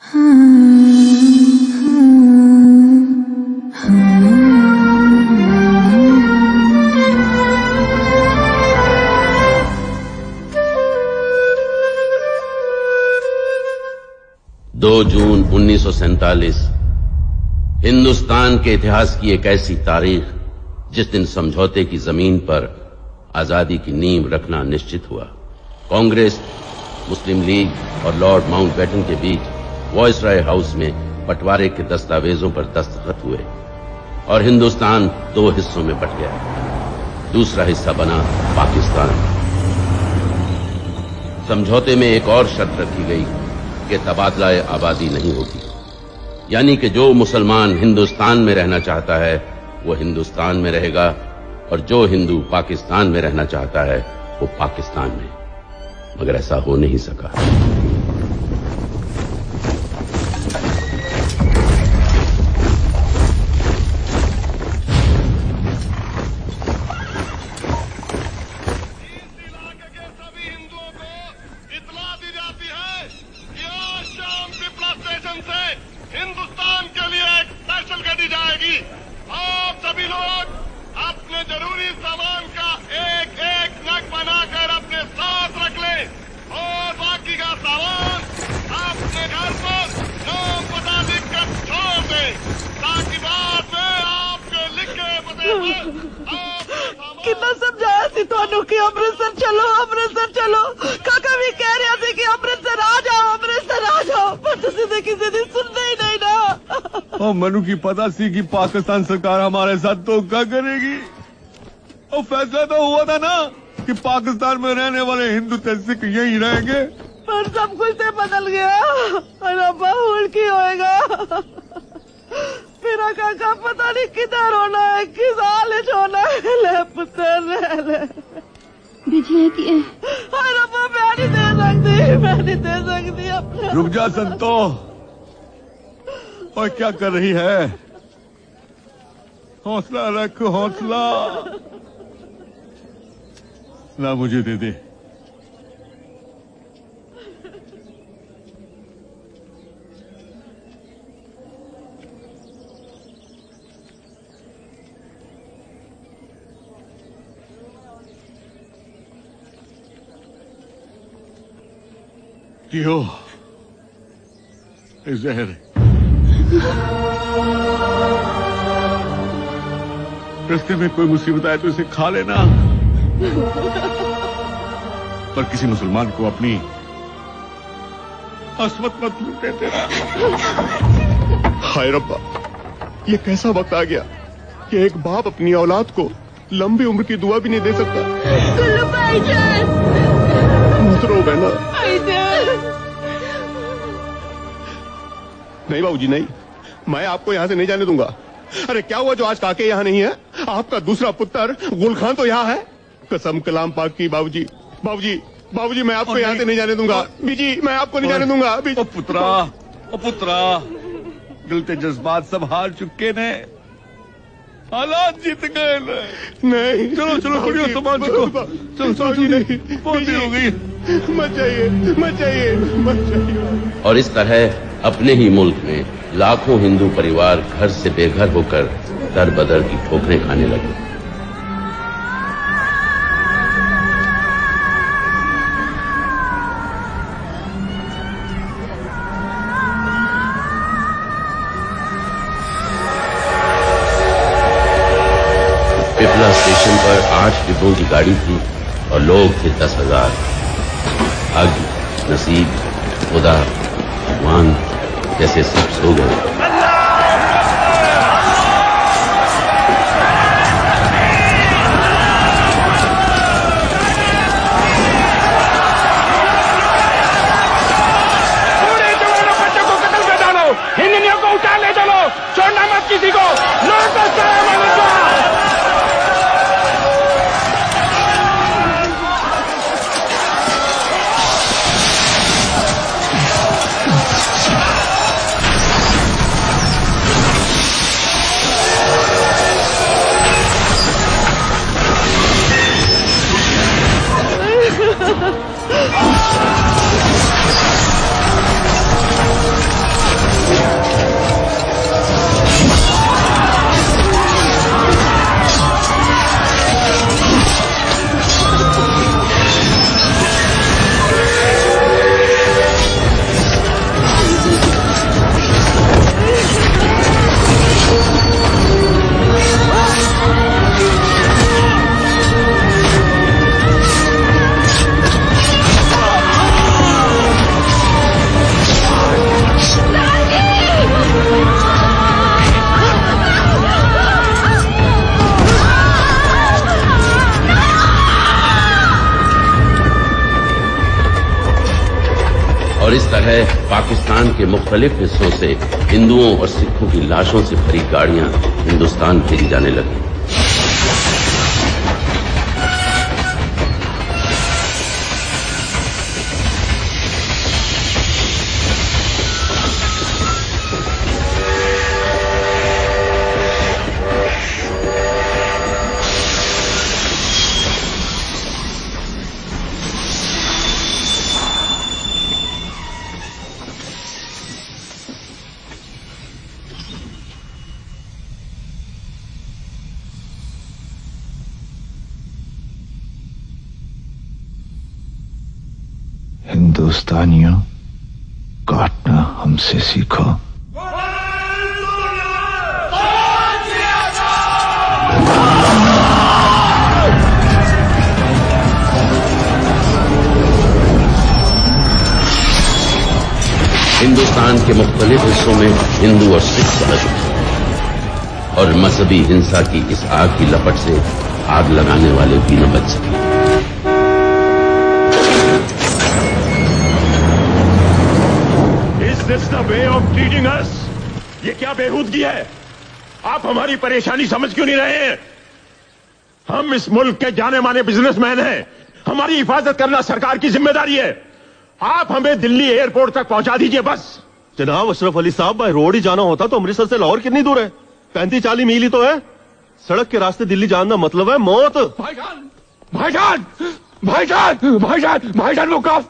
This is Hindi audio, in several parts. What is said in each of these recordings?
जून 1947 हिंदुस्तान के इतिहास की एक ऐसी तारीख जिस दिन समझौते की जमीन पर आजादी की नींव रखना निश्चित हुआ। कांग्रेस, मुस्लिम लीग और लॉर्ड माउंटबेटन के बीच वॉइसरॉय हाउस में बंटवारे के दस्तावेजों पर दस्तखत हुए और हिंदुस्तान दो हिस्सों में बंट गया। दूसरा हिस्सा बना पाकिस्तान। समझौते में एक और शर्त रखी गई कि तबादला आबादी नहीं होगी, यानी कि जो मुसलमान हिंदुस्तान में रहना चाहता है वो हिंदुस्तान में रहेगा और जो हिंदू पाकिस्तान में रहना चाहता है वो पाकिस्तान में। मगर ऐसा हो नहीं सका। हिंदुस्तान के लिए एक स्पेशल गाड़ी जाएगी। आप सभी लोग अपने जरूरी सामान का एक एक नग बनाकर अपने साथ रख लें और बाकी का सामान अपने घर पर नाम पता लिखकर छोड़ दें ताकि बाद में आपके लिखे पते पर कितना समझाया सी थानू कि अमृतसर चलो, अमृतसर चलो। काका भी कह रहे थे कि अमृतसर आ जाओ, अमृतसर आ जाओ, पर तुझे किसी दिन सुनते ही नहीं ना। और मनु की पता सी कि पाकिस्तान सरकार हमारे साथ धोखा करेगी। और फैसला तो हुआ था ना कि पाकिस्तान में रहने वाले हिंदू सिख यही रहेंगे। पर सब कुछ तो बदल गया। अरे बहुल की होएगा। मेरा काका पता नहीं किधर होना है, किस हालत होना है। ले पुत्र ले बिजली की अरे रब्बा मैं नहीं दे सकती, मैं नहीं दे सकती अपने। रुक जा संतो। और क्या कर रही है? हौसला रख, हौसला। ना मुझे दे दे। पियो जहर। रास्ते में कोई मुसीबत आए तो इसे खा लेना, पर किसी मुसलमान को अपनी असमत मत लूटे तेरा। हाय रब्बा, ये कैसा वक्त आ गया कि एक बाप अपनी औलाद को लंबी उम्र की दुआ भी नहीं दे सकता। गुल्लू भाईजान, मत रो बहना। नहीं बाबूजी नहीं, मैं आपको यहाँ से नहीं जाने दूंगा। अरे क्या हुआ जो आज काके यहाँ नहीं है? आपका दूसरा पुत्र गुल खान तो यहाँ है। कसम कलाम पाक की बाबूजी, बाबूजी, बाबूजी मैं आपको यहाँ से नहीं जाने दूंगा। बीजी मैं आपको नहीं जाने दूंगा। ओ पुत्रा, दिल के जज्बात सब हार चुके ने, हालात जीत गए। नहीं चलो चलो बढ़िया सामान चलो, चलो चलो नहीं बहुत देर हो गई। मत जाइए, मत जाइए, मत जाइए। और इस तरह अपने ही मुल्क में लाखों हिंदू परिवार घर से बेघर होकर दर बदर की ठोकरें खाने लगे। पिपला स्टेशन पर 8 डिब्बों की गाड़ी थी और लोग थे 10,000। भाग्य, नसीब, खुदा, भगवान जैसे सब सो गए। हिंदुओं को उठा ले चलो, छोड़ना मत किसी को। और इस तरह पाकिस्तान के मुख्तलिफ हिस्सों से हिंदुओं और सिखों की लाशों से भरी गाड़ियां हिंदुस्तान भेजी जाने लगी। हिंदुस्तानियों, काटना हमसे सीखो। हिंदुस्तान के मुख्तलिफ हिस्सों में हिंदू और सिख सड़क और मजहबी हिंसा की इस आग की लपट से आग लगाने वाले भी न बच सके। This the way of treating us? ये क्या बेहूदगी है? आप हमारी परेशानी समझ क्यों नहीं रहे हैं? हम इस मुल्क के जाने माने बिजनेसमैन हैं। हमारी हिफाजत करना सरकार की जिम्मेदारी है। आप हमें दिल्ली एयरपोर्ट तक पहुंचा दीजिए बस। जनाब अशरफ अली साहब, बाय रोड ही जाना होता तो अमृतसर से लाहौर कितनी दूर है? 35-40 मील ही तो है। सड़क के रास्ते दिल्ली जाना मतलब है मौत। भाईजान, भाईजान, भाईजान, भाईजान, भाईजान वो कफ।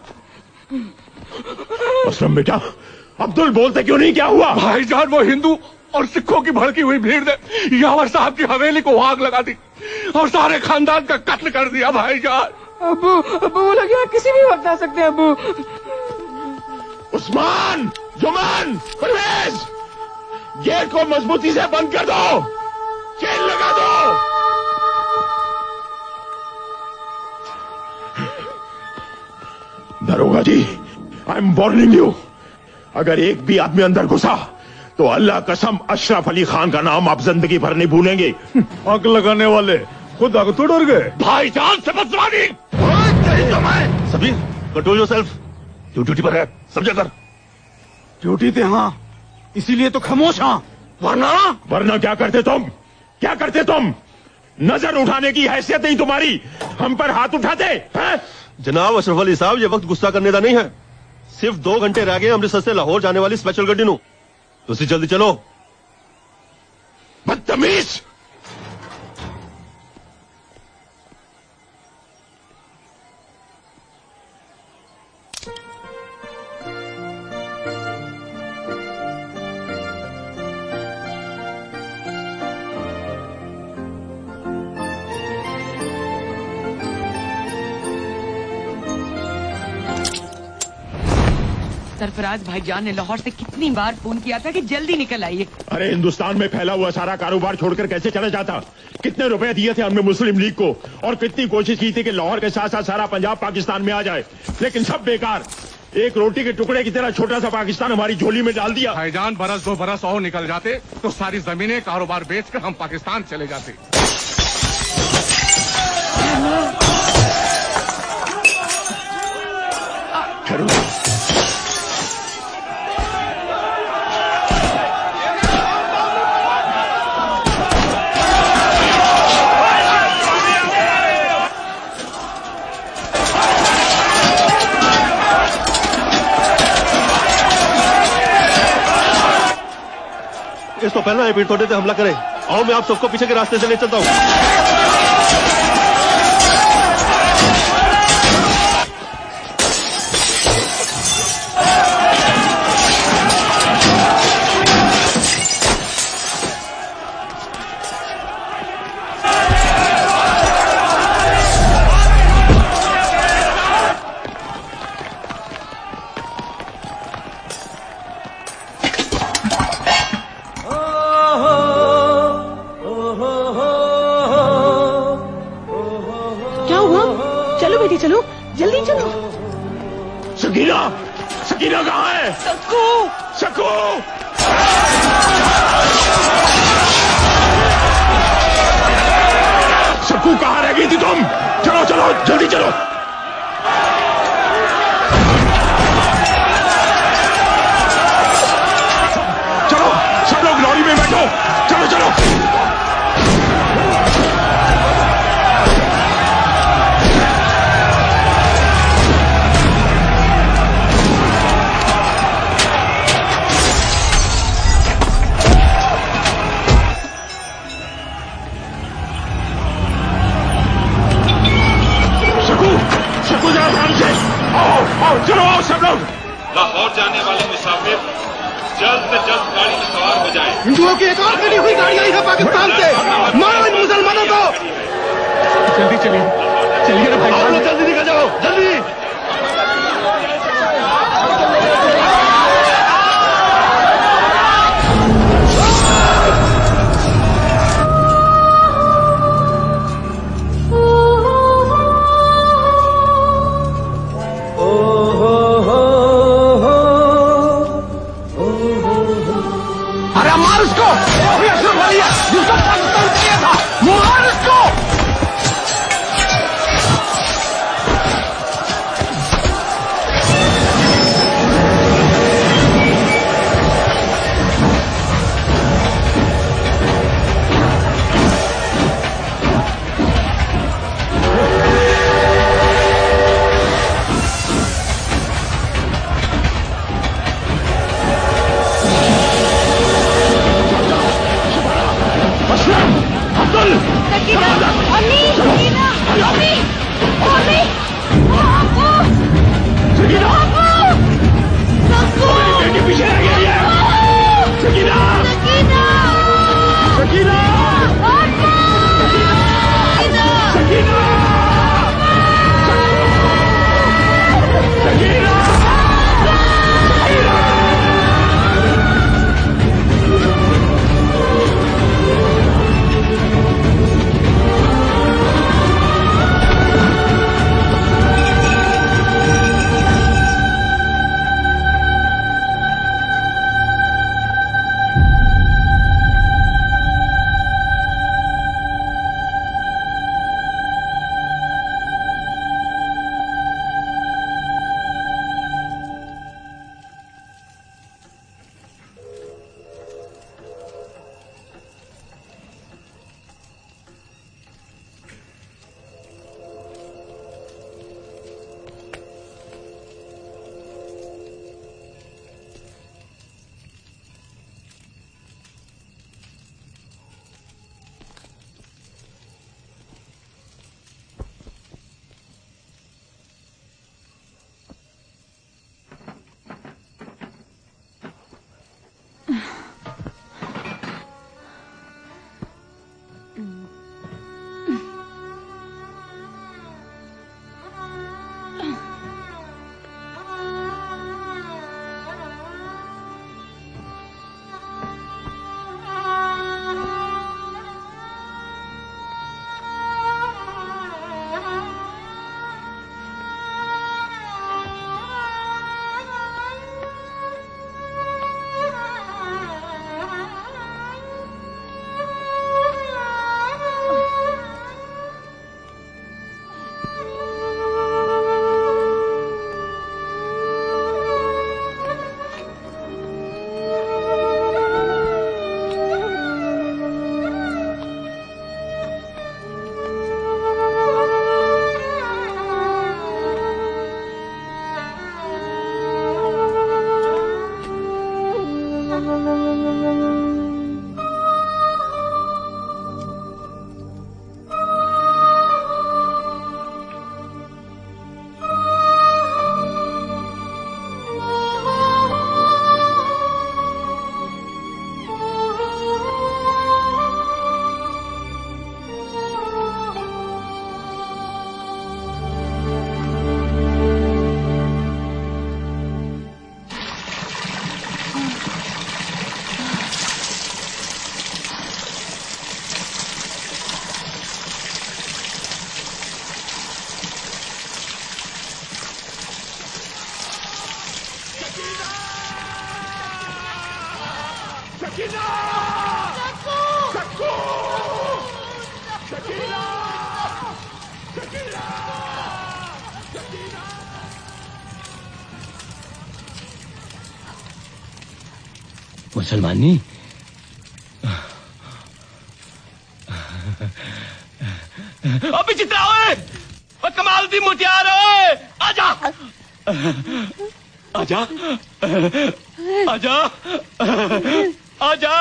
असलम बेटा, अब्दुल बोलते क्यों नहीं, क्या हुआ? भाईजान वो हिंदू और सिखों की भड़की हुई भीड़ ने यावर साहब की हवेली को आग लगा दी और सारे खानदान का कत्ल कर दिया भाईजान। अबू वो लोग यहाँ किसी भी वक्त आ सकते हैं अबू। उस्मान, जुमान, परवेज, गेट को मजबूती से बंद कर दो, चेन लगा दो। दरोगा जी, आई एम वार्निंग यू, अगर एक भी आदमी अंदर घुसा तो अल्लाह कसम अशरफ अली खान का नाम आप जिंदगी भर नहीं भूलेंगे। आग लगाने वाले खुद आग तो डर गए। भाईजान से बदसवानी। Sabir, control yourself. तू ड्यूटी पर है, समझा कर। ड्यूटी थे हाँ, इसीलिए तो खामोश हाँ। वरना क्या करते तुम? क्या करते तुम? नजर उठाने की हैसियत नहीं तुम्हारी, हम पर हाथ उठाते हैं? जनाब अशरफ अली साहब, ये वक्त गुस्सा करने का नहीं है। सिर्फ 2 घंटे रह गए अमृतसर से लाहौर जाने वाली स्पेशल गड्डी नू। तुसी जल्दी चलो। बदतमीज। सरफराज भाईजान ने लाहौर से कितनी बार फोन किया था कि जल्दी निकल आइए। अरे हिंदुस्तान में फैला हुआ सारा कारोबार छोड़कर कैसे चला जाता? कितने रुपए दिए थे हमने मुस्लिम लीग को और कितनी कोशिश की थी कि लाहौर के साथ साथ सारा पंजाब पाकिस्तान में आ जाए, लेकिन सब बेकार। एक रोटी के टुकड़े की तरह छोटा सा पाकिस्तान हमारी झोली में डाल दिया। भाईजान बरस 2 बरस और निकल जाते तो सारी जमीनें कारोबार बेचकर हम पाकिस्तान चले जाते। इस तो पहला है, थोड़े से हमला करे। आओ मैं आप सबको पीछे के रास्ते से ले चलता हूँ। चलो जल्दी चलो। सकीना, सकीना कहाँ है? सक्कू, सक्कू, सक्कू कहाँ रह गई थी तुम? चलो चलो जल्दी चलो। सब लोग। लाहौर जाने वाले मुसाफिर जल्द से जल्द गाड़ी में सवार हो जाएं। हिंदुओं की एक और खड़ी हुई गाड़ी आई है पाकिस्तान से, मारो इन मुसलमानों को। जल्दी चलिए, चलिए ना भाई, जल्दी निकल जाओ, जल्दी। अरे मार उसको, अभी अशरफ अली है जिसको पाकिस्तान चाहिए था, मार उसको। मुसलमानी अभी चित्रा ओए, कमाल दी मुटियार ओए, आजा आजा आजा आजा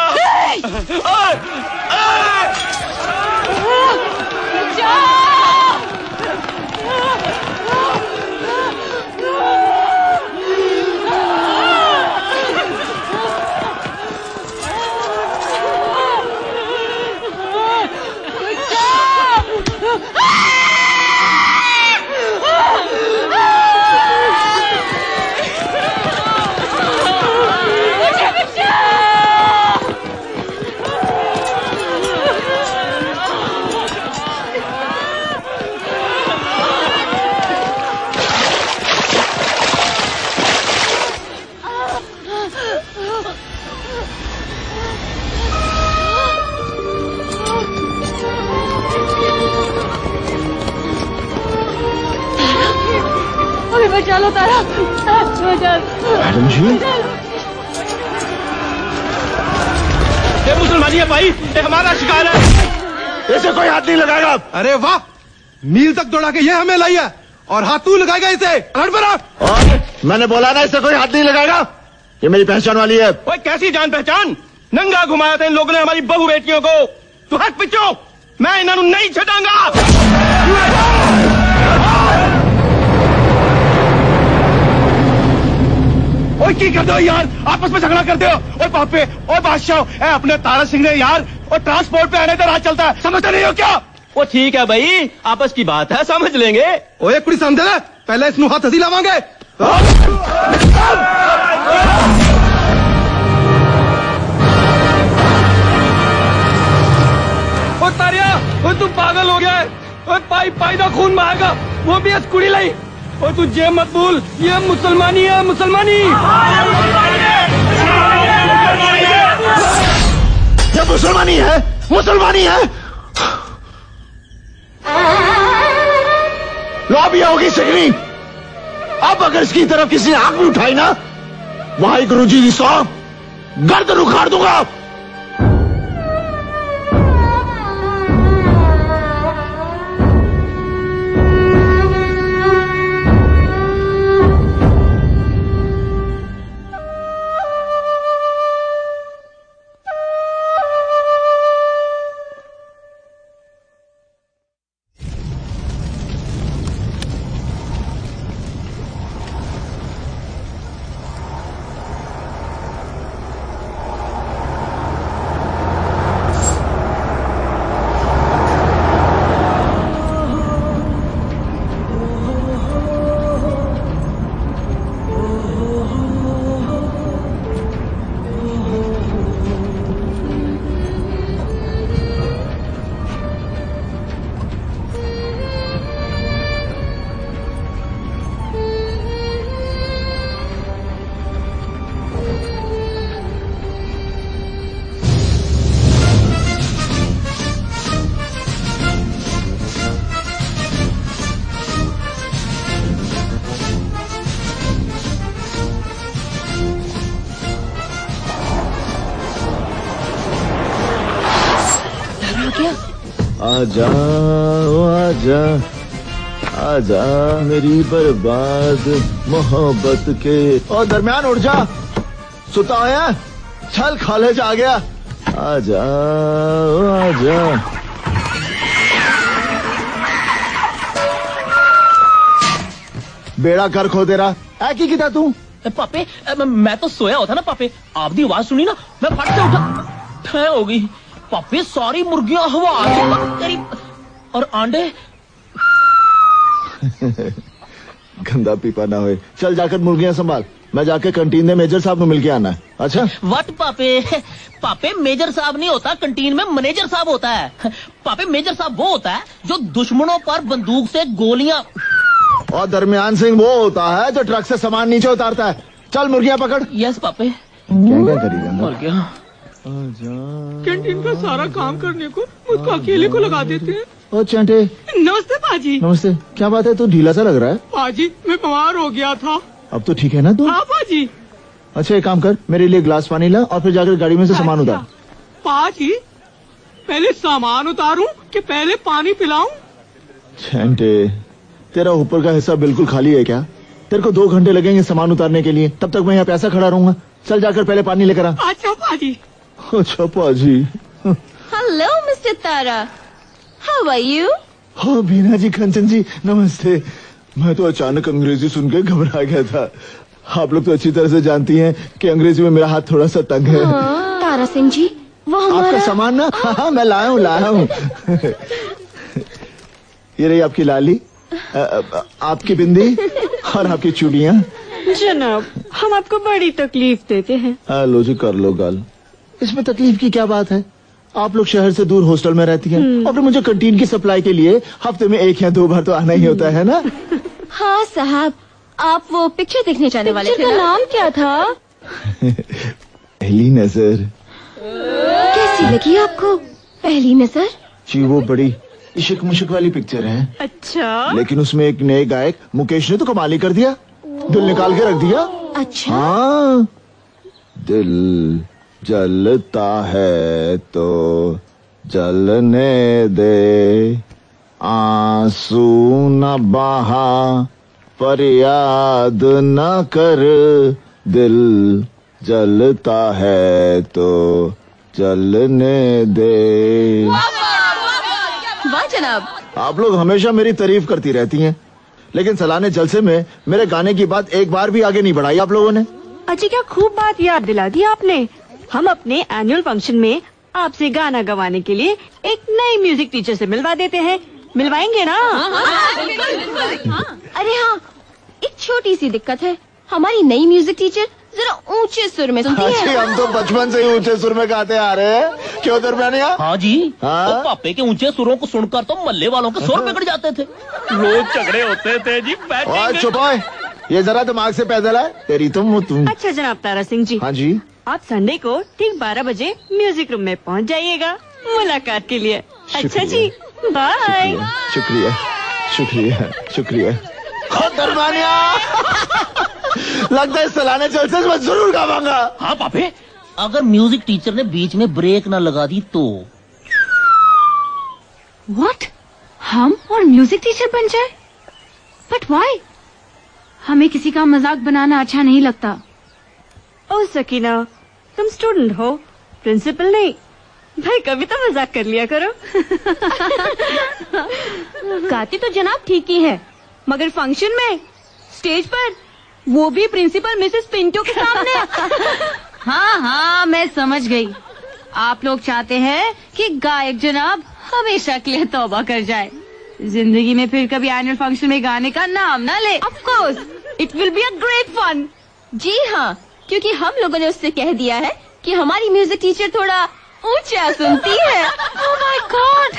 मैडम जी, ये मुसलमानी है भाई, ये हमारा शिकार है, इसे कोई हाथ नहीं लगाएगा। अरे वाह, मील तक दौड़ा के ये हमें लाई है और हाथ तू लगाएगा इसे। हट बरा। और मैंने बोला ना इसे कोई हाथ नहीं लगाएगा, ये मेरी पहचान वाली है। ओए कैसी जान पहचान, नंगा घुमाया था इन लोगों ने हमारी बहू बेटियों को। तू हट पिछो, मैं इन्हों नहीं छटांगा। ओए की कर दो यार, आपस में झगड़ा करते हो। ओए पापे, ओए बादशाह, अपने तारा सिंह ने यार और ट्रांसपोर्ट पे आने का राज चलता है, समझते नहीं हो क्या? वो ठीक है भाई, आपस की बात है, समझ लेंगे। ओए कुड़ी समझे ना, पहले इसनु हाथ हसी लावांगे। ओ तारिया, ओ तू पागल हो गया है। ओ पाई का खून बहाएगा, वो भी इस कुड़ी लाई। ओ तू जे मत भूल, ये मुसलमानी है, मुसलमानी। ये मुसलमानी है, मुसलमानी है। लॉबी होगी सिगनी। अब अगर इसकी तरफ किसी ने आंख भी उठाई ना, वहां गुरुजी की सौ गर्दन उखाड़ दूंगा। आजा आजा आजा मेरी बर्बाद मोहब्बत के। और दरमियान उठ जा, सुता है, चल कॉलेज आ गया। आजा आजा। बेड़ा कर खो तेरा, ऐ की किता तू? पापे मैं तो सोया होता ना पापे, आपकी आवाज सुनी ना, मैं फट से उठा, ठह हो गई। पापे सारी मुर्गियां हवा से और अंडे। गंदा पीपा ना होए, चल जाकर मुर्गियां संभाल, मैं जाके कंटीन में मेजर साहब को मिल के आना है। अच्छा वट पापे, पापे मेजर साहब नहीं होता, कंटीन में मैनेजर साहब होता है। पापे मेजर साहब वो होता है जो दुश्मनों पर बंदूक से गोलियां। और दरमियान सिंह वो होता है जो ट्रक से सामान नीचे उतारता है। चल मुर्गियां पकड़। यस पापे। क्या करेगा मुर्गियां? कैंटीन का सारा काम करने को मुझको अकेले को लगा देते हैं। ओ चंटे। नमस्ते पाजी। नमस्ते, क्या बात है, तू ढीला सा लग रहा है। पाजी मैं बीमार हो गया था। अब तो ठीक है ना तू? हाँ पाजी। अच्छा एक काम कर, मेरे लिए गिलास पानी ला और फिर जाकर गाड़ी में से सामान उतार। पाजी पहले सामान उतारूं कि पहले पानी पिलाऊं? चंटे तेरा ऊपर का हिस्सा बिल्कुल खाली है क्या? तेरे को 2 घंटे लगेंगे सामान उतारने के लिए, तब तक मैं यहाँ पे ऐसा खड़ा रहूंगा। चल जाकर पहले पानी लेकर आ। अच्छा पाजी। अच्छा पाजी। Hello mister Tara, how are you? हाँ बीना जी, कंचन जी नमस्ते। मैं तो अचानक अंग्रेजी सुन के घबरा गया था। आप लोग तो अच्छी तरह से जानती हैं कि अंग्रेजी में मेरा हाथ थोड़ा सा तंग है। तारा सिंह जी वो हमारा आपका सामान ना? हाँ मैं लाया हूँ। ये रही आपकी लाली, आपकी बिंदी और आपकी चूड़ियाँ। जनाब हम आपको बड़ी तकलीफ देते हैं। लो जी कर लो गाल, इसमें तकलीफ की क्या बात है? आप लोग शहर से दूर हॉस्टल में रहती हैं और फिर मुझे कंटीन की सप्लाई के लिए हफ्ते में 1 या 2 बार तो आना ही होता है ना। हाँ साहब, आप वो पिक्चर देखने जाने वाले थे ना? नाम क्या था? पहली नजर। कैसी लगी आपको पहली नजर? जी वो बड़ी इश्क मुश्क वाली पिक्चर है। अच्छा। लेकिन उसमें एक नए गायक मुकेश ने तो कमाल ही कर दिया। दिल निकाल के रख दिया। अच्छा। हाँ, दिल जलता है तो जलने दे, आंसू न बहा, फरियाद न कर, दिल जलता है तो जलने दे। वाह जनाब, आप लोग हमेशा मेरी तारीफ करती रहती हैं, लेकिन सलाने जलसे में मेरे गाने की बात एक बार भी आगे नहीं बढ़ाई आप लोगों ने। अजी क्या खूब बात याद दिला दी आपने। हम अपने एनुअल फंक्शन में आपसे गाना गवाने के लिए एक नई म्यूजिक टीचर से मिलवा देते हैं। मिलवाएंगे ना? अरे हाँ, एक छोटी सी दिक्कत है, हमारी नई म्यूजिक टीचर जरा ऊंचे सुर में सुनती है। हम तो बचपन से ही ऊंचे सुर में गाते आ रहे हैं। क्यों दरमियानिया? हाँ जी, तो पापे के ऊंचे सुरों को सुनकर तो मल्ले वालों के सुर बिगड़ जाते थे, रोज झगड़े होते थे जी। चुप हो, ये जरा दिमाग से पैदल है तेरी तुम। अच्छा जनाब तारा सिंह जी। हाँ जी। आप संडे को ठीक 12 बजे म्यूजिक रूम में पहुंच जाइएगा मुलाकात के लिए। अच्छा जी, बाय। शुक्रिया शुक्रिया शुक्रिया। दरमियानिया लगता है सलाने जलसे मैं जरूर गावांगा। हाँ पापे, अगर म्यूजिक टीचर ने बीच में ब्रेक ना लगा दी तो। व्हाट? हम और म्यूजिक टीचर बन जाए? But why? हमें किसी का मजाक बनाना अच्छा नहीं लगता। ओ सकीना, तुम स्टूडेंट हो, प्रिंसिपल नहीं। भाई कभी तो मजाक कर लिया करो। गाती तो जनाब ठीक ही है, मगर फंक्शन में, स्टेज पर, वो भी प्रिंसिपल मिसेस पिंटो के सामने। हाँ हाँ, मैं समझ गई। आप लोग चाहते हैं कि गायक जनाब हमेशा के लिए तौबा कर जाए, जिंदगी में फिर कभी एनुअल फंक्शन में गाने का नाम ना ले। Of course, it will be a great fun. जी हाँ, क्योंकि हम लोगों ने उससे कह दिया है कि हमारी म्यूजिक टीचर थोड़ा ऊंचा सुनती है। Oh my God.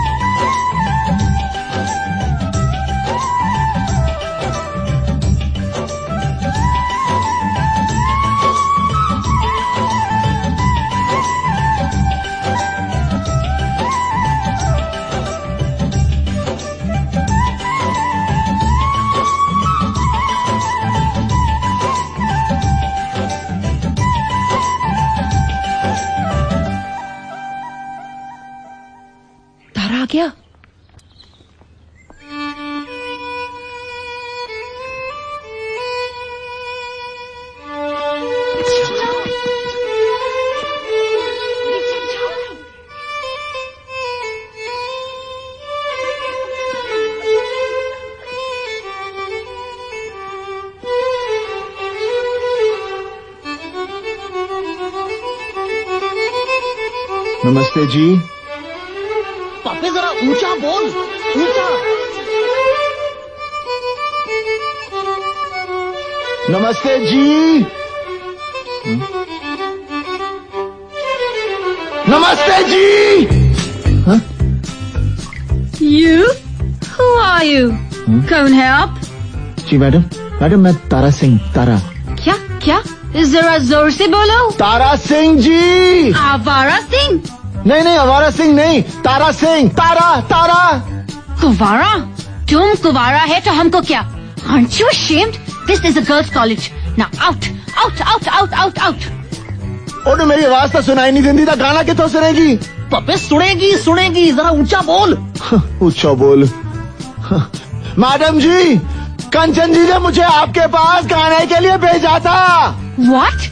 आ गया। नमस्ते जी। पापे जरा ऊंचा बोल, ऊंचा। नमस्ते जी। नमस्ते जी। You? Who are you? कौन है आप? जी मैडम, मैं तारा सिंह। तारा। क्या क्या? जरा जोर से बोलो। तारा सिंह जी। आवारा सिंह? नहीं, आवारा सिंह नहीं, तारा सिंह। तारा। कुवारा? तुम कुवारा है तो हमको क्या? Aren't you ashamed? This is a girls' college. Now out. उन्हें मेरी आवाज तो सुनाई नहीं देती था, गाना कितों सुनेगी? पापे सुनेगी, जरा ऊंचा बोल। ऊंचा बोल। मैडम जी, कंचन जी ने मुझे आपके पास गाने के लिए भेजा था। What?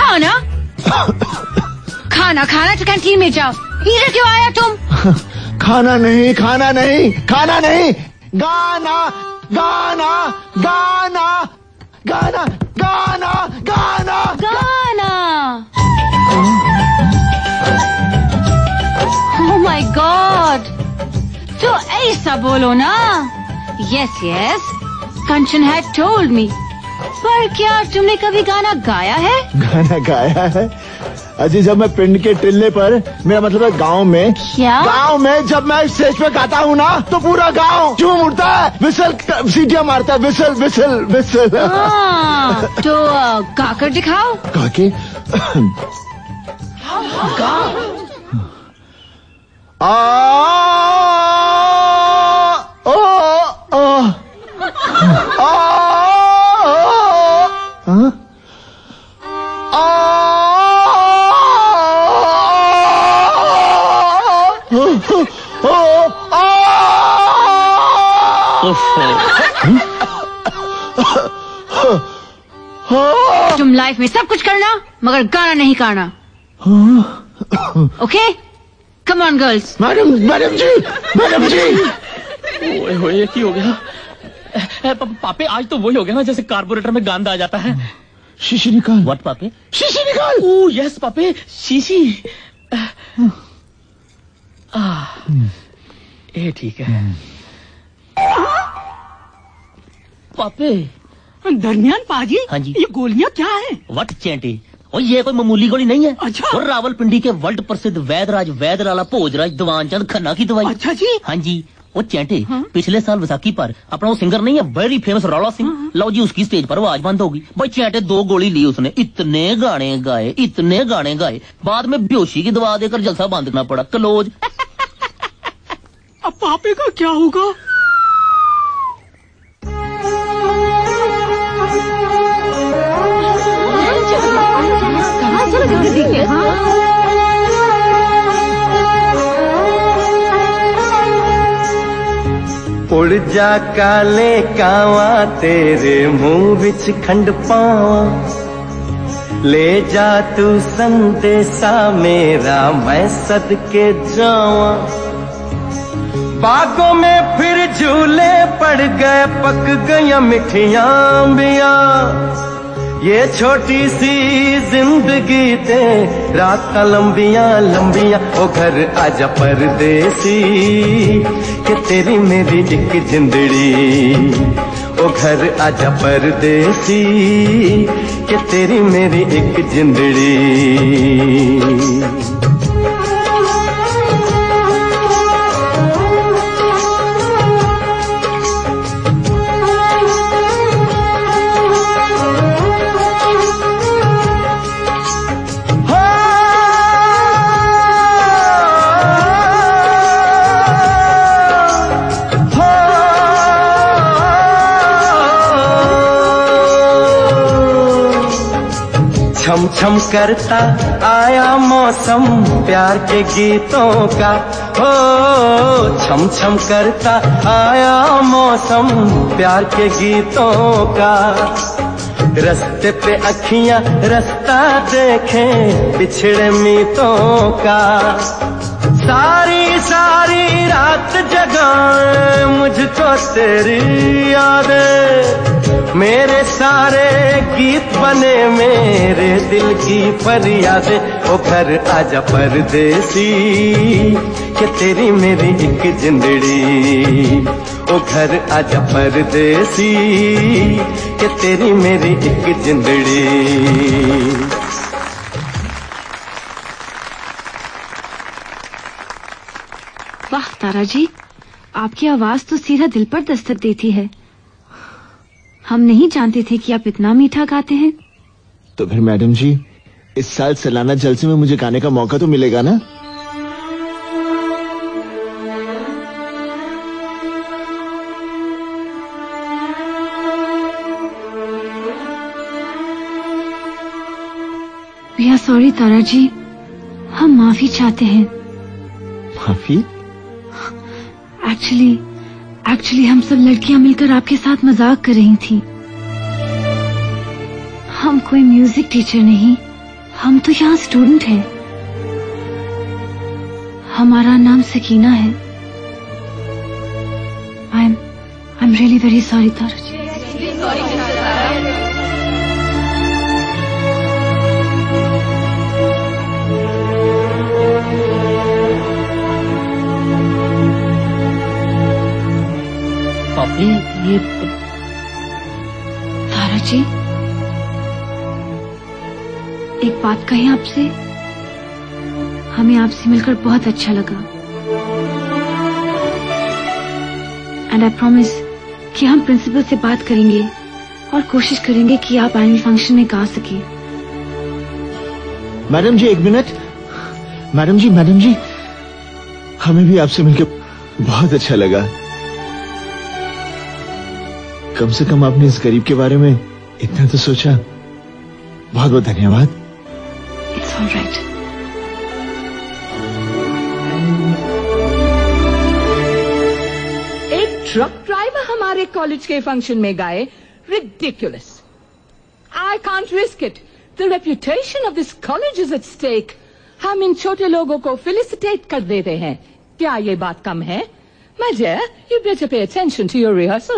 खाना तो कैंटीन में जाओ। इधर क्यों आया तुम? खाना नहीं। गाना। Oh my God! तो ऐसा बोलो ना। Yes. Kanchan had told me. पर क्या तुमने कभी गाना गाया है? गाना गाया है अजी, जब मैं पिंड के टिल्ले पर, मेरा मतलब है गांव में। क्या? गांव में जब मैं स्टेज पे गाता हूँ ना, तो पूरा गांव झूम उठता है, विसल सीटियां मारता है, विसल। तो गाकर दिखाओ। गाके? गा। तुम लाइफ में सब कुछ करना मगर गाना नहीं गाना। Okay come on girls. Madam ji ओए होए ये क्या हो गया? पापे आज तो वही हो गया ना जैसे कार्बोरेटर में गांदा आ जाता है। शीशी निकाल। व्हाट पापे? शीशी निकाल। ओह यस पापे शीशी। ये ठीक है। पापे दरमियान पाजी। हाँ जी। ये गोलियां क्या है? व्हाट चैंटी? और ये कोई मामूली गोली नहीं है। अच्छा। और रावलपिंडी के वर्ल्ड प्रसिद्ध वैदराज वैदलाला भोजराज दीवानचंद खन्ना की दवाई। अच्छा जी। हाँ जी। वो चैंटे पिछले साल वैसाखी पर अपना वो सिंगर नहीं है वेरी फेमस रौला सिंह, लो जी उसकी स्टेज पर आवाज बंद होगी। भाई चैंटे 2 गोली ली उसने, इतने गाने गाए, बाद में बेहोशी की दवा देकर जलसा बंद करना पड़ा। क्लोज। अब पापे का क्या होगा? उड़ जा काले कावा तेरे मुंह विच खंड पावा, ले जा तू संदेशा मेरा मैं सदके जावा। बागों में फिर झूले पड़ गए, पक गया मिठियां अंबियां, ये छोटी सी जिंदगी ते रात लंबियां लंबियां। ओ घर आजा परदेसी कि तेरी मेरी एक जिंदड़ी, ओ घर आजा परदेसी कि तेरी मेरी एक जिंदड़ी। छम छम करता आया मौसम प्यार के गीतों का, हो छम छम करता आया मौसम प्यार के गीतों का। रस्ते पे अखियां रास्ता देखें बिछड़े मीतों का, सारी सारी रात जगाए मुझको तेरी यादें, मेरे सारे गीत बने मेरे दिल की फरियादें। ओ घर आजा परदेसी कि तेरी मेरी एक जिंदड़ी, ओ घर आजा परदेसी कि तेरी मेरी एक जिंदड़ी। वाह तारा जी, आपकी आवाज तो सीधा दिल पर दस्तक देती है। हम नहीं जानते थे कि आप इतना मीठा गाते हैं। तो फिर मैडम जी इस साल सालाना जलसे में मुझे गाने का मौका तो मिलेगा ना? We are sorry Tara ji, हम माफी चाहते हैं। माफी? एक्चुअली हम सब लड़कियां मिलकर आपके साथ मजाक कर रही थी। हम कोई म्यूजिक टीचर नहीं, हम तो यहाँ स्टूडेंट हैं। हमारा नाम सकीना है। I am really very sorry Tara ji. पापी ये तारा जी एक बात कहें आपसे, हमें आपसे मिलकर बहुत अच्छा लगा। एंड आई प्रॉमिस कि हम प्रिंसिपल से बात करेंगे और कोशिश करेंगे कि आप एनुअल फंक्शन में गा सके। मैडम जी एक मिनट। मैडम जी हमें भी आपसे मिलकर बहुत अच्छा लगा। कम से कम आपने इस गरीब के बारे में इतना तो सोचा। बहुत बहुत धन्यवाद। It's all right. एक ट्रक ड्राइवर हमारे हमारे कॉलेज के फंक्शन में गाए, ridiculous. I can't risk it. The reputation of this college is at stake. हम इन छोटे लोगों को फेलिसिटेट कर देते हैं, क्या ये बात कम है? My dear, you better pay attention to your rehearsal.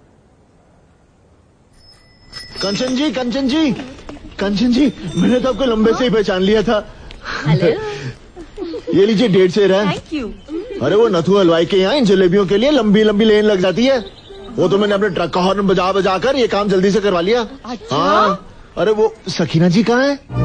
कंचन जी, कंचन जी, कंचन जी, मैंने तो आपको लंबे से ही पहचान लिया था। हेलो। ये लीजिए 1.5 सेर है। Thank you. अरे वो नथु हलवाई के यहाँ इन जलेबियों के लिए लंबी लंबी लेन लग जाती है। वो तो मैंने अपने ट्रक का हॉर्न बजा बजा कर ये काम जल्दी से करवा लिया। अच्छा? हाँ। अरे वो सकीना जी कहाँ है?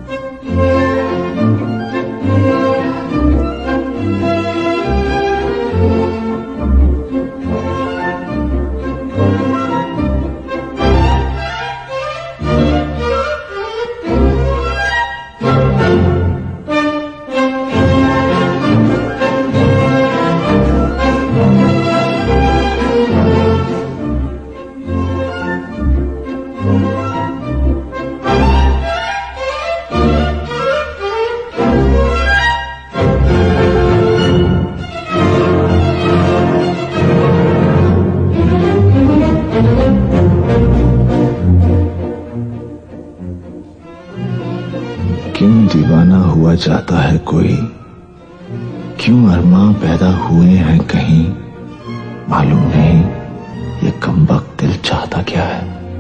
जाता है कोई, क्यों अरमां पैदा हुए हैं कहीं, मालूम नहीं ये कमबख्त दिल चाहता क्या है।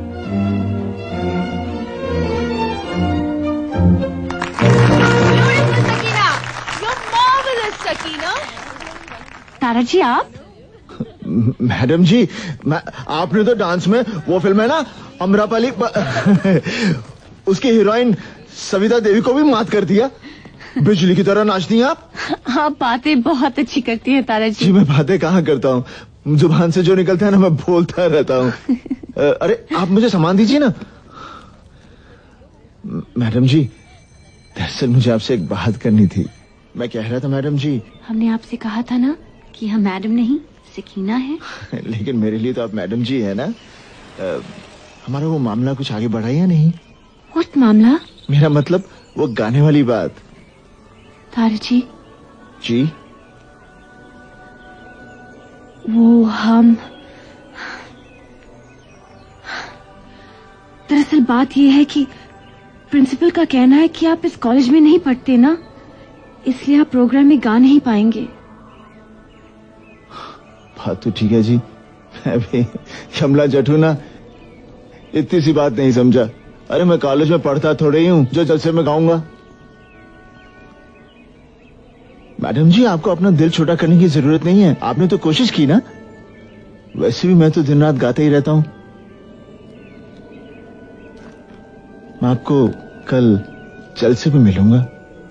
तारा जी आप? मैडम जी, आपने तो डांस में वो फिल्म है ना अमरापाली उसकी हीरोइन सविता देवी को भी मात कर दिया। बिजली की तरह नाचती हैं आप। आप बातें बहुत अच्छी करती हैं तारा जी। मैं बातें कहाँ करता हूँ, जुबान से जो निकलता है ना मैं बोलता रहता हूँ। अरे आप मुझे सामान दीजिए ना। मैडम जी, दरअसल मुझे आपसे एक बात करनी थी। मैं कह रहा था मैडम जी, हमने आपसे कहा था ना कि हम मैडम नहीं सकीना है। लेकिन मेरे लिए तो आप मैडम जी है ना। हमारा वो मामला कुछ आगे बढ़ा या नहीं? व्हाट मामला? मेरा मतलब वो गाने वाली बात। तारा जी जी, वो हम दरअसल बात ये है कि प्रिंसिपल का कहना है कि आप इस कॉलेज में नहीं पढ़ते ना, इसलिए आप प्रोग्राम में गा नहीं पाएंगे। बात तो ठीक है जी, मैं भी शमला जटू ना, इतनी सी बात नहीं समझा। अरे मैं कॉलेज में पढ़ता थोड़े ही हूँ जो जलसे में गाऊंगा। मैडम जी, आपको अपना दिल छोटा करने की जरूरत नहीं है, आपने तो कोशिश की ना। वैसे भी मैं तो दिन रात गाता ही रहता हूँ। मैं आपको कल जलसे में मिलूंगा।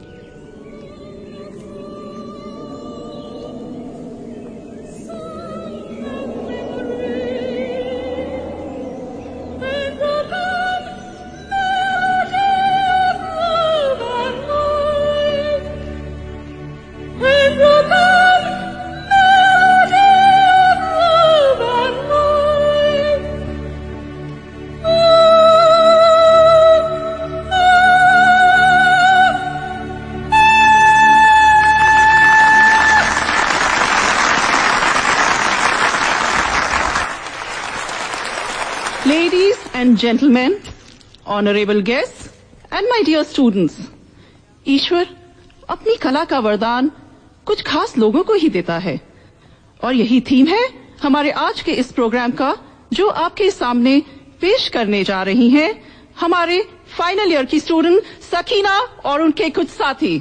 Gentlemen, honorable guests and my dear students, ईश्वर अपनी कला का वरदान कुछ खास लोगों को ही देता है और यही थीम है हमारे आज के इस प्रोग्राम का, जो आपके सामने पेश करने जा रही हैं हमारे फाइनल ईयर की स्टूडेंट सकीना और उनके कुछ साथी।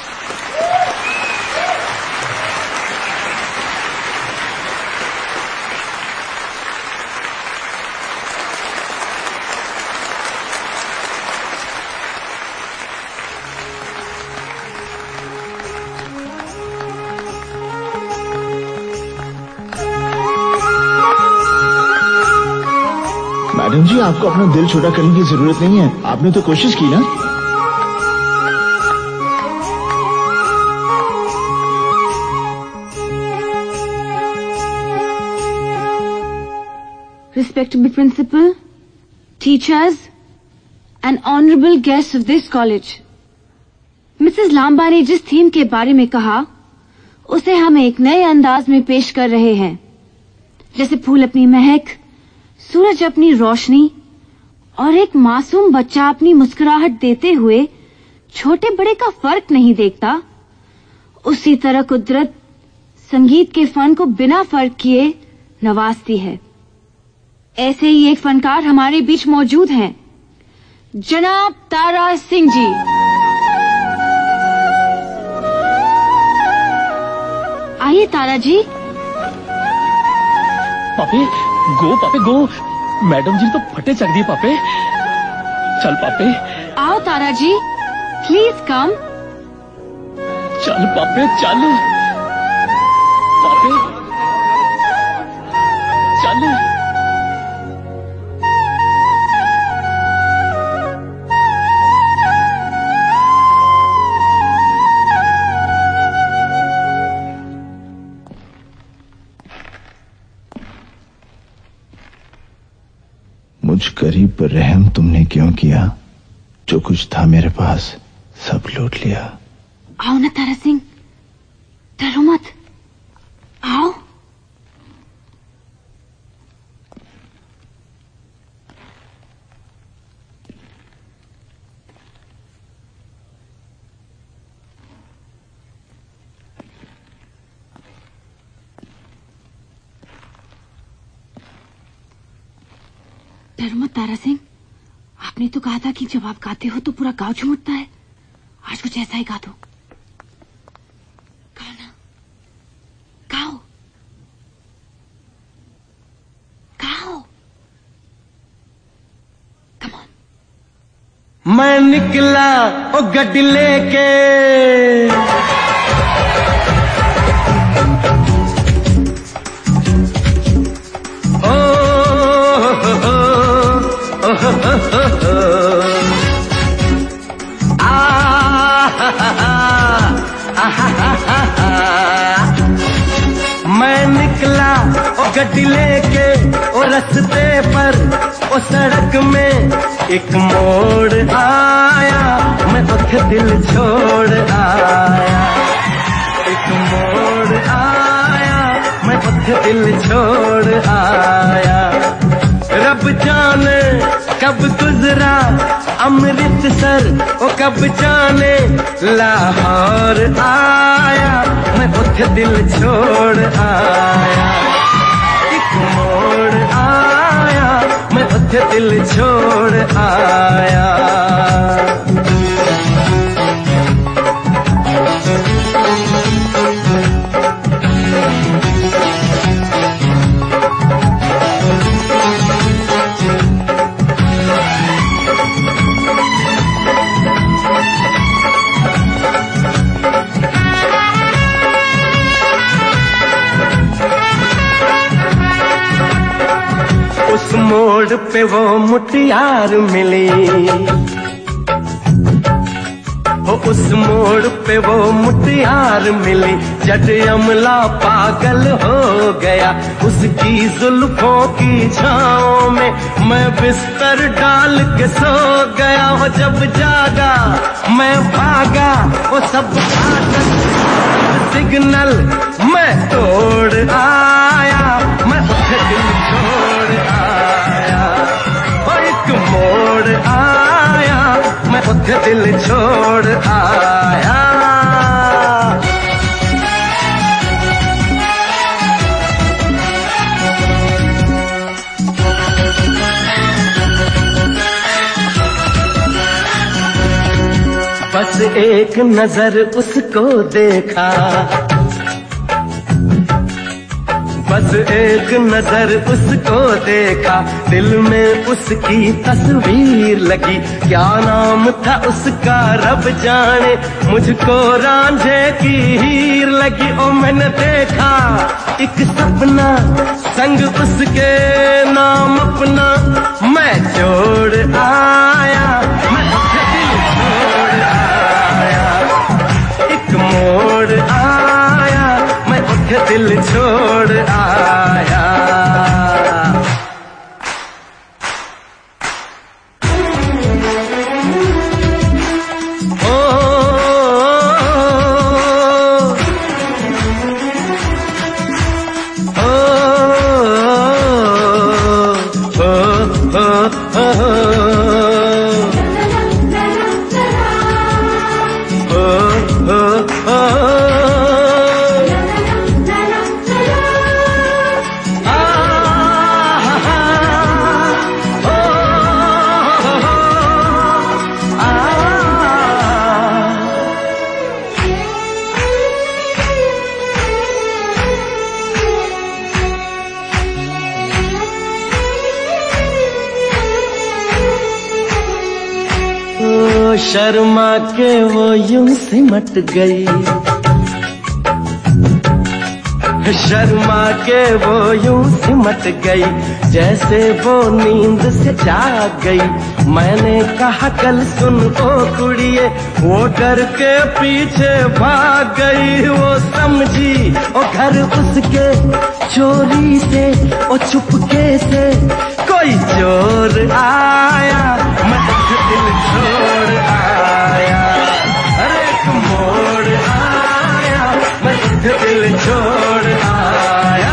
मैडम जी, आपको अपना दिल छोटा करने की जरूरत नहीं है, आपने तो कोशिश की ना। Respectable principal, teachers, and honorable guests of this college. Mrs. Lamba ने जिस थीम के बारे में कहा, उसे हम एक नए अंदाज में पेश कर रहे हैं। जैसे फूल अपनी महक, सूरज अपनी रोशनी और एक मासूम बच्चा अपनी मुस्कुराहट देते हुए छोटे बड़े का फर्क नहीं देखता, उसी तरह कुदरत संगीत के फन को बिना फर्क किए नवाजती है। ऐसे ही एक फनकार हमारे बीच मौजूद हैं, जनाब तारा सिंह जी। आइए तारा जी। पापे गो, मैडम जी तो फटे चक दिए पापे। चल पापे। आओ तारा जी, प्लीज कम। चल पापे चल। पापे चल। मुझ गरीब पर रहम तुमने क्यों किया? जो कुछ था मेरे पास सब लूट लिया। आओ ना तारा सिंह, डरो मत, आओ। डरो मत तारा सिंह, आपने तो कहा था कि जब आप गाते हो तो पूरा गांव झूम उठता है। आज कुछ ऐसा ही गा दो। गाना गाओ, गाओ। Come on. मैं निकला ओ गड्डी लेके, मैं निकला ओ गड्डी लेके, ओ रस्ते पर ओ सड़क में एक मोड़ आया, मैं उठ दिल छोड़ आया। एक मोड़ आया, मैं उठ दिल छोड़ आया। रब जाने कब गुजरा अमृतसर, ओ कब जाने लाहौर आया, मैं उठ दिल छोड़ आया। एक मोड़ आया, मैं उठ दिल छोड़ आया। उस मोड़ पे वो मुटियार मिली, उस मोड़ पे वो मुटियार मिली। जट अमला पागल हो गया, उसकी जुल्फों की छाओं में मैं बिस्तर डाल के सो गया। हो जब जागा मैं भागा, वो सब सिग्नल मैं तोड़ आया, मैं उठ दिल छोड़ आया। वो एक मोड़ आया, मैं उठ दिल छोड़ आया। बस एक नजर उसको देखा, बस एक नजर उसको देखा, दिल में उसकी तस्वीर लगी। क्या नाम था उसका रब जाने, मुझको रांझे की हीर लगी। ओ मैंने देखा एक सपना, संग उसके नाम अपना मैं जोड़ आया, मैं दिल छोड़ आया। एक मोड़ आया, मैं उठ दिल छोड़ आया। ओ शर्मा के वो यूं सिमट गई, शर्मा के वो यूं सिमट गई, जैसे वो नींद से जाग गई। मैंने कहा कल सुन ओ कुड़िए, वो डर के पीछे भाग गई। वो समझी ओ घर उसके चोरी से, ओ चुपके से कोई चोर आया, मत दिल छोड़ आया, अरे एक मोड़ आया, मत दिल छोड़ आया।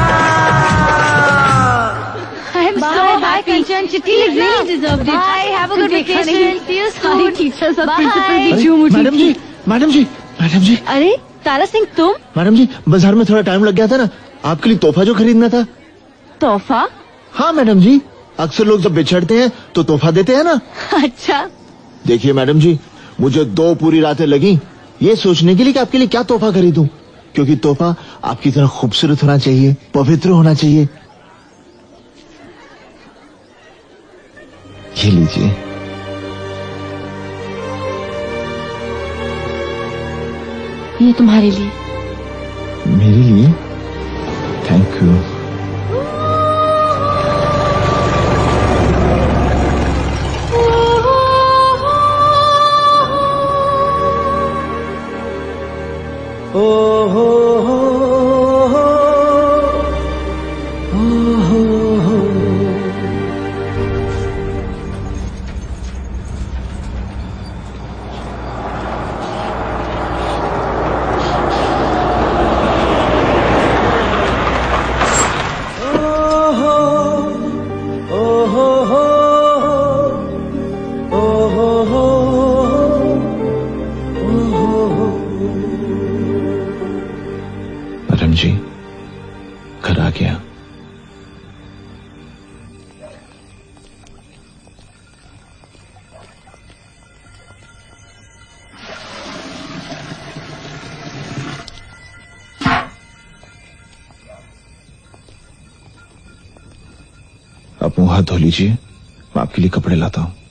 Bye, Kanchan. Chitti really deserved it. Bye. Have a good vacation. See you soon. Teachers और principal भी झूम उठी। मैडम जी। अरे तारा सिंह तुम? मैडम जी, बाजार में थोड़ा टाइम लग गया था ना, आपके लिए तोहफा जो खरीदना था। तोहफा? हाँ मैडम जी, अक्सर लोग जब बिछड़ते हैं तो तोहफा देते हैं ना। अच्छा। देखिए मैडम जी, मुझे 2 पूरी रातें लगी ये सोचने के लिए कि आपके लिए क्या तोहफा खरीदूं, क्योंकि तोहफा आपकी तरह खूबसूरत होना चाहिए, पवित्र होना चाहिए। ये लीजिए। ये तुम्हारे लिए। मेरे लिए? Thank you. ओ हो मैडम जी, घर आ गया। आप मुंह हाथ धो लीजिए, मैं आपके लिए कपड़े लाता हूं।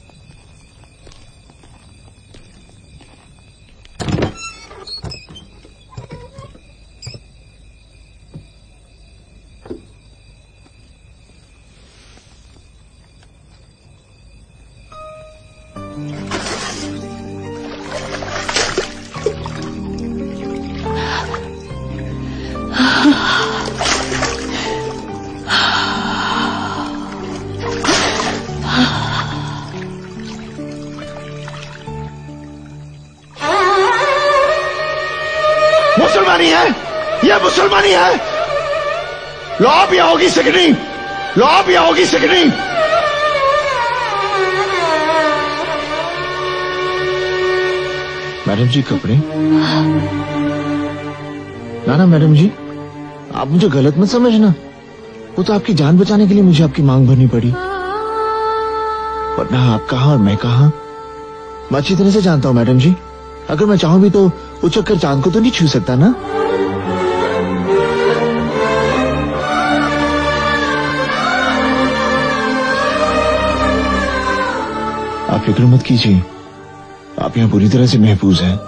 मुसलमानी है, यह मुसलमानी है। लो भी होगी सिकनी, लो भी होगी सिकनी। मैडम जी कपड़े। ना मैडम जी, आप मुझे गलत मत समझना, वो तो आपकी जान बचाने के लिए मुझे आपकी मांग भरनी पड़ी, वरना आप कहां और मैं कहां मैं अच्छी तरह से जानता हूं मैडम जी। अगर मैं चाहूं भी तो उछक कर चांद को तो नहीं छू सकता ना। आप फिक्र मत कीजिए, आप यहां पूरी तरह से महफूज हैं।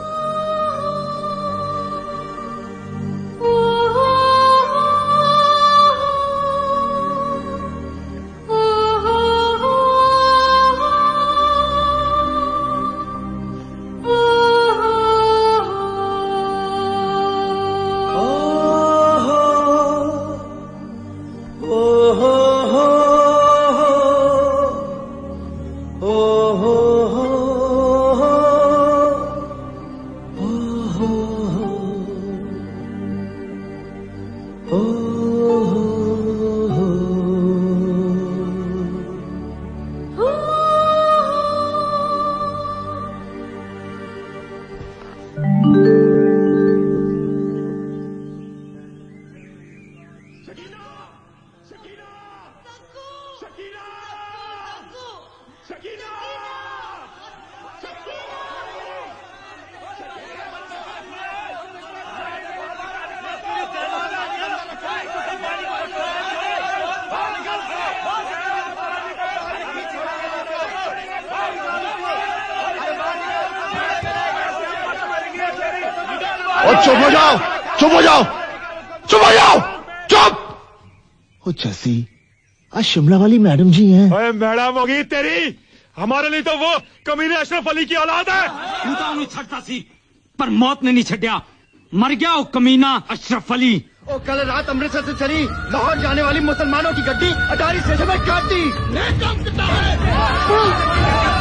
और चुप हो जाओ, चुप हो जाओ, चुप हो जाओ, चुप। ओ जैसी आज शिमला वाली मैडम जी हैं। ओए मैडम होगी तेरी, हमारे लिए तो वो कमीने अशरफ अली की औलाद है। तू तो उन्हें छड़ता सी, पर मौत ने नहीं छड़िया, मर गया वो कमीना अशरफ अली। ओ कल रात अमृतसर से चली लाहौर जाने वाली मुसलमानों की गड्डी अटारी स्टेशन में काट दी। काम कितना है?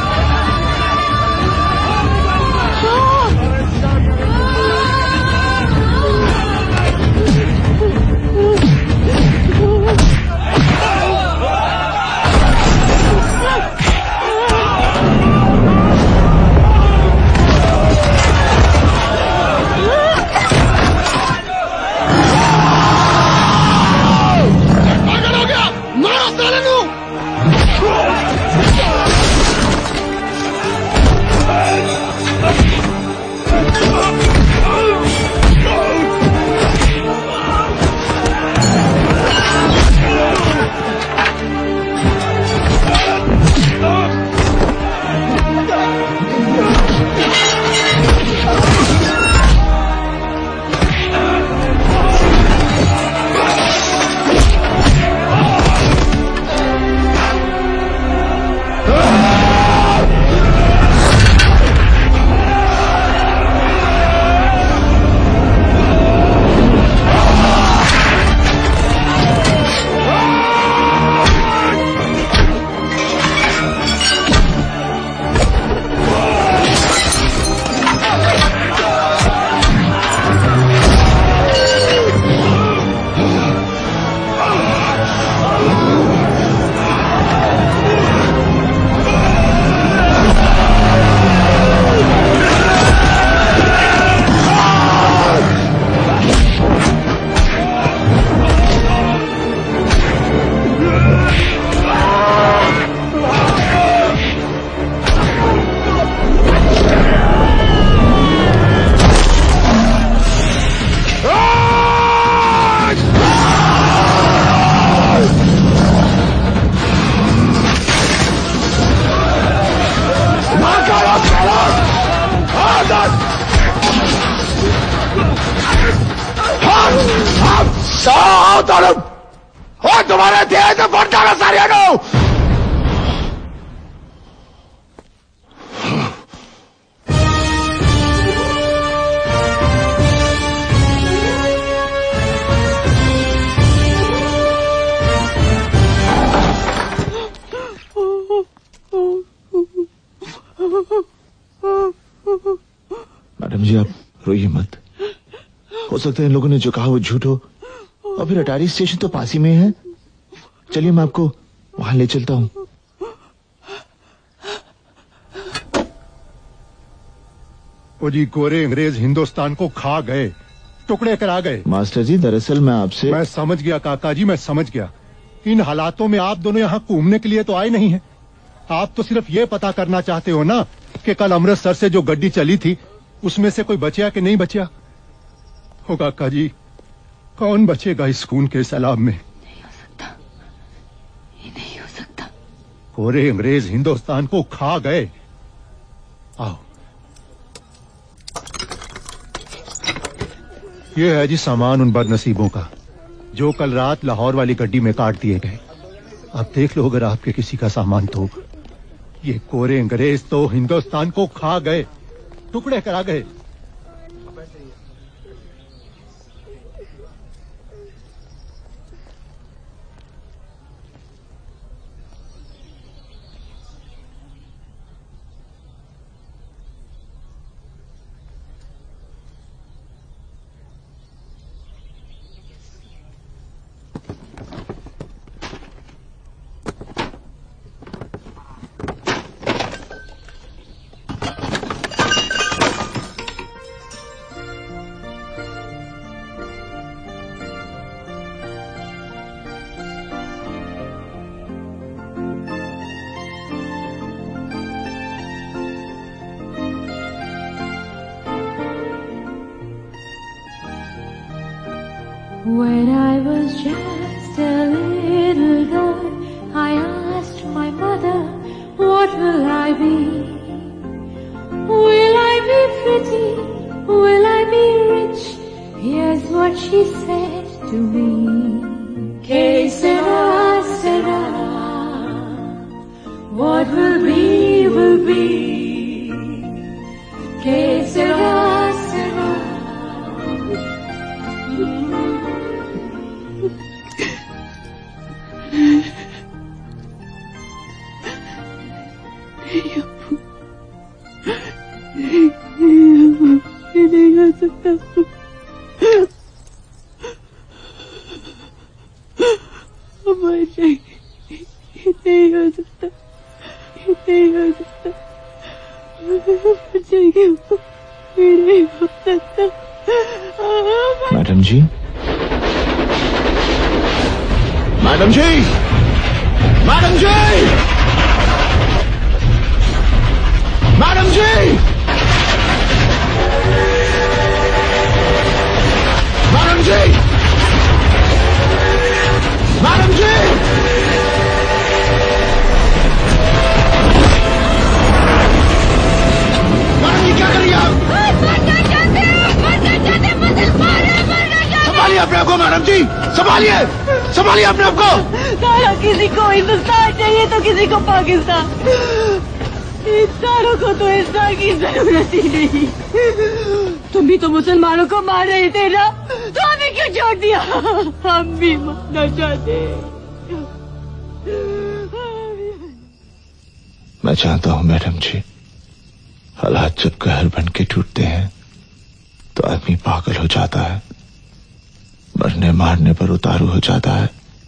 तुम्हारे थे तो फोड़ डाला सारे को। मैडम जी आप रोइए मत, हो सकता है इन लोगों ने जो कहा वो झूठ हो, और फिर अटारी स्टेशन तो पास ही में है। चलिए मैं आपको वहां ले चलता हूं। ओ जी गोरे अंग्रेज हिंदुस्तान को खा गए, टुकड़े करा गए। मास्टर जी दरअसल मैं आपसे। मैं समझ गया काका जी, मैं समझ गया। इन हालातों में आप दोनों यहाँ घूमने के लिए तो आए नहीं हैं। आप तो सिर्फ ये पता करना चाहते हो ना कि कल अमृतसर से जो गड्डी चली थी उसमें से कोई बचा कि नहीं बचा। हो काका जी, कौन बचेगा इस खून के सैलाब में? नहीं हो सकता, ये नहीं हो सकता। गोरे अंग्रेज हिंदुस्तान को खा गए। आओ, ये है जी सामान उन बदनसीबों का जो कल रात लाहौर वाली गड्डी में काट दिए गए। अब देख लो अगर आपके किसी का सामान तो। ये गोरे अंग्रेज तो हिंदुस्तान को खा गए, टुकड़े करा गए। When I was just a little girl, I asked my mother, what will I be? Will I be pretty? Will I be rich? Here's what she said to me. Que sera, sera. What will be, will be. Que sera, sera. नहीं हो सकता, मर जाएंगे, नहीं हो सकता, नहीं हो सकता, मर जाएंगे, नहीं हो सकता। Madam ji, madam ji, madam ji, madam ji, madam ji, madam ji, madam ji क्या कर रही हैं आप? संभालिए अपने आप को मैडम जी, संभालिए, संभालिए अपने आप को। तारा किसी को हिंदुस्तान चाहिए तो किसी को पाकिस्तान, इन सारों को तो हिंदुस्तान की जरूरत ही नहीं। तुम भी तो मुसलमानों को मार रहे थे ना, तो हमें क्यों छोड़ दिया? हम भी मरना चाहते। मैं जानता हूँ मैडम जी, हालात जब कहर बन के टूटते हैं तो आदमी पागल हो जाता है, मरने मारने पर उतारू हो जाता है।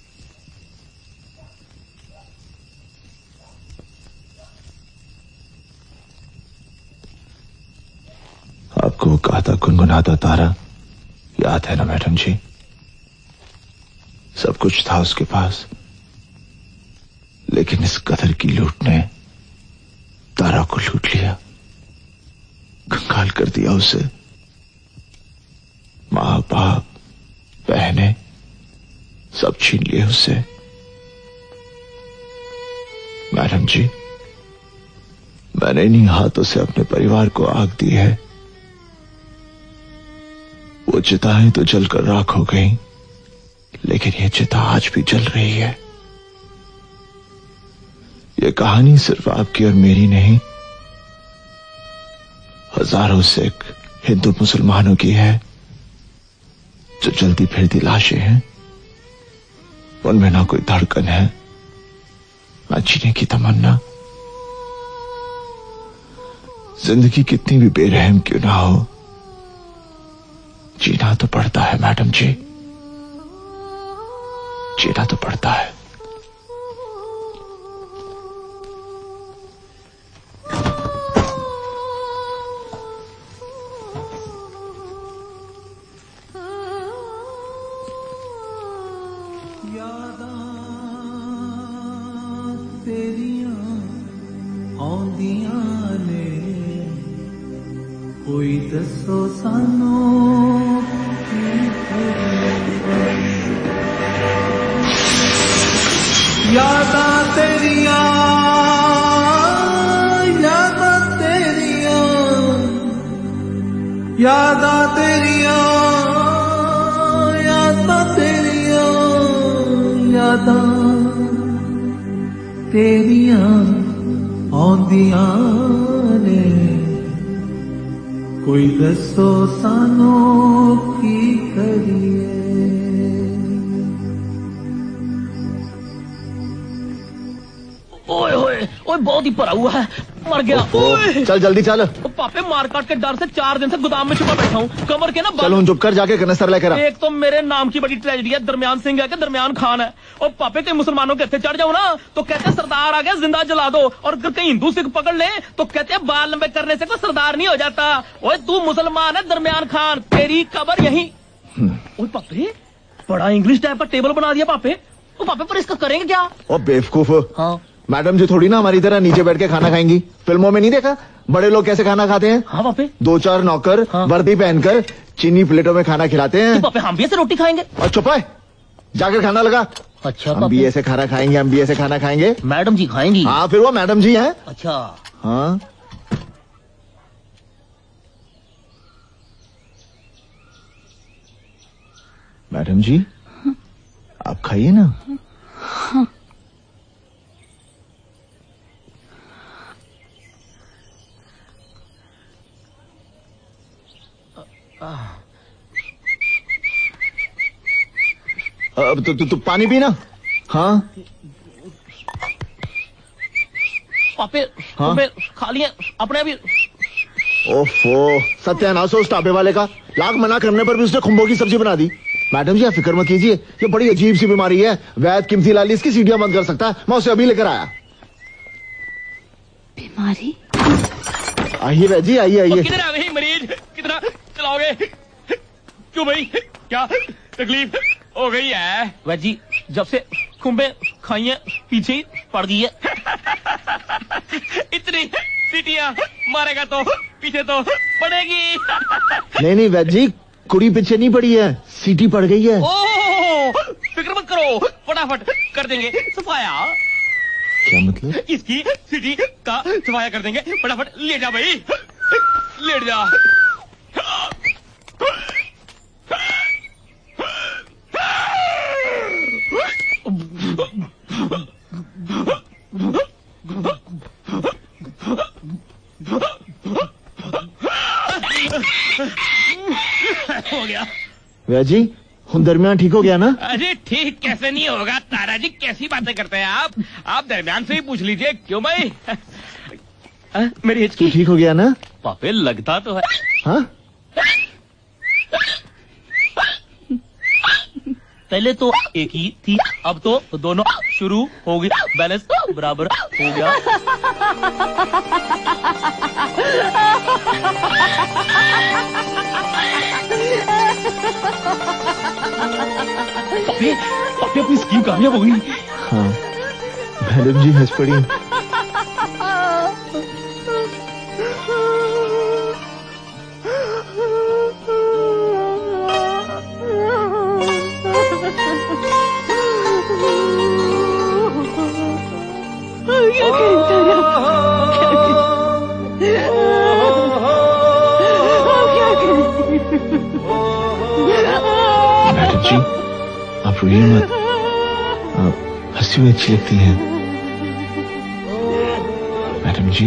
आपको वो गाता गुनगुनाता तारा याद है ना मैडम जी? सब कुछ था उसके पास, लेकिन इस कदर की लूट ने तारा को लूट लिया, कंगाल कर दिया उसे। माँ बाप बहनें सब छीन लिए उससे। मैडम जी, मैंने इन्हीं हाथों से अपने परिवार को आग दी है। वो चिताएं तो जलकर राख हो गई, लेकिन ये चिता आज भी जल रही है। ये कहानी सिर्फ आपकी और मेरी नहीं, हजारों सिख हिंदू मुसलमानों की है जो जल्दी फिरती लाशें हैं। उनमें ना कोई धड़कन है, ना जीने की तमन्ना। जिंदगी कितनी भी बेरहम क्यों ना हो, जीना तो पड़ता है मैडम जी, जीना तो पड़ता है। कोई दसो सानो यादा तेरिया, यादा तेरिया, यादा तेरिया, यादा तेरिया, यादा तेरिया आंदियां ने। कोई दसो सानो की करिए। ओए ओए ओए, बहुत ही पड़ा हुआ है, मर गया। ओए चल जल्दी चल। पापे मार काट के डर से 4 दिन से गोदाम में छुपा बैठा हूँ, कमर के ना। चलो चुप कर, जाके कनस्तर लेकर आ। एक तो मेरे नाम की बड़ी ट्रेजेडी है, दरमियान सिंह है कि दरमियान खान है। और पापे कहीं मुसलमानों के हथे चढ़ जाओ ना तो कहते हैं सरदार आ गया जिंदा जला दो, और अगर कहीं हिंदू सिख पकड़ ले तो कहते हैं बाल लंबे करने से कोई सरदार नहीं हो जाता। ओए तू मुसलमान है दरमियान खान, तेरी कबर यहीं। ओए पापे, बड़ा इंग्लिश टाइप का टेबल बना दिया पापे। तो पापे पर इसका करेंगे क्या? ओ बेवकूफ। हाँ मैडम जी थोड़ी ना हमारी तरह नीचे बैठ के खाना खाएंगी। फिल्मों में नहीं देखा बड़े लोग कैसे खाना खाते हैं? हाँ पापे। 2-4 नौकर वर्दी पहनकर चीनी प्लेटों में खाना खिलाते हैं। तो पापे हम भी ऐसे रोटी खाएंगे? और चुप है, जाकर खाना लगा। अच्छा हम भी ऐसे खाना खाएंगे, हम भी ऐसे खाना खाएंगे। मैडम जी खाएंगी? हाँ फिर वो मैडम जी हैं। अच्छा हाँ। मैडम जी आप खाइए ना। हाँ। अब तो पानी पीना। हाँ पापे हाँ? खा लिए अपने भी। ओफो सत्यानाश हो उस ढाबे वाले का, लाख मना करने पर भी उसने खुम्बों की सब्जी बना दी। मैडम जी आप फिक्र मत कीजिए, ये बड़ी अजीब सी बीमारी है, वैद कीमती लाली इसकी सीढ़ियां बंद कर सकता है, मैं उसे अभी लेकर आया। बीमारी? आइए वैद जी आइए आइए। किधर आ गई मरीज, कितना चलाओगे? क्यों भाई, क्या तकलीफ हो गई है? वैद जी जब से खुम्बे खाई है पीछे ही पड़ गई है। इतनी सीटियां मारेगा तो पीछे तो पड़ेगी। नहीं वैद जी कुड़ी पीछे नहीं पड़ी है, सीटी पड़ गई है। ओह फिक्र मत करो, फटाफट कर देंगे सफाया। क्या मतलब? इसकी सीटी का सफाया कर देंगे, फटाफट लेट जा भाई, लेट जा। हो गया वैद जी हम दरमियान ठीक हो गया ना? अरे ठीक कैसे नहीं होगा तारा जी, कैसी बातें करते हैं आप दरमियान से ही पूछ लीजिए। क्यों भाई? मेरी हिचकी ठीक हो गया ना? पापे लगता तो है। हाँ पहले तो एक ही थी, अब तो दोनों शुरू हो गई, बैलेंस बराबर हो गया। पापे अपनी स्कीम कामयाब हो गई। हाँ मैडम जी हंस पड़ी। मैडम जी आप रोइए मत, आप हंसी हुई अच्छी लगती हैं। मैडम जी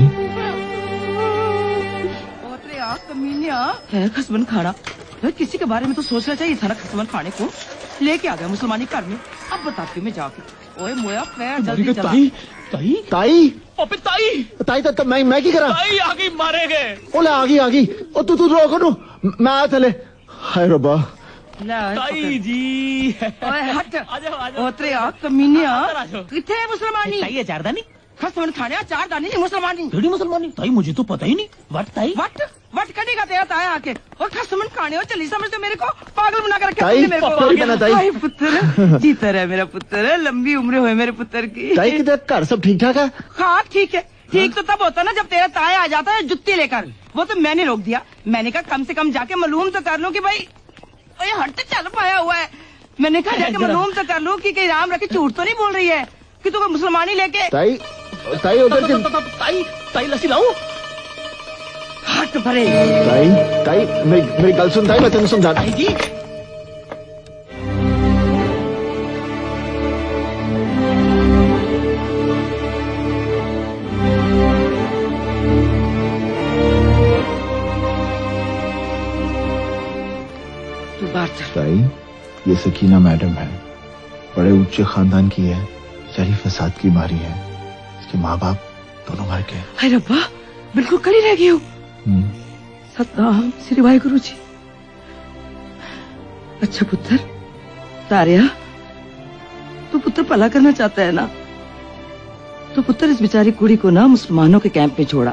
है खसमन खाना, किसी के बारे में तो सोचना चाहिए था ना। खसमन खाने को लेके आ गया मुसलमानी घर में, अब बताती हूँ मैं जाके। ओए मोया पैर जल्दी चला। ताई ताई पापे ताई ताई तक मैं की करा? ताई आ गई, मारे गए। ओले आ गई ओ तू रोको नो, मैं आया थले। हाय रब्बा ताई जी। ओए हट ओतरे आ कमीनिया, किथे है मुसलमानी? ताई चारदानी खसमन खाने चारदानी नहीं मुसलमानी। थोड़ी मुसलमानी ताई, मुझे तो पता ही नहीं। वट ताई वट करेगा तेरा ताया आके, और खसमन खाने हो चली समझते मेरे को पागल बना कर ताई, मेरे को। ताई पुत्र जीता रहे मेरा पुत्र, लंबी उम्र हुए मेरे पुत्र की। ताई किधर घर सब ठीक ठाक है? हाँ ठीक है, ठीक तो तब होता ना जब तेरा ताया आ जाता है जुत्ती लेकर। वो तो मैंने रोक दिया, मैंने कहा कम से कम जाके मालूम तो कर लूं कि भाई हट चल पाया हुआ है। मैंने कहा जाके मालूम तो कर लूं कि राम रखी झूठ तो नहीं बोल रही है कि तू मुसलमानी लेके। ताई उधर ताई लस्सी लाऊं? हट भरे। ताई मेरी गल सुन ताई, मैं तेन समझाता जी। ताई ये सकीना मैडम है, बड़े ऊंचे खानदान की है, बेचारी फसाद की मारी है, इसके माँ बाप दोनों मर गए। हाय रब्बा बिल्कुल कड़ी रह गई हूँ। सतनाम श्री वाहिगुरु जी। अच्छा पुत्र तारिया, तू पुत्र भला करना चाहता है ना, तो पुत्र इस बेचारी कुड़ी को ना मुसलमानों के कैंप में छोड़ा।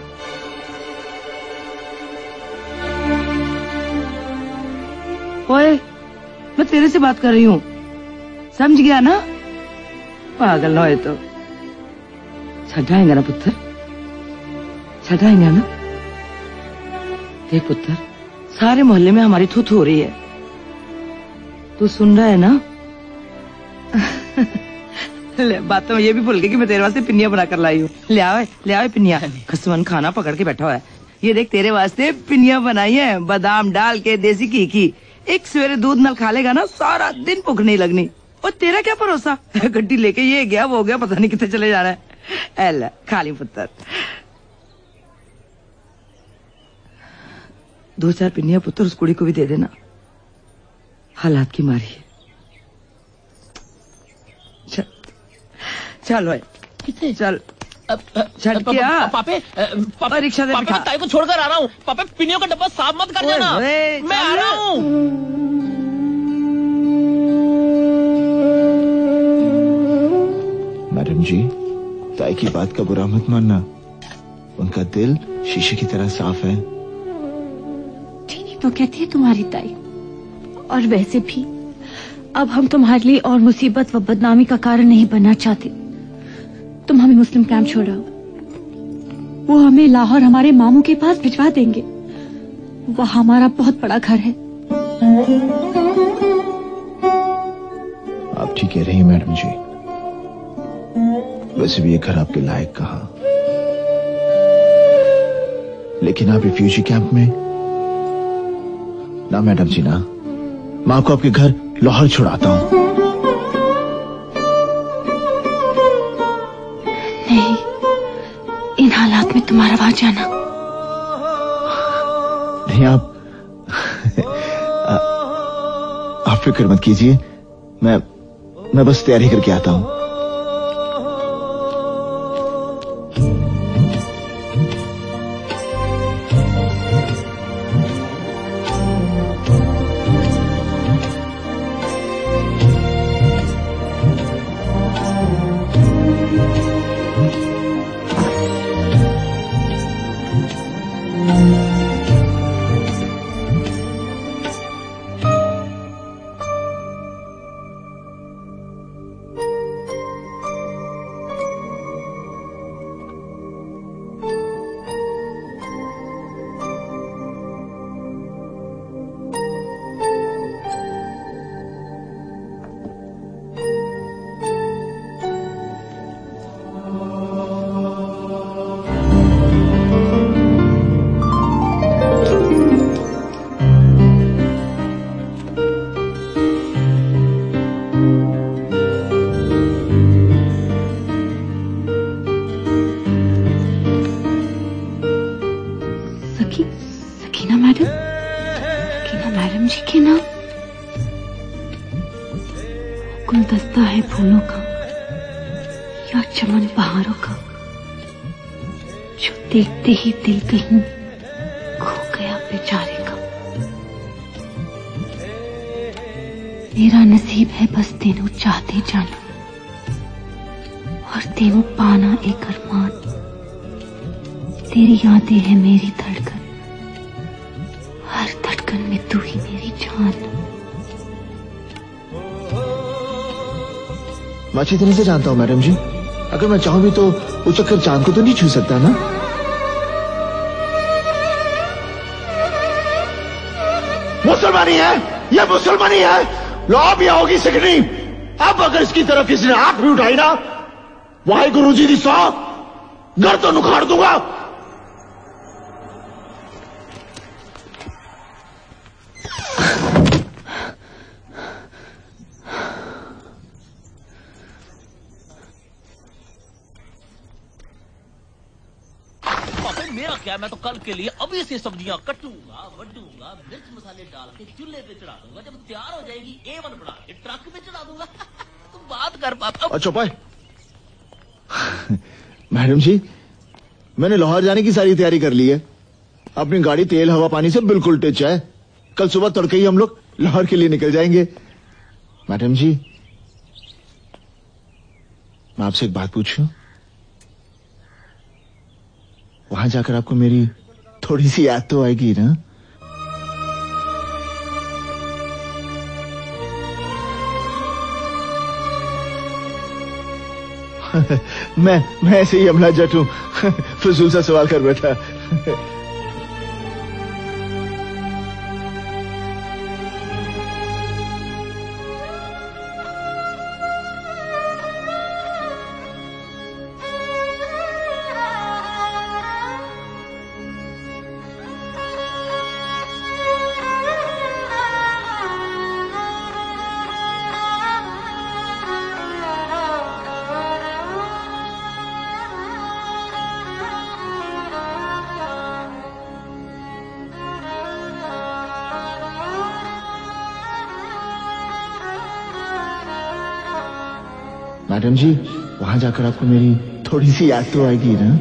ओए मैं तेरे से बात कर रही हूँ, समझ गया ना? पागल ना हो तो छाएंगे ना पुत्र, छाएंगे ना। देख पुत्र सारे मोहल्ले में हमारी थू हो रही है, तू सुन रहा है ना? ले बात तो ये भी भूल गई कि मैं तेरे वास्ते पिन्नियां बना कर लाई हूँ। ले आओ पिन्नियां। खसमन खाना पकड़ के बैठा हुआ है, ये देख तेरे वास्ते पिन्नियां बनाई है, बादाम डाल के देसी घी की। एक सवेरे दूध नल खा लेगा ना, सारा दिन भूख नहीं लगनी। और तेरा क्या भरोसा, गड्डी लेके ये गया वो गया, पता नहीं कितने चले जा रहा है। एल खा ली पुत्र, 2-4 पिन्नियां पुत्र उस कुड़ी को भी दे देना, हालात की मारी है। चल भाई चल चल क्या पापे पापा रिक्शा दे, पापे ताई को छोड़कर आ रहा हूँ। पापे पिनियों का डब्बा साफ मत कर देना, मैं आ रहा हूँ। मैडम जी, ताई की बात का बुरा मत मानना, उनका दिल शीशे की तरह साफ है। ठीक तो कहती है तुम्हारी ताई, और वैसे भी अब हम तुम्हारे लिए और मुसीबत व बदनामी का कारण नहीं बनना चाहते। तुम हमें मुस्लिम कैंप छोड़ाओ, वो हमें लाहौर हमारे मामू के पास भिजवा देंगे, वहाँ हमारा बहुत बड़ा घर है। आप ठीक कह रही हैं मैडम जी, वैसे भी ये घर आपके लायक कहाँ, लेकिन आप रिफ्यूजी कैंप में ना मैडम जी ना, मैं आपको आपके घर लाहौर छुड़ाता हूँ। नहीं, इन हालात में तुम्हारा वहां जाना नहीं। आप फिक्र मत कीजिए, मैं बस तैयारी करके आता हूँ। गुलदस्ता है फूलों का या चमन बहारों का, जो देखते ही दिल कहीं खो गया बेचारे का। मेरा नसीब है बस तेनू चाहते जाना, और तेनू पाना एक अरमान। तेरी यादें है मेरी धड़कन, हर धड़कन में तू ही मेरी जान। मैं अच्छी तरह से जानता हूँ मैडम जी, अगर मैं चाहूँ भी तो उचक चांद को तो नहीं छू सकता ना। मुसलमानी है, ये मुसलमानी है, लो भी होगी सिकनी। अब अगर इसकी तरफ किसी ने आंख भी उठाई ना, वाहे गुरु जी की सौ घर तो नुखाड़ दूंगा। मेरा क्या, मैं तो कल के लिए अभी से सब्जियां कटूंगा, वड्डूंगा, मिर्च मसाले डाल के चूल्हे पे चढ़ा दूंगा। जब तैयार हो जाएगी A1 बना के ट्रक पे चढ़ा दूंगा। तुम बात कर पाता। अच्छा पाए मैडम जी, मैंने लाहौर जाने की सारी तैयारी कर ली है। अपनी गाड़ी तेल हवा पानी से बिल्कुल टच है। कल सुबह तड़के ही हम लोग लाहौर के लिए निकल जाएंगे। मैडम जी, मैं आपसे एक बात पूछूं? वहां जाकर आपको मेरी थोड़ी सी याद तो आएगी ना? मैं ऐसे ही अमला जट हूं, फजूल सा सवाल कर बैठा। मैडम जी, वहां जाकर आपको मेरी थोड़ी सी याद तो आएगी ना?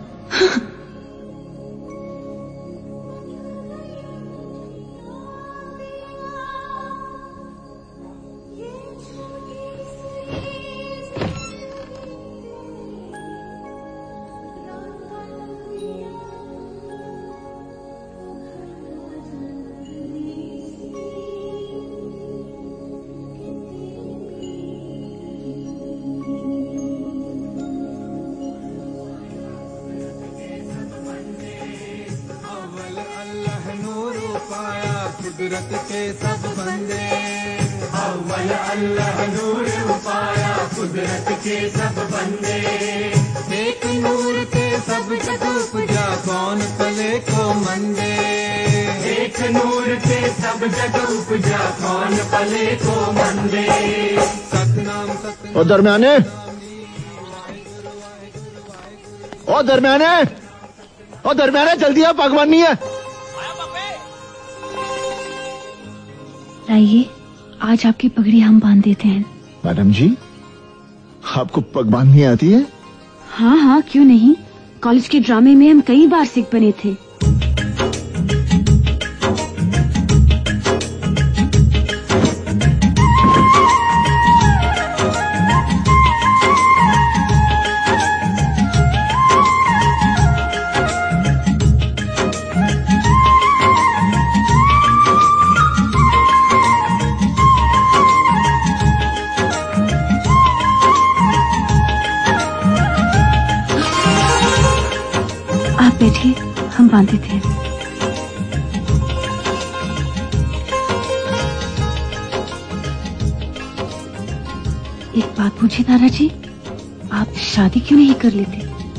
कुदरत के सब बंदे, अव्वल अल्लाह नूर पाया कुदरत के सब बंदे, एक नूर के सब जग उपजा कौन पले को मंदे, एक नूर के सब जग उपजा कौन पले को मंदे। सतनाम सतनाम। ओ दरमियाने, ओ दरमियाने, ओ दरमियाने, जल्दी आ, भगवान नहीं है। लाइए, आज आपकी पगड़ी हम बांध देते हैं। मैडम जी, आपको पग बांधनी आती है? हाँ हाँ, क्यों नहीं। कॉलेज के ड्रामे में हम कई बार सिख बने थे। बैठिए, हम बांधे थे। एक बात पूछे दादाजी, आप शादी क्यों नहीं कर लेते?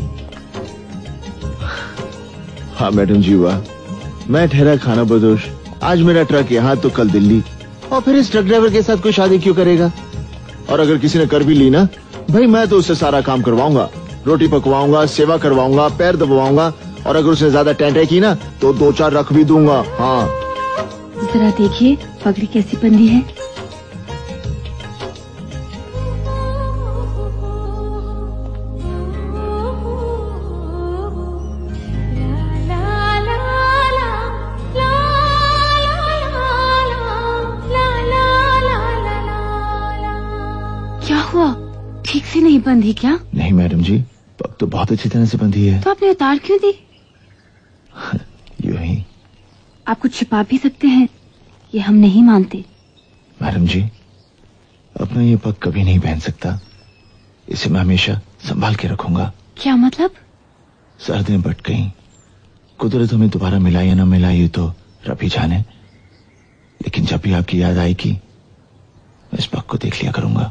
हाँ मैडम जी, वाह, मैं ठहरा खाना बदोश। आज मेरा ट्रक यहाँ तो कल दिल्ली, और फिर इस ट्रक ड्राइवर के साथ कोई शादी क्यों करेगा? और अगर किसी ने कर भी ली ना, भाई मैं तो उससे सारा काम करवाऊंगा, रोटी पकवाऊंगा, सेवा करवाऊंगा, पैर दबाऊंगा, और अगर उसने ज्यादा टेंटे की ना तो 2-4 रख भी दूंगा। हाँ, जरा देखिए पगड़ी कैसी बंधी है। क्या हुआ, ठीक से नहीं बंधी क्या? नहीं मैडम जी, पग तो बहुत अच्छी तरह से बंधी है। तो आपने उतार क्यों दी? यूं ही। आप कुछ छिपा भी सकते हैं, ये हम नहीं मानते। मैडम जी, अब मैं ये पग कभी नहीं पहन सकता, इसे मैं हमेशा संभाल के रखूंगा। क्या मतलब? सर्दियां बट गई, कुदरत हमें दोबारा मिलाई या न मिलाई तो रब ही जाने, लेकिन जब भी आपकी याद आएगी मैं इस पग को देख लिया करूंगा।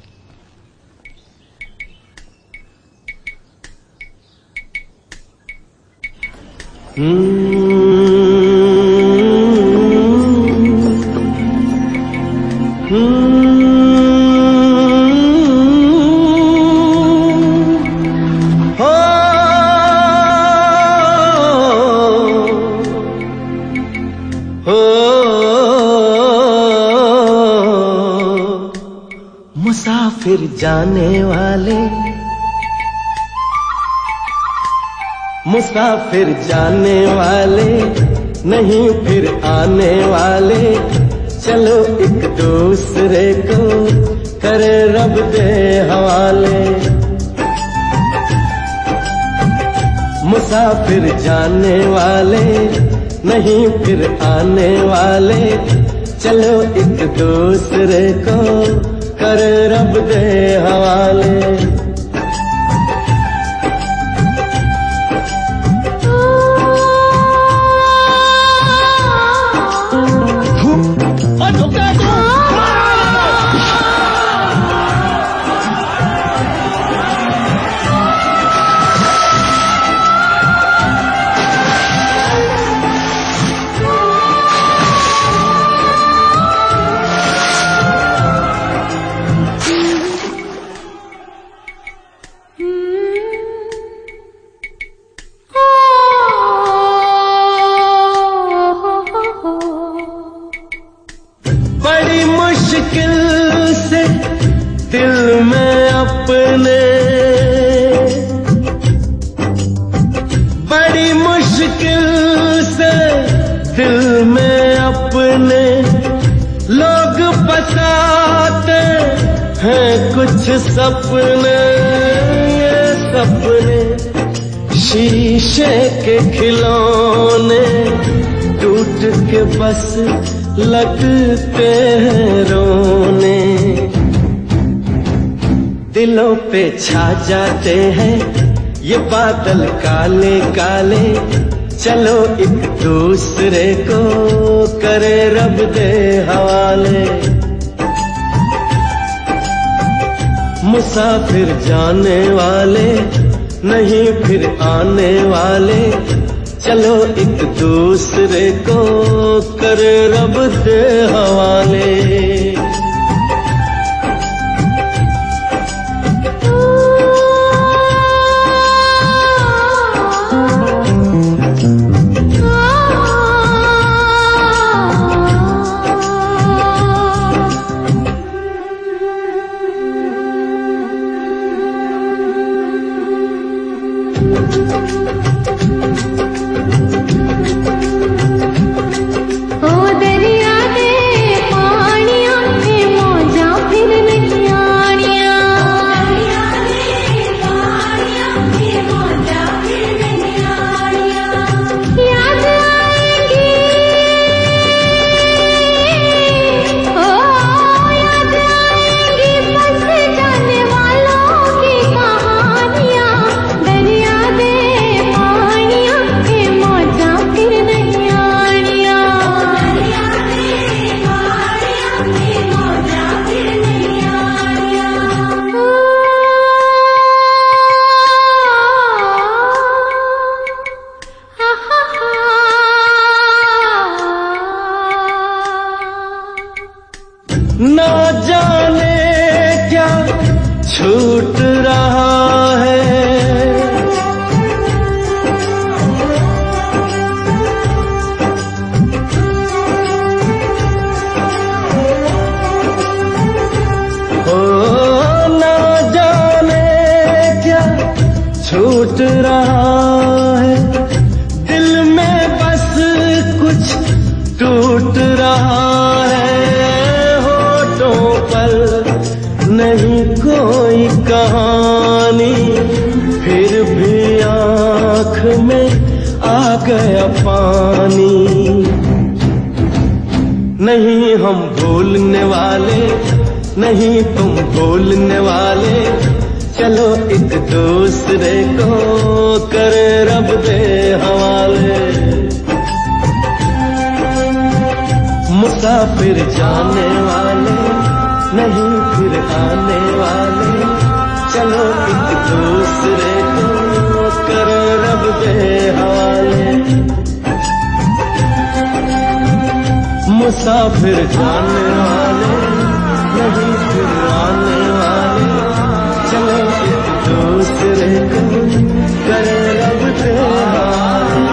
मुसाफिर जाने वाले, मुसाफिर जाने वाले नहीं फिर आने वाले, चलो एक दूसरे को करे रब दे हवाले। मुसाफिर जाने वाले नहीं फिर आने वाले, चलो एक दूसरे को करे रब दे हवाले। बसाते हैं कुछ सपने, ये सपने शीशे के खिलौने, टूट के बस लगते हैं रोने। दिलों पे छा जाते हैं ये बादल काले काले, चलो एक दूसरे को करे रब दे हवाले। मुसाफिर जाने वाले नहीं फिर आने वाले, चलो एक दूसरे को करे रब दे हवाले। ना जाने क्या छूट रहा है, ओ ना जाने क्या छूट रहा है, दिल में बस कुछ टूट रहा है। नहीं कोई कहानी फिर भी आँख में आ गया पानी। नहीं हम भूलने वाले नहीं तुम भूलने वाले, चलो एक दूसरे को करे रब दे हवाले। मुसाफिर जाने वाले नहीं फिर आने वाले, चलो एक दूसरे को करो रब दे हवाले। मुसाफिर जाने वाले नहीं फिर आने वाले, चलो एक दूसरे को करो रब दे हवाले।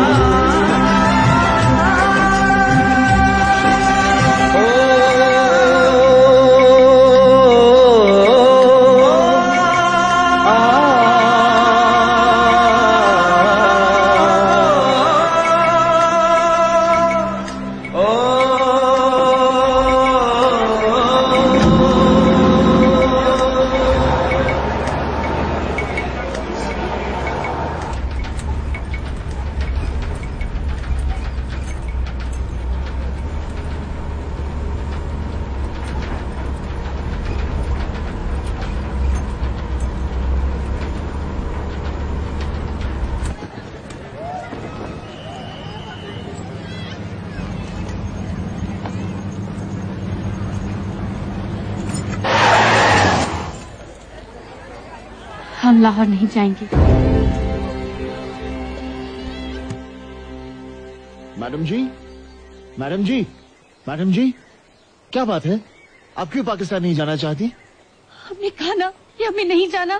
हम लाहौर नहीं जाएंगे। Madam ji, madam ji, madam ji, क्या बात है? आप क्यों पाकिस्तान नहीं जाना चाहती? हमने कहा ना कि हमें नहीं जाना।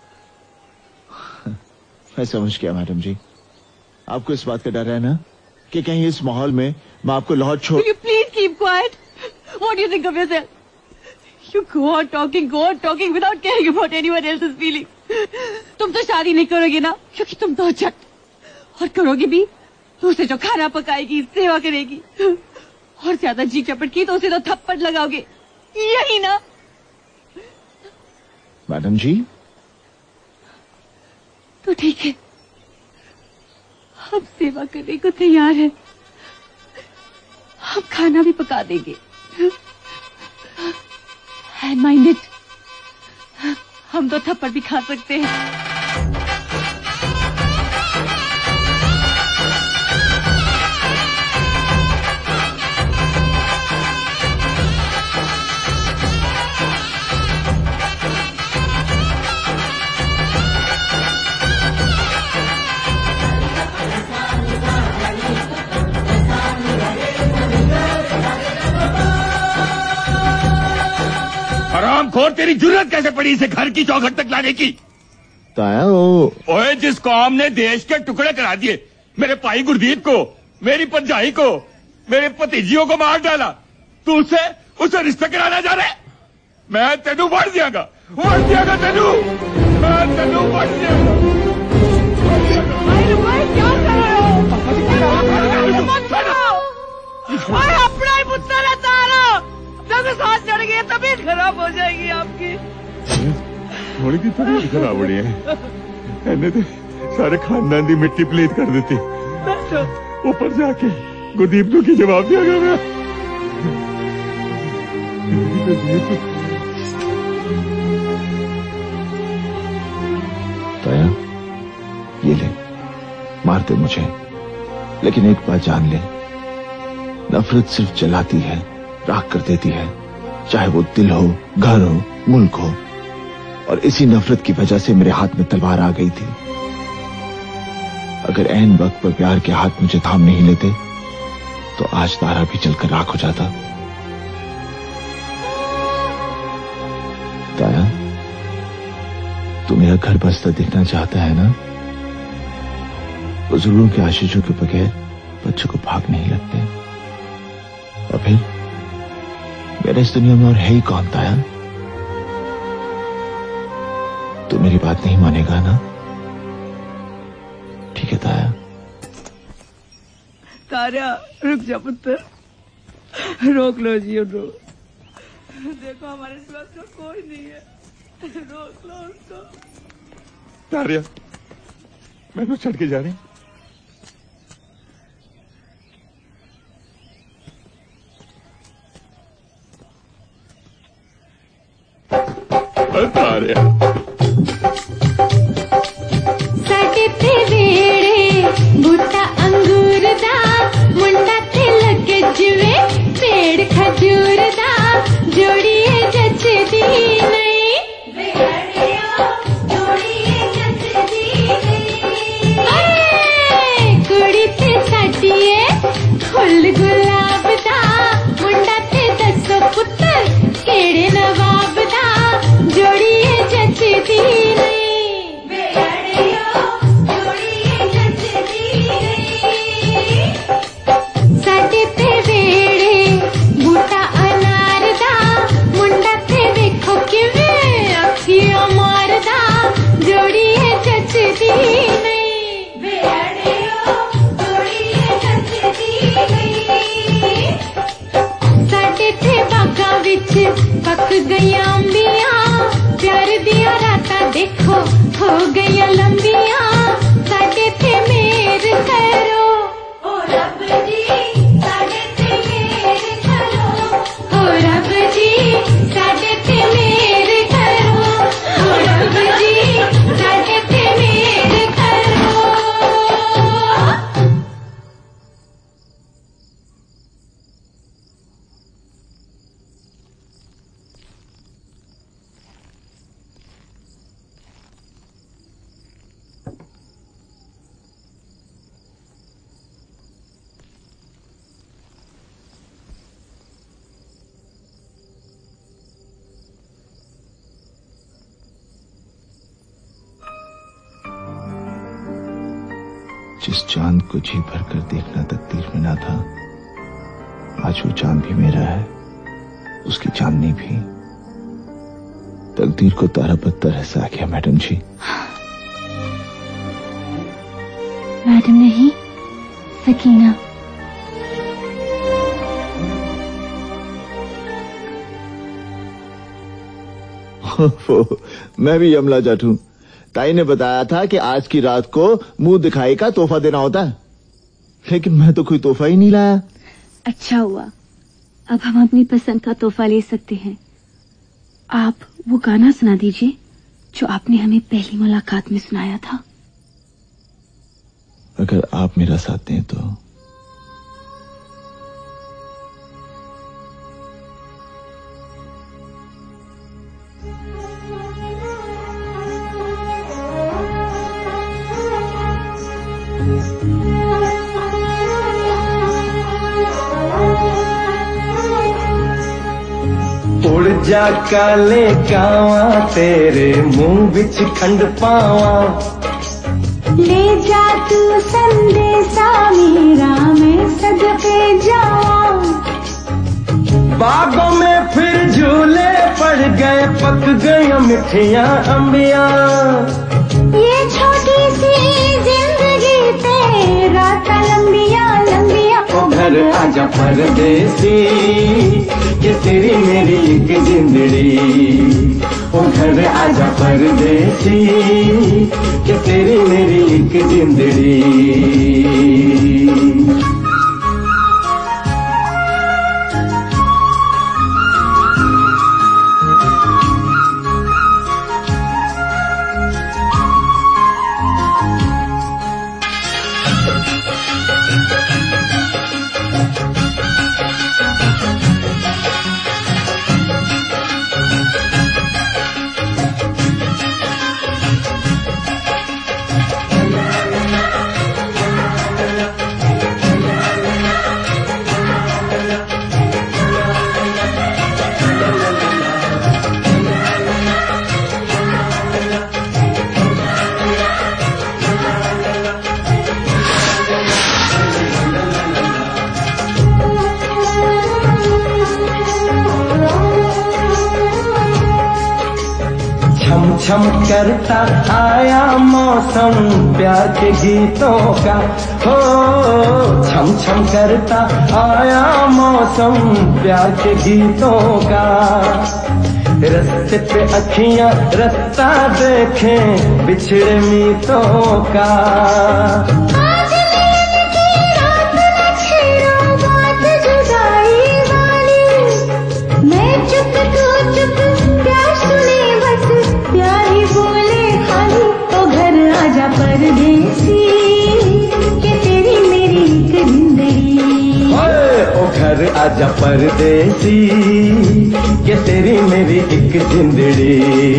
मैं समझ गया मैडम जी, आपको इस बात का डर है ना कि कहीं इस माहौल में मैं आपको लाहौर छोड़। Will you please keep quiet? What do you think of yourself? You go on talking without caring about anyone else's feelings. तुम तो शादी नहीं करोगे ना, क्योंकि तुम तो झट, और करोगे भी तो उसे जो खाना पकाएगी, सेवा करेगी, और ज्यादा जी चपट की तो उसे तो थप्पड़ लगाओगे। यही ना? मैडम जी तो ठीक है, हम सेवा करने को तैयार हैं। हम खाना भी पका देंगे। हैंड माइंडेड, हम तो थप्पड़ भी खा सकते हैं। हरामखोर, तेरी जुर्रत कैसे पड़ी इसे घर की चौखट तक लाने की? ताया वो ओए, जिस कौम ने देश के टुकड़े करा दिए, मेरे भाई गुरदीप को, मेरी भरजाई को, मेरे भतीजियों को मार डाला, तू उसे रिश्ता कराना जा रहा है? मैं तेनू वड़ दियागा तेनू, मैं तेनू वड़ दियागा। क्या कर रहे हो? अपना ही पुत्र है तारा, जब सांस चढ़ गई तबीयत खराब हो जाएगी आपकी। थोड़ी की तबीयत खराब हो रही है, मैंने तो सारे खानदान की मिट्टी प्लेट कर देती। ऊपर जाके गुरदीप को की जवाब दिया गया। ताया ये ले, मारते मुझे, लेकिन एक बात जान ले, नफरत सिर्फ जलाती है, राख कर देती है, चाहे वो दिल हो, घर हो, मुल्क हो। और इसी नफरत की वजह से मेरे हाथ में तलवार आ गई थी। अगर ऐन वक्त पर प्यार के हाथ मुझे थाम नहीं लेते तो आज तारा भी जलकर राख हो जाता। ताया, तू मेरा घर बसता देखना चाहता है ना? बुजुर्गों के आशीषों के बगैर बच्चों को भाग नहीं लगते। और फिर मेरा इस दुनिया में और है ही कौन? ताया, तू मेरी बात नहीं मानेगा ना? ठीक है ताया। तारा रुक जा पुत्र, रोक लो जी, रोक। देखो हमारे पास तो कोई नहीं है, रोक लो उसको। तारिया, मैं तो चढ़ के जा रही हूँ। तारिया, साडे ते वेड़े बूटा अंगूर दा, मुंडा ते लगे जिवे पेड़ खजूर दा, जोड़िए जचदी नहीं, जोड़िए जचदी नहीं। कुड़ी ते साडिए फुल गुलाब दा, मुंडा ते दसो पुत्र केड़े नवाब दा, जोड़िए जचदी नहीं। साडे ते वेड़े बूटा अनार दा, मुंडा ते देखो किवें अखियां मारदा, जोड़िए जचदी नहीं। साडे ते बागां विच पक गईयां अंबियां, प्यार दियां रातां देखो हो गईयां लंबियां, साडे ते मेर करो ओ रब जी, साडे ते मेर करो ओ रब जी, साडे ते मेर करो ओ रब जी, साडे ते मेर करो। जिस चांद को जी भर कर देखना तकदीर में ना था, आज वो चांद भी मेरा है, उसकी चांदनी भी। तकदीर को तारा पत्थर ऐसा क्या मैडम जी? मैडम नहीं, सकीना। मैं भी यमला जट हूँ। ताई ने बताया था कि आज की रात को मुंह दिखाई का तोहफा देना होता है, लेकिन मैं तो कोई तोहफा ही नहीं लाया। अच्छा हुआ, अब हम अपनी पसंद का तोहफा ले सकते हैं। आप वो गाना सुना दीजिए जो आपने हमें पहली मुलाकात में सुनाया था। अगर आप मेरा साथ दें तो। उड़ जा काले कावा तेरे मुंह बिच खंड पावा, ले जा तू संदेशा मेरा मैं सदके जावा। बागों में फिर झूले पड़ गए, पक गई मिठियां अंबियां। ये छोटी सी जिंदगी तेरा लंबियां लंबियां। ओ घर आजा परदेसी कि तेरी मेरी एक जिंदड़ी। ओ घर आजा परदेसी कि तेरी मेरी एक जिंदड़ी। छम करता आया मौसम प्यार के गीतों का। हो छम छम करता आया मौसम प्यार के गीतों का। रस्ते पे अखियां रास्ता देखें बिछड़े मीतों का। परदेसी कि तेरी मेरी एक जिंदड़ी। ओ घर आजा परदेसी कि तेरी मेरी एक जिंदड़ी।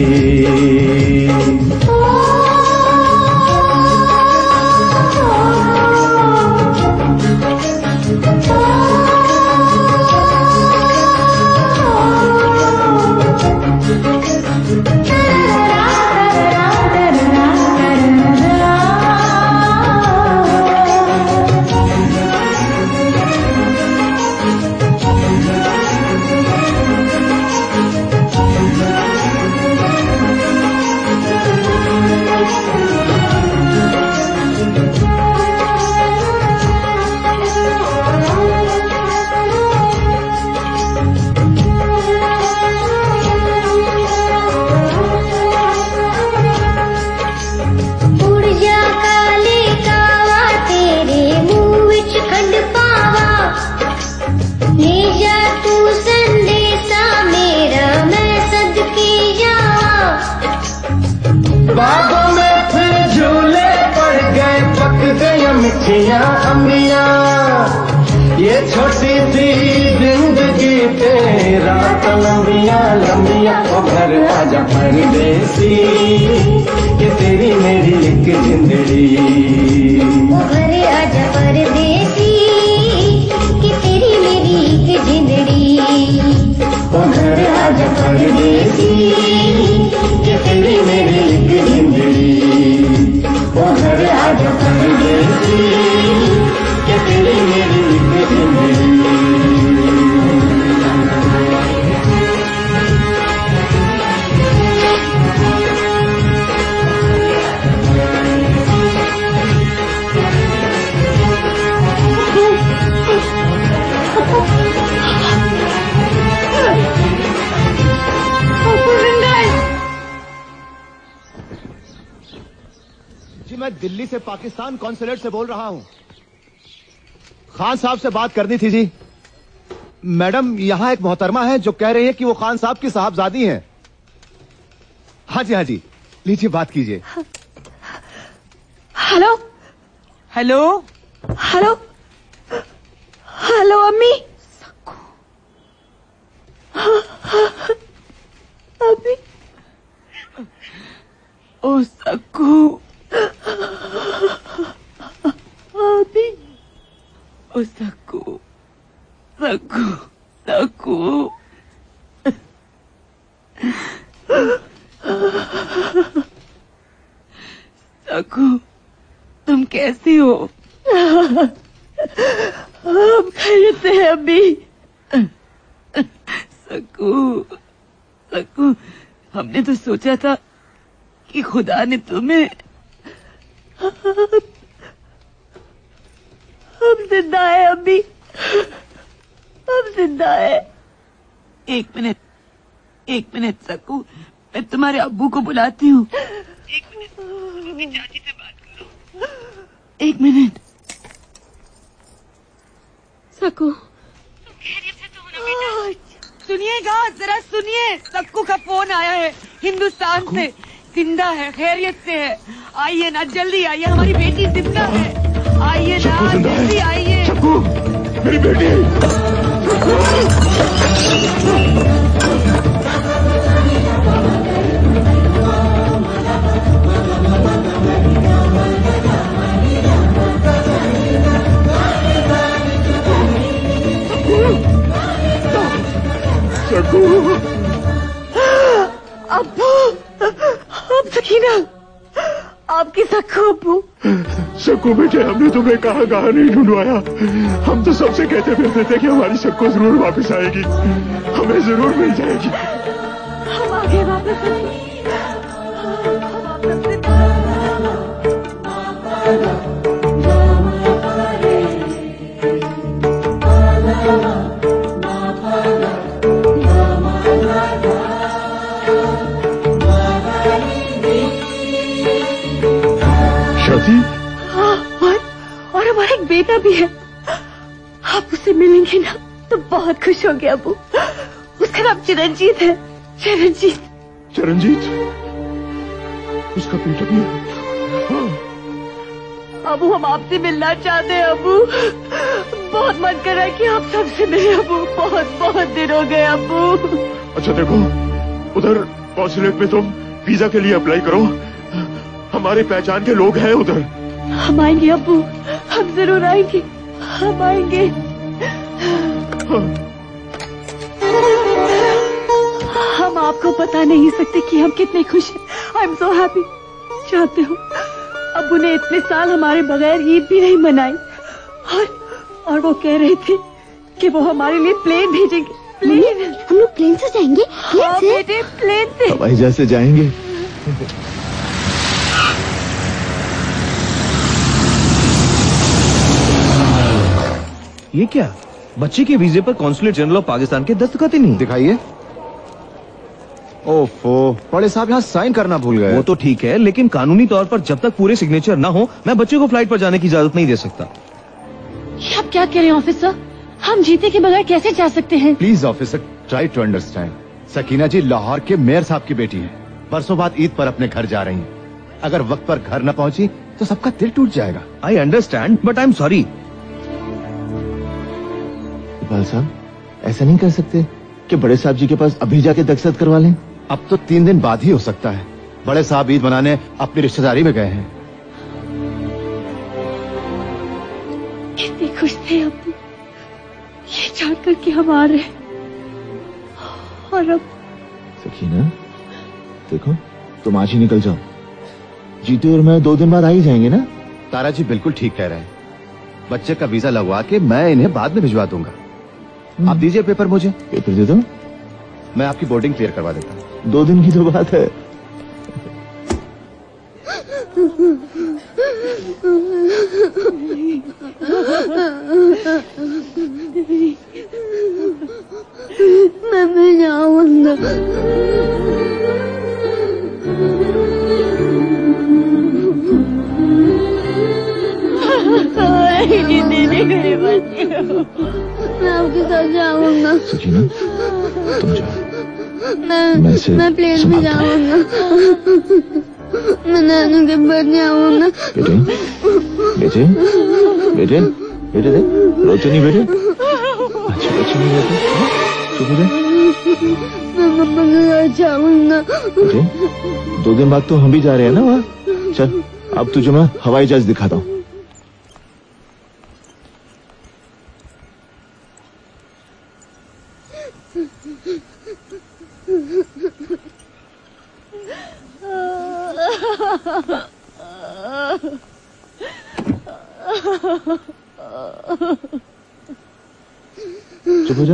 बागों में फिर झूले पड़ गए, पक गई मिठियां अंबियां। ये छोटी सी जिंदगी तेरा लंबियां लंबियां। ओ घर आजा परदेसी कि तेरी मेरी एक जिंदड़ी। ओ घर आजा परदेसी कि तेरी मेरी एक जिंदड़ी। ओ घर आजा परदेसी कि तेरी मेरी एक जिंदड़ी। ओ घर आजा परदेसी कि तेरी मेरी एक जिंदड़ी। मैं दिल्ली से पाकिस्तान कॉन्सुलेट से बोल रहा हूं। खान साहब से बात करनी थी जी। मैडम, यहां एक मोहतरमा है जो कह रही है कि वो खान साहब की साहबजादी हैं। हाँ जी हाँ जी, लीजिए बात कीजिए। हेलो हेलो हेलो हेलो अम्मी। अम्मी ओ सक्कू, अम्मी ओ सक्कू सक्कू सक्कू। सक्कू, तुम कैसी हो? हम खैरियत से हैं अम्मी। सक्कू सक्कू, हमने तो सोचा था कि खुदा ने तुम्हें। हम जिंदा है अम्मी, हम जिंदा है। एक मिनट सक्कू, मैं तुम्हारे अब्बू को बुलाती हूँ। एक मिनट, अपनी चाची से बात करो। एक मिनट। सक्कू, सुनिएगा, जरा सुनिए। सक्कू का फोन आया है हिंदुस्तान से, जिंदा है, खैरियत से है। आइए ना, जल्दी आइए, हमारी बेटी जिंदा है। आइए ना, जल्दी आइए। सक्कू, मेरी बेटी। सक्कू, अब्बू, अब सकीना, आपकी सक्कू अब्बू। सक्कू बेटे, हमने तुम्हें कहाँ नहीं ढूंढवाया। हम तो सबसे कहते फिरते थे कि हमारी सक्कू जरूर वापस आएगी, हमें जरूर मिल जाएगी। हम आगे वापस आएंगे। और हमारा एक बेटा भी है। आप उससे मिलेंगे ना तो बहुत खुश होंगे अबू। उसका नाम चिरंजीत है। चिरंजीत। चिरंजीत? उसका बेटा भी है? अबू, हम आपसे मिलना चाहते हैं अबू। बहुत मन कर रहा है कि आप सबसे मिले अबू। बहुत बहुत दिन हो गए अबू। अच्छा देखो, उधर कॉन्सुलेट में तुम वीजा के लिए अप्लाई करो, हमारे पहचान के लोग हैं उधर। हम आएंगे अबू, हम जरूर आएंगे, हम आएंगे। हम आपको बता नहीं सकते कि हम कितने खुश हैं। I am so happy. चाहते हो, अबू ने इतने साल हमारे बगैर ईद भी नहीं मनाई, और वो कह रहे थे कि वो हमारे लिए प्लेन भेजेंगे। प्लेन? हम लोग प्लेन से जाएंगे? हाँ बेटे, प्लेन से। हवाई जहाज से जाएंगे। ये क्या? बच्चे के वीजे पर कॉन्सुलेट जनरल ऑफ पाकिस्तान के दस्तखत ही नहीं। दिखाइए। ओफो, बड़े साहब यहाँ साइन करना भूल गए। वो तो ठीक है, लेकिन कानूनी तौर पर जब तक पूरे सिग्नेचर ना हो, मैं बच्चे को फ्लाइट पर जाने की इजाजत नहीं दे सकता। ये आप क्या कह रहे हैं ऑफिसर? हम जीते के बगैर कैसे जा सकते हैं? Please officer, try to understand. Sakina ji Lahore के मेयर साहब की बेटी है। परसों बाद ईद पर अपने घर जा रही हैं। अगर वक्त पर घर न पहुंची तो सबका दिल टूट जाएगा। I understand, but I am sorry. Iqbal साहब, ऐसा नहीं कर सकते कि बड़े साहब जी के पास अभी जाके दस्तखत करवा लें? अब तो 3 दिन बाद ही हो सकता है। बड़े साहब ईद मनाने अपनी रिश्तेदारी में गए हैं। कितने खुश थे अब्बू, ये जानकर कि हम आ रहे हैं। और अब सकीना, देखो तुम आज ही निकल जाओ। जीतू और मैं 2 दिन बाद आ ही जाएंगे ना? तारा जी बिल्कुल ठीक कह रहे हैं। बच्चे का वीजा लगवा के मैं इन्हें बाद में भिजवा दूंगा। आप दीजिए पेपर मुझे। पेपर दे दो, मैं आपकी बोर्डिंग क्लियर करवा देता हूँ। 2 दिन की तो बात है। मैं भी जाऊंगा। मैं आपके साथ जाऊंगा। सकीना तुम जाओ, मैं प्लेन में जाऊंगा। मैं नानू के पास जाऊंगा। बेटे बेटे बेटे बेटे दे रोते नहीं बेटे, अच्छी अच्छी नहीं बेटे, चुप हो जा। मैं मम्मा के साथ जाऊंगा। बेटे 2 दिन बाद तो हम भी जा रहे हैं ना वहाँ। चल अब तुझे मैं हवाई जहाज दिखाता हूँ। चुप हो जा।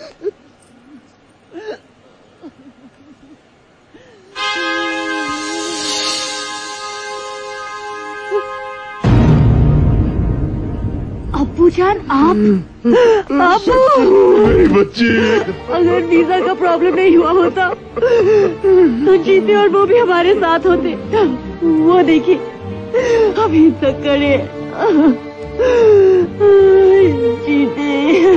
अब्बू जान आप अब्बू मेरी बच्ची। अगर वीजा का प्रॉब्लम नहीं हुआ होता तो जीते और वो भी हमारे साथ होते। वो देखिए अभी तक करे जीते।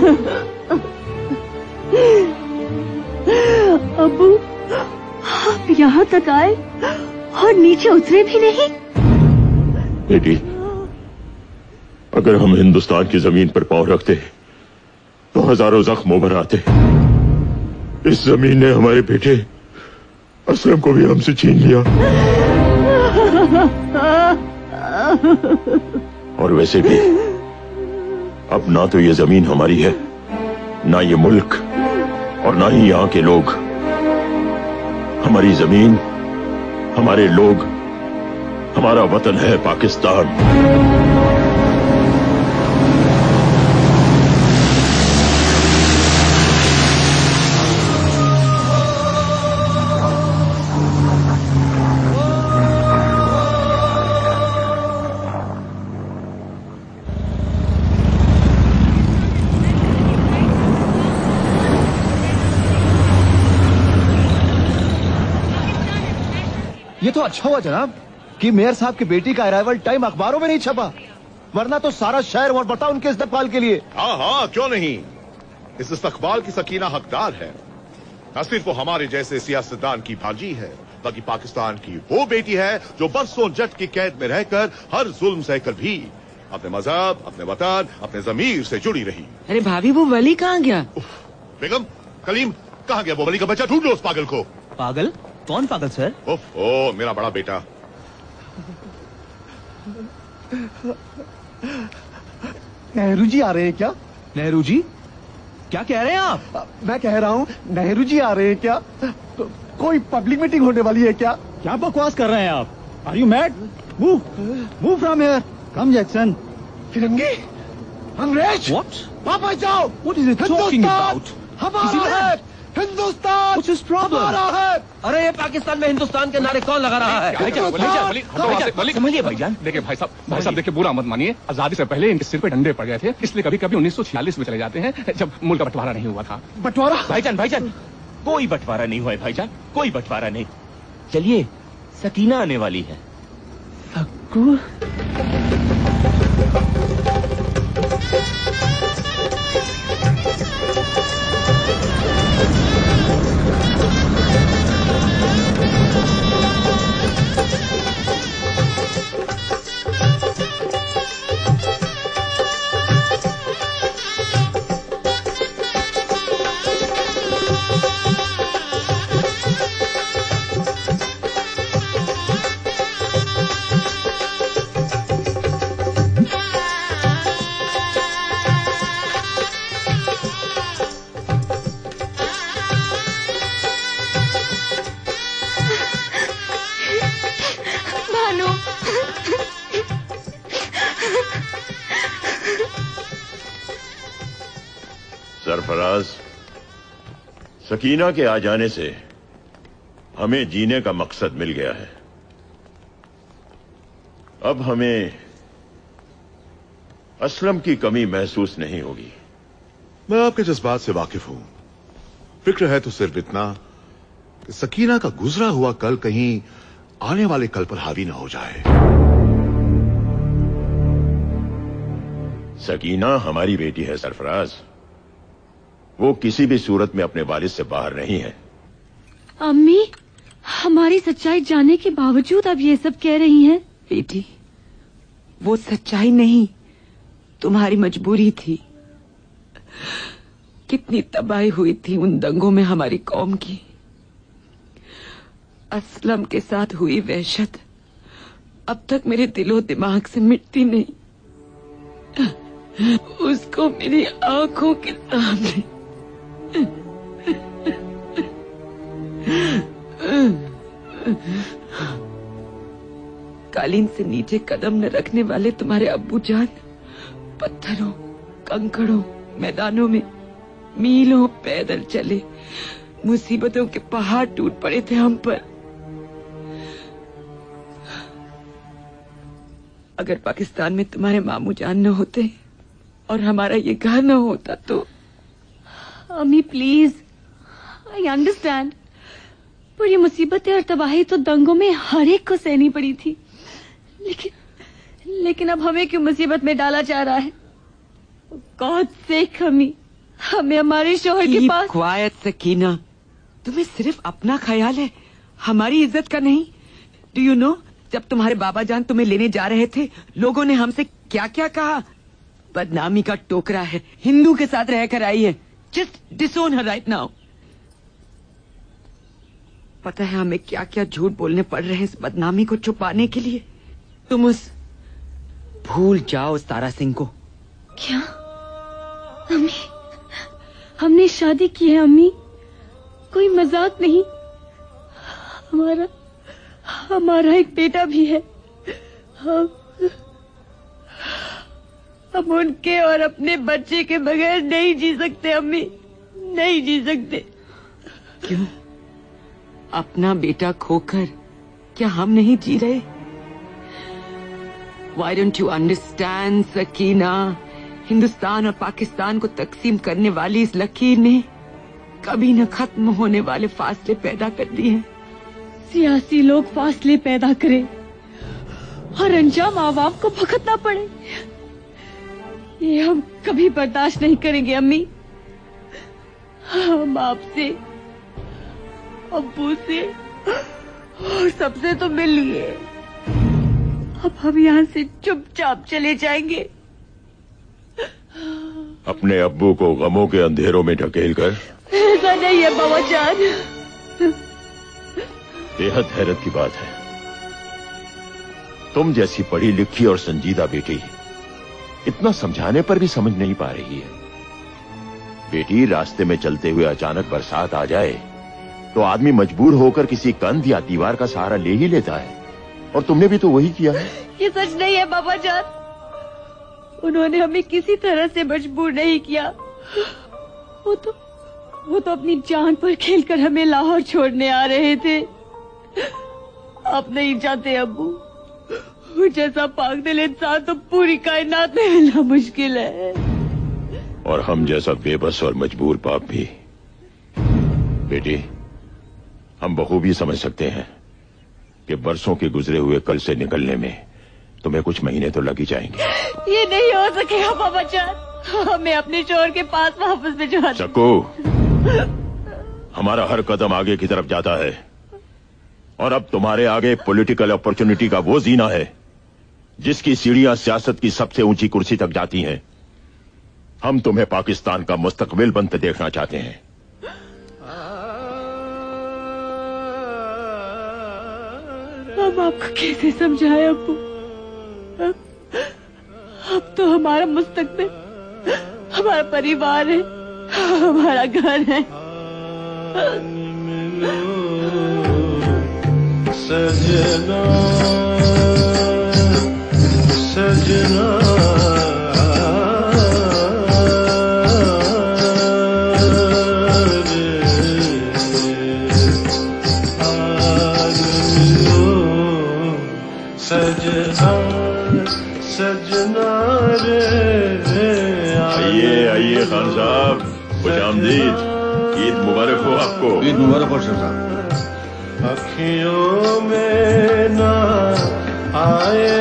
अब्बू आप यहाँ तक आए और नीचे उतरे भी नहीं। बेटी अगर हम हिंदुस्तान की जमीन पर पांव रखते तो हजारों जख्म उभर आते। इस जमीन ने हमारे बेटे असलम को भी हमसे छीन लिया। और वैसे भी अब ना तो ये जमीन हमारी है, ना ये मुल्क, और ना ही यहाँ के लोग। हमारी जमीन, हमारे लोग, हमारा वतन है पाकिस्तान। ये तो अच्छा हुआ जनाब कि मेयर साहब की बेटी का अराइवल टाइम अखबारों में नहीं छपा, वरना तो सारा शहर और बता उनके इस्तकबाल के लिए। हाँ हाँ क्यों नहीं, इस इस्तकबाल की सकीना हकदार है। न सिर्फ वो हमारे जैसे सियासतदान की भांजी है, बल्कि पाकिस्तान की वो बेटी है जो बरसों जट की कैद में रहकर हर जुल्म सहकर भी अपने मजहब, अपने वतन, अपने जमीर से जुड़ी रही। अरे भाभी वो वली कहाँ गया? बेगम, कलीम कहाँ गया? वो वली का बच्चा ढूंढ लो उस पागल को। पागल? कौन पागल सर? ओह मेरा बड़ा बेटा। नेहरू जी आ रहे हैं क्या? नेहरू जी? क्या कह रहे हैं आप? मैं कह रहा हूँ नेहरू जी आ रहे हैं क्या? कोई पब्लिक मीटिंग होने वाली है क्या? क्या बकवास कर रहे हैं आप? Are you mad? Move from here. Come Jackson. फिरंगी, अंग्रेज, What? वापस जाओ। What is it talking about? हमारा है हिंदुस्तान। What's his problem? हमारा है। अरे ये पाकिस्तान में हिंदुस्तान के नारे कौन लगा रहा है? समझिए भाईजान, देखिए भाई साहब देखिए बुरा मत मानिए। आजादी से पहले इनके सिर पे डंडे पड़ गए थे, इसलिए कभी कभी 1946 में चले जाते हैं जब मुल्क का बंटवारा नहीं हुआ था। बंटवारा? भाईजान कोई बंटवारा नहीं हुआ है भाईजान, कोई बंटवारा नहीं। चलिए सकीना आने वाली है। सरफराज, सकीना के आ जाने से हमें जीने का मकसद मिल गया है। अब हमें असलम की कमी महसूस नहीं होगी। मैं आपके जज्बात से वाकिफ हूं। फिक्र है तो सिर्फ इतना कि सकीना का गुजरा हुआ कल कहीं आने वाले कल पर हावी ना हो जाए। सकीना हमारी बेटी है सरफराज, वो किसी भी सूरत में अपने वालिद से बाहर नहीं है। अम्मी हमारी सच्चाई जानने के बावजूद अब ये सब कह रही हैं। बेटी, वो सच्चाई नहीं, तुम्हारी मजबूरी थी। कितनी तबाही हुई थी उन दंगों में हमारी कौम की। असलम के साथ हुई वहशत अब तक मेरे दिलो दिमाग से मिटती नहीं। उसको मेरी आंखों के सामने कालीन से नीचे कदम न रखने वाले तुम्हारे अब्बू जान पत्थरों, कंकड़ों, मैदानों में मीलों पैदल चले। मुसीबतों के पहाड़ टूट पड़े थे हम पर। अगर पाकिस्तान में तुम्हारे मामू जान न होते और हमारा ये घर न होता तो। अम्मी प्लीज, आई अंडरस्टैंड, पर ये मुसीबतें और तबाही तो दंगों में हर एक को सहनी पड़ी थी। लेकिन अब हमें क्यों मुसीबत में डाला जा रहा है? गॉड सेक अम्मी, हमें हमारे शोहर के पास। क्वाइट सकीना, तुम्हें सिर्फ अपना ख्याल है, हमारी इज्जत का नहीं। डू यू नो, जब तुम्हारे बाबा जान तुम्हें लेने जा रहे थे लोगों ने हमसे क्या क्या कहा? बदनामी का टोकरा है, हिंदू के साथ रहकर आई है। Just disown her right now. पता है हमें क्या क्या झूठ बोलने पड़ रहे हैं इस बदनामी को छुपाने के लिए। तुम उस भूल जाओ तारा सिंह को। क्या? अम्मी, हमने शादी की है अम्मी, कोई मजाक नहीं। हमारा एक बेटा भी है। हम उनके और अपने बच्चे के बगैर नहीं जी सकते अम्मी, नहीं जी सकते। क्यों? अपना बेटा खोकर क्या हम नहीं जी रहे? Why don't you understand, Sakina? Hindustan और पाकिस्तान को तकसीम करने वाली इस लकीर ने कभी न खत्म होने वाले फासले पैदा कर दिए हैं। सियासी लोग फासले पैदा करें और अंजाम आवाम को भुगतना पड़े, ये हम कभी बर्दाश्त नहीं करेंगे अम्मी। हम आपसे, अब्बू से और सबसे तो मिल लिए, अब हम यहाँ से चुपचाप चले जाएंगे। अपने अब्बू को गमों के अंधेरों में ढकेल कर। ऐसा नहीं है बाबा जान। बेहद हैरत की बात है, तुम जैसी पढ़ी लिखी और संजीदा बेटी इतना समझाने पर भी समझ नहीं पा रही है। बेटी, रास्ते में चलते हुए अचानक बरसात आ जाए तो आदमी मजबूर होकर किसी कंध या दीवार का सहारा ले ही लेता है, और तुमने भी तो वही किया है। ये सच नहीं है बाबा जान, उन्होंने हमें किसी तरह से मजबूर नहीं किया। वो तो अपनी जान पर खेलकर हमें लाहौर छोड़ने आ रहे थे। आप नहीं जानते अब्बू, वो जैसा पागल इंसान तो पूरी कायनात में मिलना मुश्किल है। और हम जैसा बेबस और मजबूर बाप भी। बेटी, हम बखूबी समझ सकते हैं कि बरसों के गुजरे हुए कल से निकलने में तुम्हें कुछ महीने तो लग ही जाएंगे। ये नहीं हो सकेगा बाबा जान, हमें अपने शोहर के पास वापस भिजवा। चक्कू, हमारा हर कदम आगे की तरफ जाता है, और अब तुम्हारे आगे पॉलिटिकल अपॉर्चुनिटी का वो जीना है जिसकी सीढ़ियां सियासत की सबसे ऊंची कुर्सी तक जाती हैं। हम तुम्हें पाकिस्तान का मुस्तकबिल बनते देखना चाहते हैं। हम आपको कैसे समझाएं अब्बू? अब तो हमारा मुस्तकबिल, हमारा परिवार है, हमारा घर है। सजना सजना सजना रे। आइए आइए खान साहब, खुशामदीद। ईद मुबारक हो आपको। ईद मुबारक हो साहब। अखियों में ना आए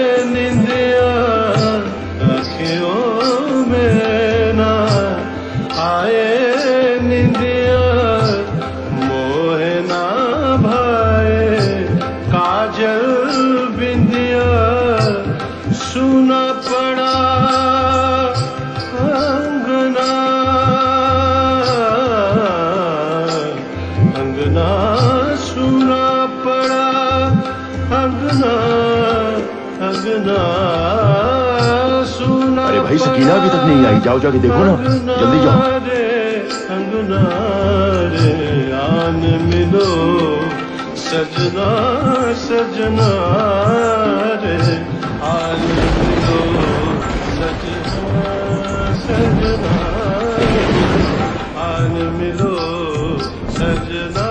निंदिया, अखियों में ना आए निंदिया मोहे ना भाए काजल बिंदिया सुना पड़ा अंगना अंगना सुना पड़ा अंगना अंगना सुना। अरे भाई सकीना अभी तक नहीं आई, जाओ जाके देखो ना, जल्दी जाओ। अंगना रे आन मिलो सजना सजना रे आन मिलो सजना सजना आन मिलो सजना।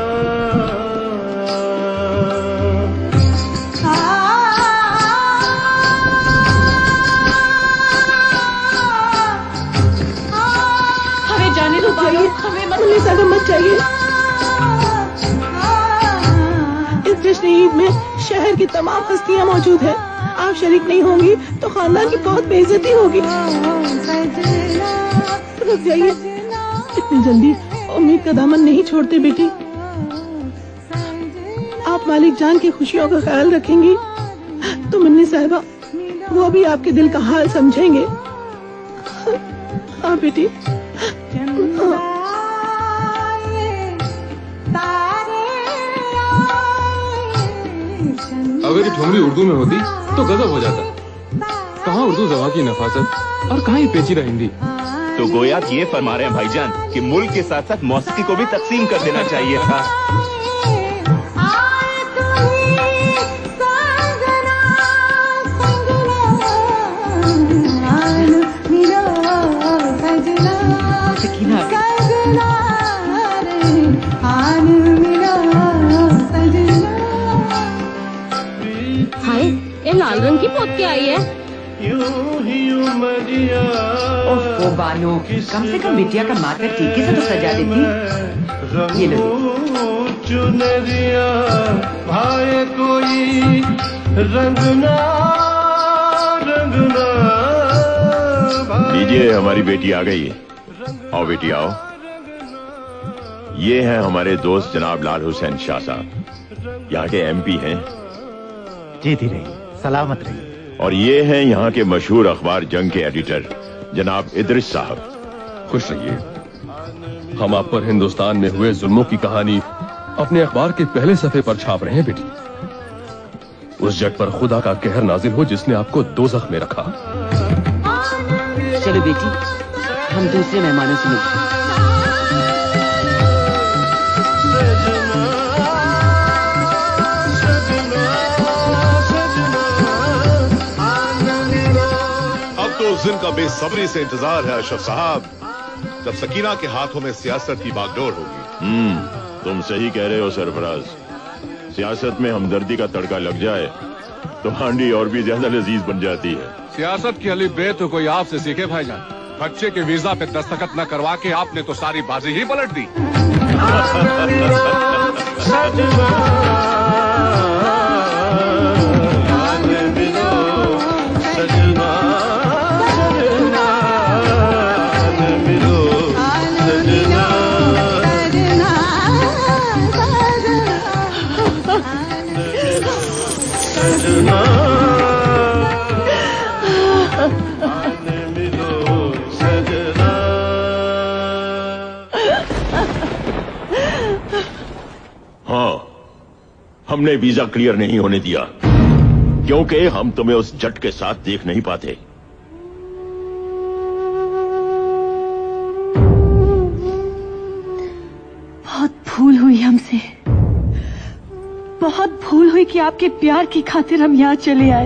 हमें मत चाहिए। इस जश्न ईद में शहर की तमाम हस्तियां मौजूद हैं। आप शरीक नहीं होंगी तो खानदान की बहुत बेइज्जती होगी। रुक जाइए, इतनी जल्दी उम्मीद का दामन नहीं छोड़ते बेटी। आप मालिक जान की खुशियों का ख्याल रखेंगी तो मुन्नी साहिबा वो भी आपके दिल का हाल समझेंगे। हाँ बेटी। अगर ये ठुमरी उर्दू में होती तो गजब हो जाता। कहाँ उर्दू ज़बान की नफासत और कहाँ ये पेचीदा हिंदी। तो गोया ये फरमा रहे हैं भाईजान कि मुल्क के साथ साथ मौसीकी को भी तकसीम कर देना चाहिए था। हाय, ये लाल रंग की पोत क्या आई है? ओह बानो, कम से कम बिटिया का माथा टीके से तो सजा देती। ये लो चुनरिया भाई कोई रंगना रंगना। लीजिए हमारी बेटी आ गई है। आओ बेटी आओ। ये हैं हमारे दोस्त जनाब लाल हुसैन शाह साहब, यहाँ के एमपी हैं। जीती रही, सलामत रही। और ये हैं यहाँ के मशहूर अखबार जंग के एडिटर जनाब इदरिस साहब। खुश रहिए। हम आप पर हिंदुस्तान में हुए जुल्मों की कहानी अपने अखबार के पहले सफे पर छाप रहे हैं बेटी। उस जट पर खुदा का कहर नाजिल हो जिसने आपको दोज़ख में रखा। चलो बेटी, हम दूसरे मेहमानों से मिलते हैं। उस दिन का बेसब्री से इंतजार है अशरफ साहब, जब सकीना के हाथों में सियासत की बागडोर होगी। तुम सही कह रहे हो सरफराज। सियासत में हमदर्दी का तड़का लग जाए तो हांडी और भी ज्यादा लजीज बन जाती है। सियासत की अली बे तो कोई आपसे सीखे भाईजान। बच्चे के वीजा पे दस्तखत न करवा के आपने तो सारी बाजी ही पलट दी। हाँ, हमने वीजा क्लियर नहीं होने दिया क्योंकि हम तुम्हें उस जट के साथ देख नहीं पाते। बहुत भूल हुई हमसे, बहुत भूल हुई कि आपके प्यार की खातिर हम यहाँ चले आए।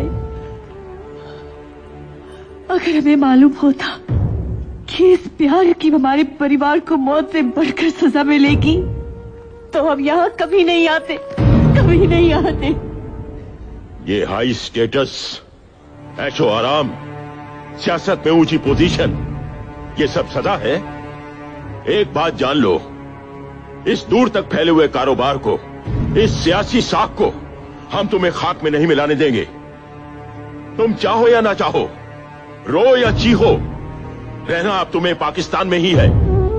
अगर हमें मालूम होता कि इस प्यार की हमारे परिवार को मौत से बढ़कर सजा मिलेगी तो हम यहाँ कभी नहीं आते, कभी नहीं आते। ये हाई स्टेटस, ऐशो आराम, सियासत में ऊंची पोजीशन, ये सब सदा है। एक बात जान लो, इस दूर तक फैले हुए कारोबार को, इस सियासी साख को हम तुम्हें खाक में नहीं मिलाने देंगे। तुम चाहो या ना चाहो, रो या चीहो, रहना अब तुम्हें पाकिस्तान में ही है।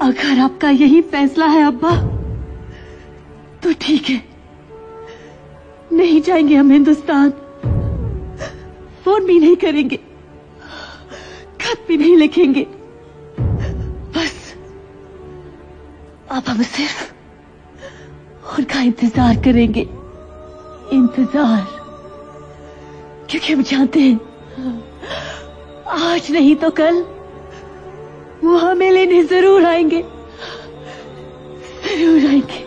अगर आपका यही फैसला है अब्बा तो ठीक है, नहीं जाएंगे हम हिंदुस्तान, फोन भी नहीं करेंगे, खत भी नहीं लिखेंगे, बस अब हम सिर्फ उनका इंतजार करेंगे, इंतजार, क्योंकि हम जानते हैं आज नहीं तो कल वो हमें लेने जरूर आएंगे, जरूर आएंगे।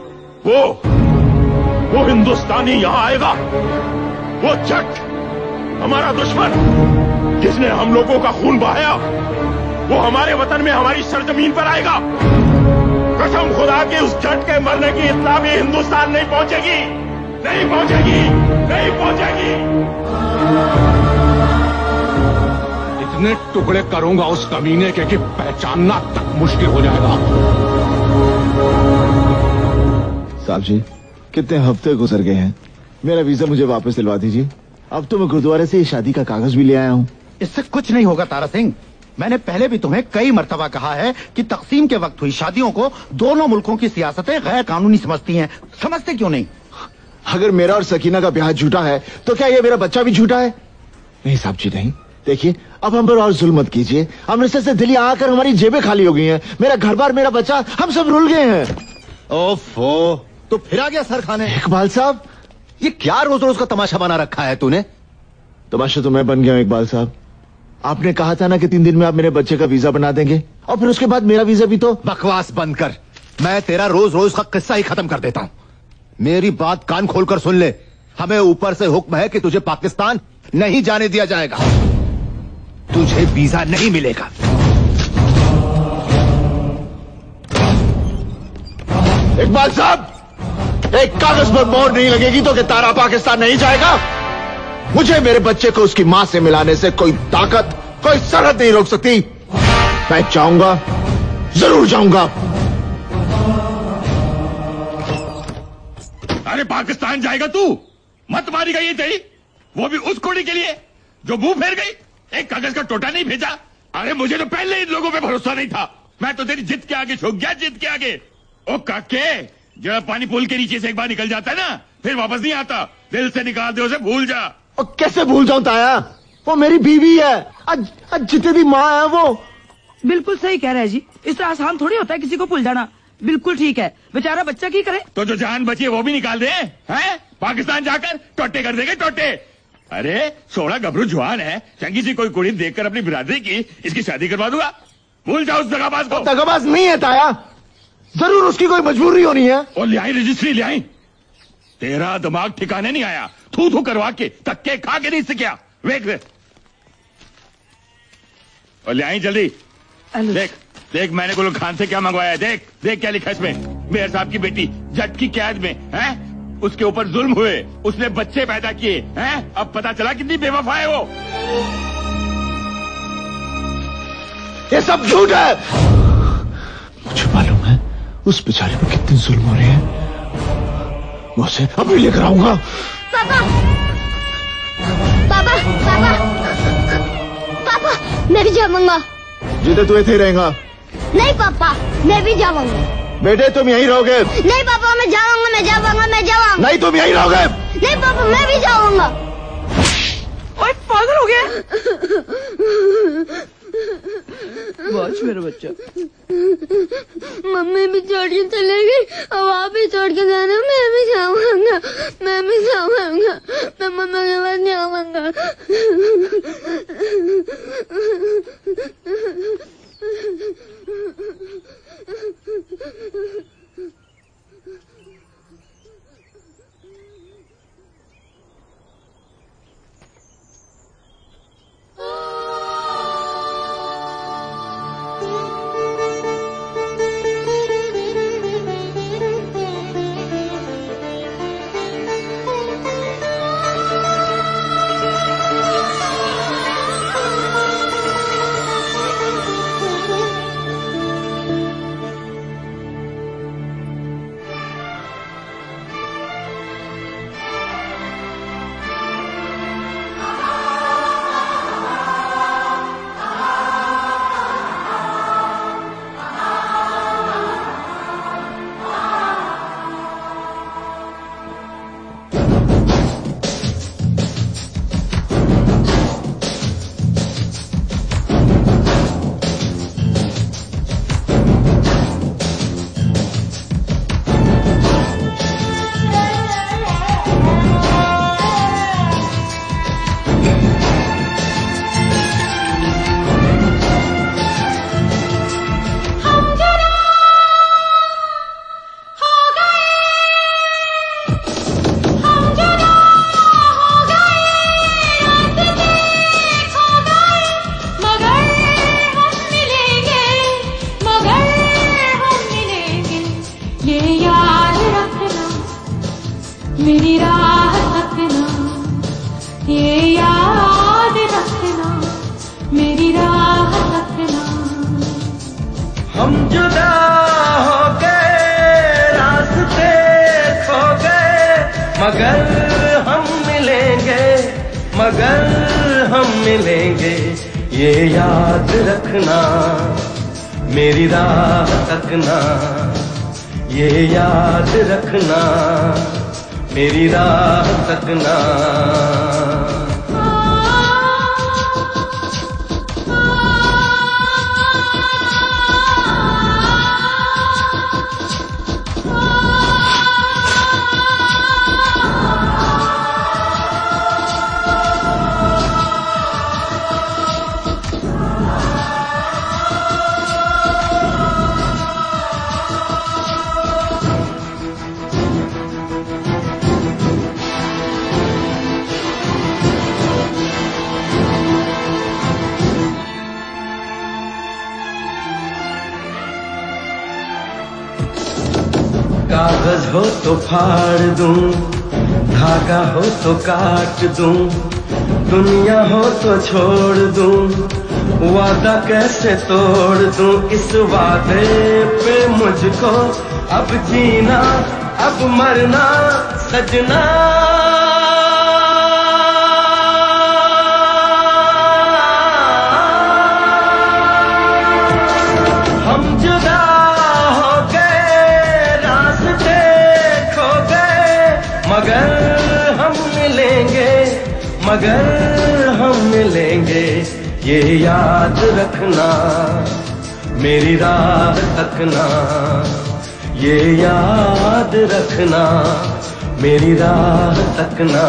वो हिंदुस्तानी यहाँ आएगा, वो जट हमारा दुश्मन जिसने हम लोगों का खून बहाया, वो हमारे वतन में हमारी सरजमीन पर आएगा। कसम खुदा के उस जट के मरने की इत्तला भी हिंदुस्तान नहीं पहुंचेगी, नहीं पहुंचेगी, नहीं पहुंचेगी। इतने टुकड़े करूंगा उस कमीने के कि पहचानना तक मुश्किल हो जाएगा। साहब जी, कितने हफ्ते गुजर गए हैं, मेरा वीजा मुझे वापस दिलवा दीजिए। अब तो मैं गुरुद्वारे से शादी का कागज भी ले आया हूँ। इससे कुछ नहीं होगा तारा सिंह, मैंने पहले भी तुम्हें कई मर्तबा कहा है कि तकसीम के वक्त हुई शादियों को दोनों मुल्कों की सियासतें गैर कानूनी समझती हैं। समझते क्यों नहीं? अगर मेरा और सकीना का ब्याह झूठा है तो क्या ये मेरा बच्चा भी झूठा है? नहीं साहब जी नहीं, देखिए अब हम पर और जुल्म मत कीजिए। अमृतसर से दिल्ली आकर हमारी जेबें खाली हो गई हैं, मेरा घर बार, मेरा बच्चा, हम सब रुल गए हैं। ओफो, तो फिर आ गया सर खाने। इकबाल साहब, ये क्या रोज रोज का तमाशा बना रखा है तूने? तमाशा तो मैं बन गया हूं इकबाल साहब। आपने कहा था ना कि 3 दिन में आप मेरे बच्चे का वीजा बना देंगे, और फिर उसके बाद मेरा वीजा भी तो। बकवास बंद कर, मैं तेरा रोज रोज का किस्सा ही खत्म कर देता हूं। मेरी बात कान खोलकर सुन ले, हमें ऊपर से हुक्म है कि तुझे पाकिस्तान नहीं जाने दिया जाएगा, तुझे वीजा नहीं मिलेगा। इकबाल साहब, एक कागज पर मोहर नहीं लगेगी तो कि तारा पाकिस्तान नहीं जाएगा। मुझे मेरे बच्चे को उसकी मां से मिलाने से कोई ताकत, कोई सरहद नहीं रोक सकती। मैं चाहूंगा, जरूर जाऊंगा। अरे पाकिस्तान जाएगा तू? मत मारी गई तेरी, वो भी उस कुड़ी के लिए जो मुंह फेर गई, एक कागज का टोटा नहीं भेजा। अरे मुझे तो पहले इन लोगों पे भरोसा नहीं था, मैं तो तेरी जिद के आगे झुक गया, जिद के आगे। ओ काके, जब पानी पुल के नीचे से एक बार निकल जाता है ना, फिर वापस नहीं आता। दिल से निकाल दे उसे, भूल जा। और कैसे भूल जाऊं ताया, वो मेरी बीवी है, आज जितनी माँ है वो। बिल्कुल सही कह रहे हैं जी, इस आसान थोड़ी होता है किसी को भूल जाना। बिल्कुल ठीक है, बेचारा बच्चा की करे। तो जो जान बची है वो भी निकाल दे, हैं? पाकिस्तान जाकर टोटे कर देंगे, टोटे। अरे 16 गबरू जवान है, चंगी सी कोई कुड़ी देखकर अपनी बिरादरी की इसकी शादी करवा दूंगा। भूल जाओ उस दगाबाज को। दगाबाज नहीं है ताया, जरूर उसकी कोई मजबूरी होनी है। और ले आई रजिस्ट्री, ले आई। तेरा दिमाग ठिकाने नहीं आया, थू थू करवा के, धक्के खा के नहीं सीखा। देख दे और ले आई जल्दी। देख देख मैंने गुल खान से क्या मंगवाया है, देख देख क्या लिखा इसमें। मेयर साहब की बेटी जट की कैद में है, उसके ऊपर जुल्म हुए, उसने बच्चे पैदा किए हैं, अब पता चला कितनी बेवफा है वो। ये सब झूठ है। मुझे मालूम है उस बेचारे पर कितने जुल्म हो रहे हैं, मैं उसे अभी लेकर आऊंगा। पापा पापा पापा पापा, मैं भी जाऊंगा। जिधर तू इथे रहेगा। नहीं पापा, मैं भी जाऊंगा। बेटे तुम यहीं रहोगे। नहीं पापा, मैं जाऊंगा, मैं जाऊंगा, मैं जाऊंगा। नहीं तुम यहीं रहोगे। नहीं पापा, मैं भी जाऊंगा। ओए पागल हो गया। बच मेरा बच्चा। मम्मी भी छोड़ के चले गई, अब आप भी छोड़ के जाना। मैं भी जाऊंगा, मैं भी जाऊंगा, मैं मम्मा के पास जाऊंगा। मेरी राह तकना, ये याद रखना, मेरी राह तकना। हम जुदा हो गए, रास्ते खो गए, मगर हम मिलेंगे, मगर हम मिलेंगे, ये याद रखना, मेरी राह तकना, ये याद रखना, मेरी राह तकना। कागज हो तो फाड़ दूं, धागा हो तो काट दूं, दुनिया हो तो छोड़ दूं, वादा कैसे तोड़ दूं, इस वादे पे मुझको अब जीना, अब मरना सजना। हम जुदा हो गए, रास्ते खो गए, मगर हम मिलेंगे, मगर हम मिलेंगे, ये याद रखना, मेरी राह तकना, ये याद रखना, मेरी राह तकना।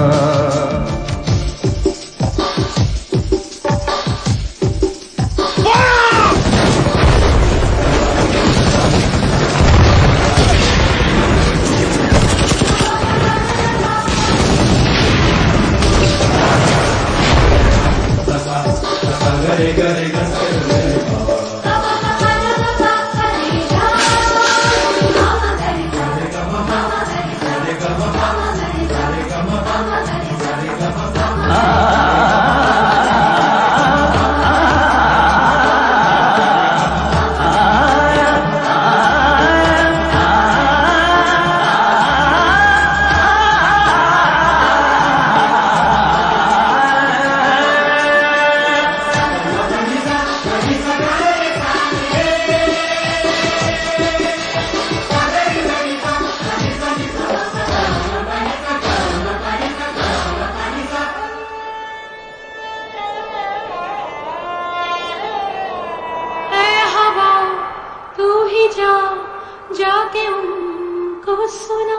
जाके उनको सुना,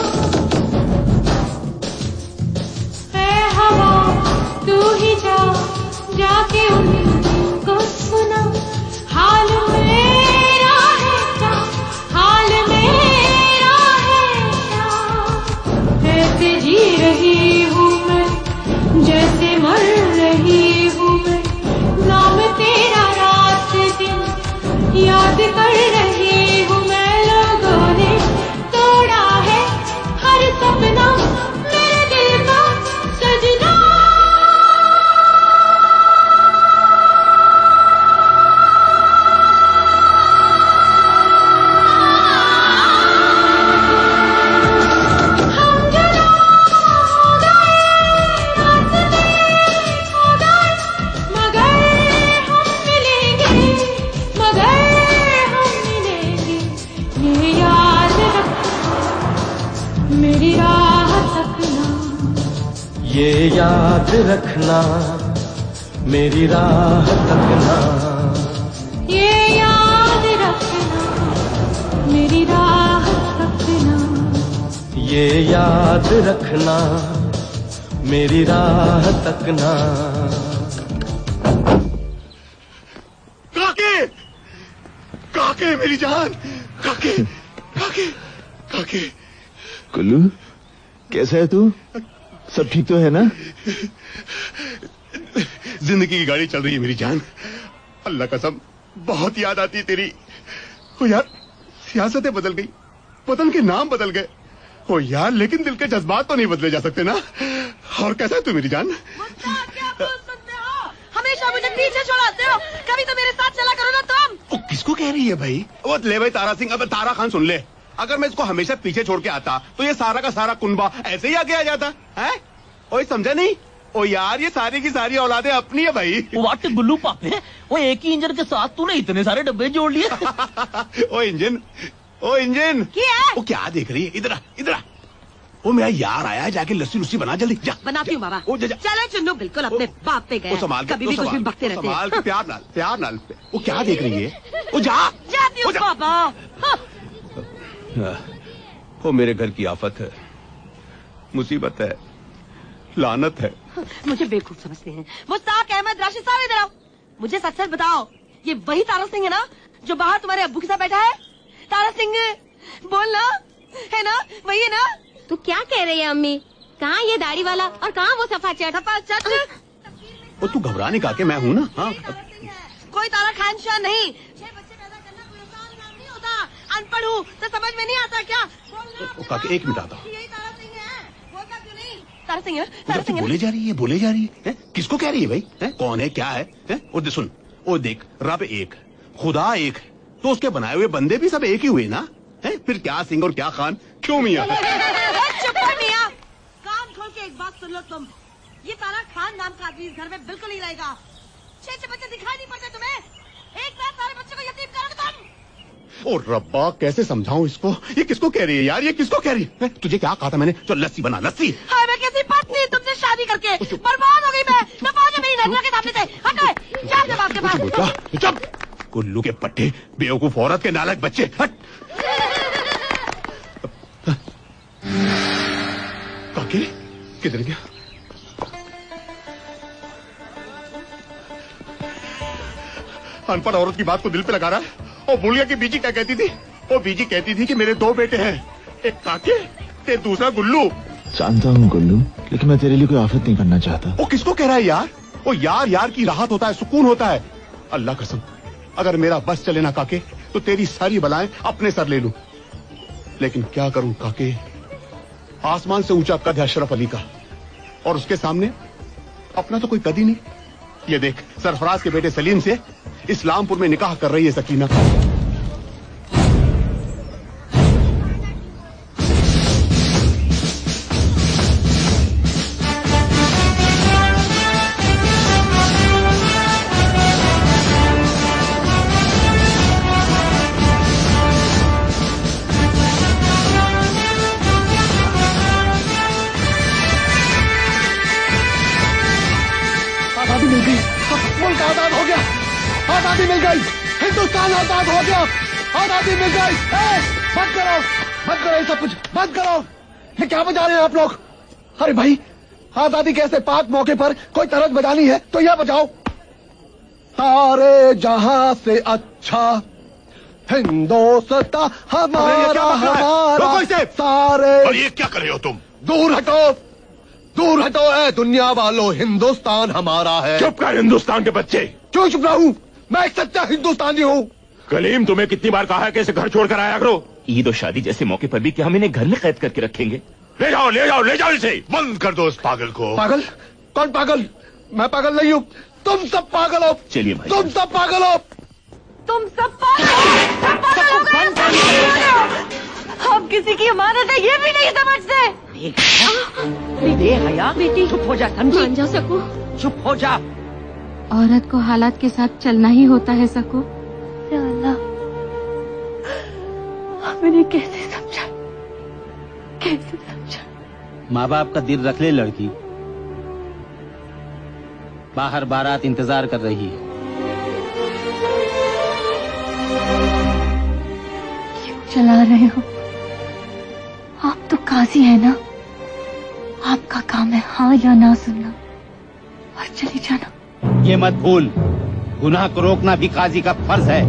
ऐ हवा तू ही जा, जाके उनको सुना, हाल मेरा है क्या, हाल मेरा है क्या, ऐसे जी रही हूँ मैं, जैसे मर रही हूँ मैं, नाम तेरा रात दिन याद कर रही हूँ मैं। लोगों ने तोड़ा है हर सपना मेरे दिल का सजना। हम जुदा हो गए, रास्ते खो गए, मगर हम मिलेंगे, मगर ये याद रखना, मेरी राह तकना, ये याद रखना, मेरी राह तकना, ये याद रखना, मेरी राह तकना, ये याद रखना, मेरी राह तकना। काके, काके मेरी जान, काके, काके, काके। कुल्लू, कैसा है तू? सब ठीक तो है ना? जिंदगी की गाड़ी चल रही है मेरी जान, अल्लाह कसम बहुत याद आती है तेरी। ओ यार, सियासतें बदल गई, वतन के नाम बदल गए, ओ यार, लेकिन दिल के जज्बात तो नहीं बदले जा सकते ना। और कैसा है तू मेरी जान? हमेशा मुझे पीछे छोड़ाते हो, कभी तो मेरे साथ चला करो ना तुम। ओ, किसको कह रही है भाई? वो ले भाई तारा सिंह, अब तारा खान सुन ले, अगर मैं इसको हमेशा पीछे छोड़ के आता तो ये सारा का सारा कुनबा ऐसे ही आगे आ जाता है। ओए समझा नहीं? ओ यार, ये सारी की सारी औलादें अपनी है भाई। वाट गुल्लू पापे, वो एक ही इंजन के साथ तूने इतने सारे डब्बे जोड़ लिए। ओ इंजन, ओ इंजन, वो क्या देख रही है? इधर आ, इधर आ। वो मेरा यार आया है, जाके लस्सी लुस्सी बना जल्दी जा। बनाती हूँ बाबा। ओ जा, जा। चलो चुन्नू, बिल्कुल अपने बाप पे गए। कभी भी कुछ भी बकते रहते हैं। प्यार नाल, प्यार नाल। वो क्या देख रही है? वो जा, जाती हूँ बाबा। वो मेरे घर की आफत है, मुसीबत है, लानत है। मुझे बेवकूफ समझते हैं। मुश्ताक अहमद राशिद साहब, इधर आओ। मुझे सच सच बताओ, ये वही तारा सिंह है ना जो बाहर तुम्हारे अब्बू के साथ बैठा है? तारा सिंह बोल ना, है ना? वही है ना? तू क्या कह रही है अम्मी? कहाँ ये दाढ़ी वाला और कहाँ वो सफा चट? वो तू घबराने का के मैं हूँ ना। हाँ, कोई तारा खान शाह नहीं। 6 बच्चे पैदा करना कोई आसान काम नहीं होता। अनपढ़ हूँ तो समझ में नहीं आता क्या? काके एक मिनट आता। यही तारा सिंह है, बोलता क्यों नहीं? तारा सिंह है, तारा सिंह बोले जा रही है, बोले जा रही है। किसको कह रही है भाई? कौन है, क्या है? और सुन, वो देख, रब एक, खुदा एक, तो उसके बनाए हुए बंदे भी सब एक ही हुए ना? फिर क्या सिंह और क्या खान? क्यों मियां? चुप कर मियां, कान खोल के एक बात सुन लो तुम। ये तारा खान नाम का आदमी इस घर में बिल्कुल नहीं रहेगा। 6 बच्चे दिखाई नहीं पड़ते तुम्हें? एक साथ सारे बच्चों को यतीम करोगे तुम? ओ रब्बा, कैसे समझाऊं इसको? ये किसको कह रही है यार? ये किसको कह रही है? तुझे क्या कहा था मैंने? चल लस्सी बना, लस्सी। हाय, मैं कैसी पत्नी, तुमसे शादी करके बर्बाद हो गई। मैं पहुंचे मेरी नजर के सामने से। हट, जा जब आपके पास। चुप, कुल्लू के पट्टे, बेवकूफ औरत के नालायक बच्चे, हट। काके किधर गया? अनपढ़ औरत की बात को दिल पे लगा रहा है। और भूल गया कि बीजी क्या कहती थी? वो बीजी कहती थी कि मेरे 2 बेटे हैं, एक काके ते दूसरा गुल्लू। जानता हूँ गुल्लू, लेकिन मैं तेरे लिए कोई आफत नहीं करना चाहता। वो किसको कह रहा है यार? वो यार यार की राहत होता है, सुकून होता है। अल्लाह कसम, अगर मेरा बस चले ना काके तो तेरी सारी बलाएं अपने सर ले लूं। लेकिन क्या करूं काके, आसमान से ऊंचा कद है अशरफ अली का, और उसके सामने अपना तो कोई कद ही नहीं। ये देख, सरफराज के बेटे सलीम से इस्लामपुर में निकाह कर रही है सकीना। आजादी मिल गई, मुल्क आजाद हो गया, आजादी मिल गई, हिंदुस्तान आजाद हो गया, आजादी मिल गई। बंद करो, बंद करो ये सब कुछ, बंद करो। ये क्या बजा रहे हैं आप लोग? अरे भाई, आजादी के ऐसे पाक मौके पर कोई तरज बजानी है तो यह बजाओ। सारे जहां से अच्छा हिंदुस्तान हमारा, हमारा सारे। और ये क्या कर रहे हो तुम? दूर हटो, दूर हटो। है दुनिया वालों, हिंदुस्तान हमारा है। चुप कर हिंदुस्तान के बच्चे। क्यों चुप रहा हूँ? मैं एक सच्चा हिंदुस्तानी हूँ। कलीम, तुम्हें कितनी बार कहा है कि इसे घर छोड़कर आया करो? ईद और शादी जैसे मौके पर भी क्या हम इन्हें घर में कैद करके रखेंगे? ले जाओ, ले जाओ, ले जाओ इसे। बंद कर दो इस पागल को। पागल? कौन पागल? मैं पागल नहीं हूँ, तुम सब पागल हो। चलिए भाई, तुम सब पागल हो। तुम सब पागल हो गए। हम किसी की अमानत है ये भी नहीं समझते। हया, बेटी चुप हो जा, समझी? मान जा सकू, चुप हो जा। औरत को हालात के साथ चलना ही होता है सकू। या अल्लाह, मैंने कैसे समझा, कैसे समझा? माँ बाप का दिल रख ले लड़की, बाहर बारात इंतजार कर रही है। क्यों चला रहे हो? आप तो काजी है ना, आपका काम है हाँ या ना सुनना और चली जाना। ये मत भूल, गुनाह को रोकना भी काजी का फर्ज है।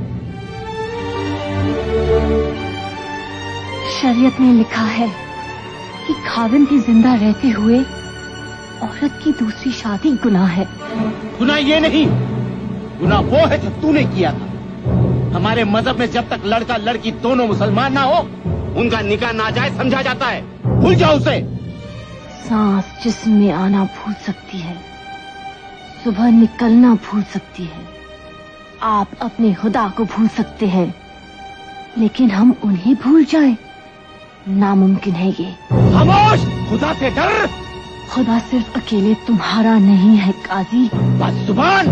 शरीयत में लिखा है कि खाविंद की जिंदा रहते हुए औरत की दूसरी शादी गुनाह है। गुनाह ये नहीं, गुनाह वो है जो तूने किया था। हमारे मजहब में जब तक लड़का लड़की दोनों मुसलमान ना हो उनका निकाह नाजायज समझा जाता है। भूल जाओ उसे। सांस जिस्म में आना भूल सकती है, सुबह निकलना भूल सकती है, आप अपने खुदा को भूल सकते हैं, लेकिन हम उन्हें भूल जाएं, नामुमकिन है ये। खामोश! खुदा से डर। खुदा सिर्फ अकेले तुम्हारा नहीं है काजी। बस जुबान।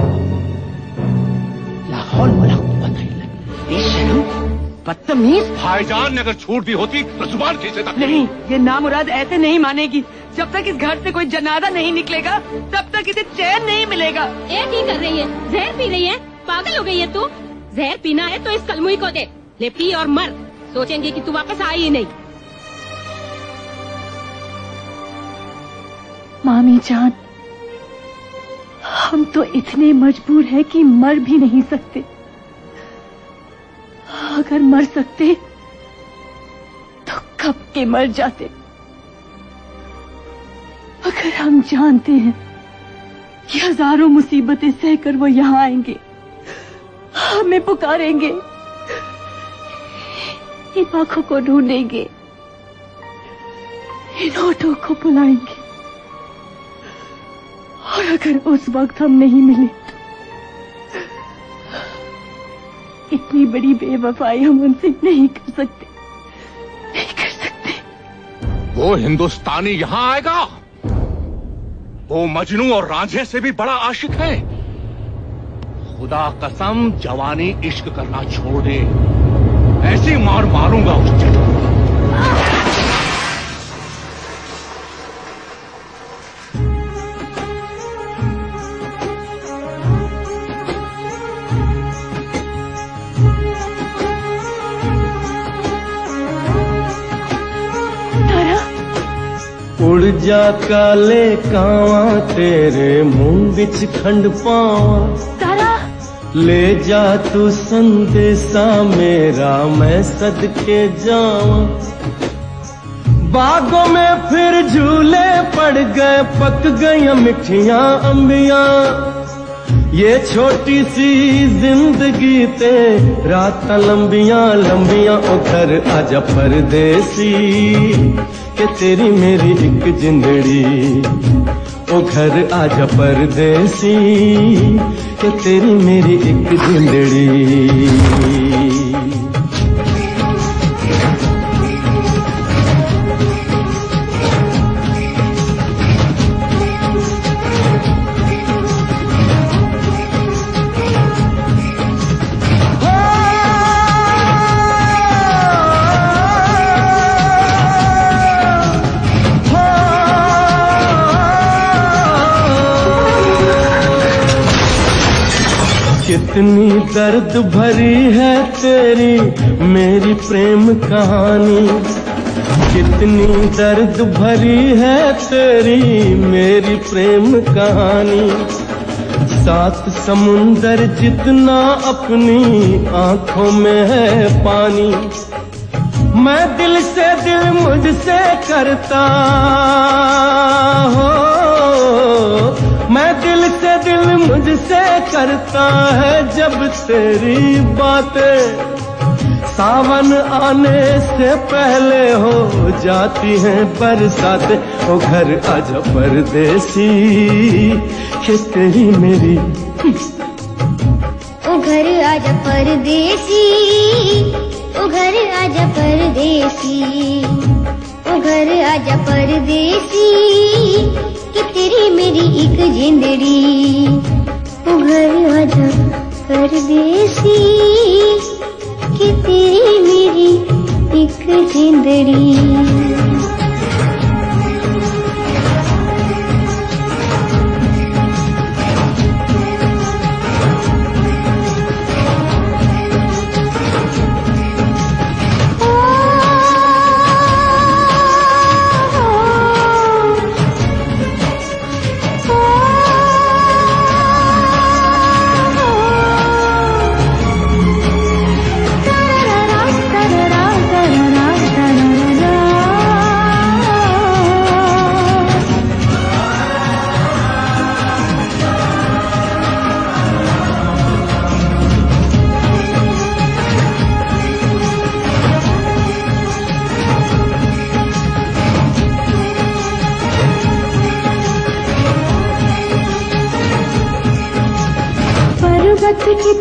लाहौल वाला बेशर्म, बदतमीज। भाईजान ने अगर छूट दी होती तो जुबान खींचे तक नहीं, ये नामुराद ऐसे नहीं मानेगी। जब तक इस घर से कोई जनाजा नहीं निकलेगा तब तक इसे चैन नहीं मिलेगा। ये की कर रही है? जहर पी रही है? पागल हो गई है तू? जहर पीना है तो इस कलमुई को दे, ले पी और मर। सोचेंगे कि तू वापस आई ही नहीं। मामी जान, हम तो इतने मजबूर हैं कि मर भी नहीं सकते। अगर मर सकते तो कब के मर जाते। अगर हम जानते हैं कि हजारों मुसीबतें सहकर वो यहाँ आएंगे, हमें पुकारेंगे, इन आंखों को ढूंढेंगे, इन होठों को बुलाएंगे, और अगर उस वक्त हम नहीं मिले तो इतनी बड़ी बेवफाई हम उनसे नहीं कर सकते, नहीं कर सकते। वो हिंदुस्तानी यहाँ आएगा। वो मजनू और रांझे से भी बड़ा आशिक है। खुदा कसम जवानी इश्क करना छोड़ दे, ऐसी मार मारूंगा उस जगह। उड़ जा काले कावा तेरे मुंह बिच खंड पावा, ले जा तू संदेशा मेरा मैं सदके जावा। बागों में फिर झूले पड़ गए, पक गई मिठियां अंबियां, ये छोटी सी जिंदगी ते रात लंबियां लंबियां। उधर आजा परदेसी के तेरी मेरी एक जिंदड़ी, ओ घर आजा परदेसी के तेरी मेरी एक जिंदड़ी। कितनी दर्द भरी है तेरी मेरी प्रेम कहानी, कितनी दर्द भरी है तेरी मेरी प्रेम कहानी। सात समुंदर जितना अपनी आंखों में है पानी, मैं दिल से दिल मुझसे करता हो, मैं दिल से दिल मुझसे करता है जब तेरी बातें सावन आने से पहले हो जाती हैं बरसातें। ओ घर आजा परदेसी कि तेरी मेरी, ओ घर आजा परदेसी, ओ घर आजा परदेसी, ओ घर आजा परदेसी कि तेरी मेरी एक जिंदड़ी। ओ घर आजा परदेसी कि तेरी मेरी एक जिंदड़ी।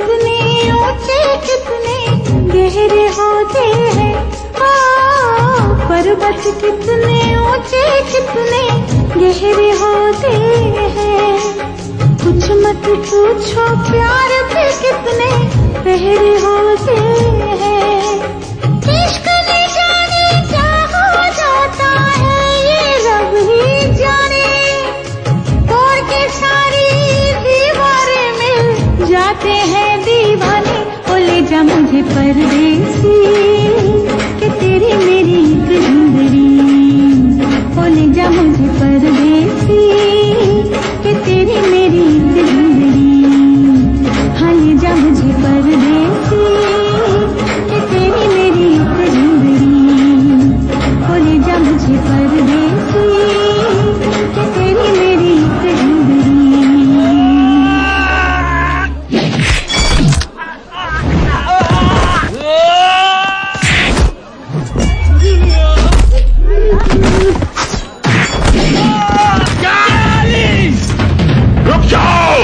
कितने ऊंचे कितने गहरे होते हैं, पर्वत कितने ऊंचे कितने गहरे होते हैं। कुछ मत पूछो प्यार भी कितने गहरे होते हैं। इश्क न जाने क्या हो जाता है ये रब ही जाने, तोड़ के सारी दीवारें मिल जाते हैं दीवाने। ओ ले जा मुझे परदेसी कि तेरी मेरी एक जिंदगी, ओ ले जा मुझे परदेसी कि तेरी मेरी एक जिंदगी, हाँ ले जा मुझे परदेसी कि तेरी मेरी एक जिंदगी, ओ ले जा मुझे परदेसी कि तेरी मेरी एक जिंदगी। रुक जाओ!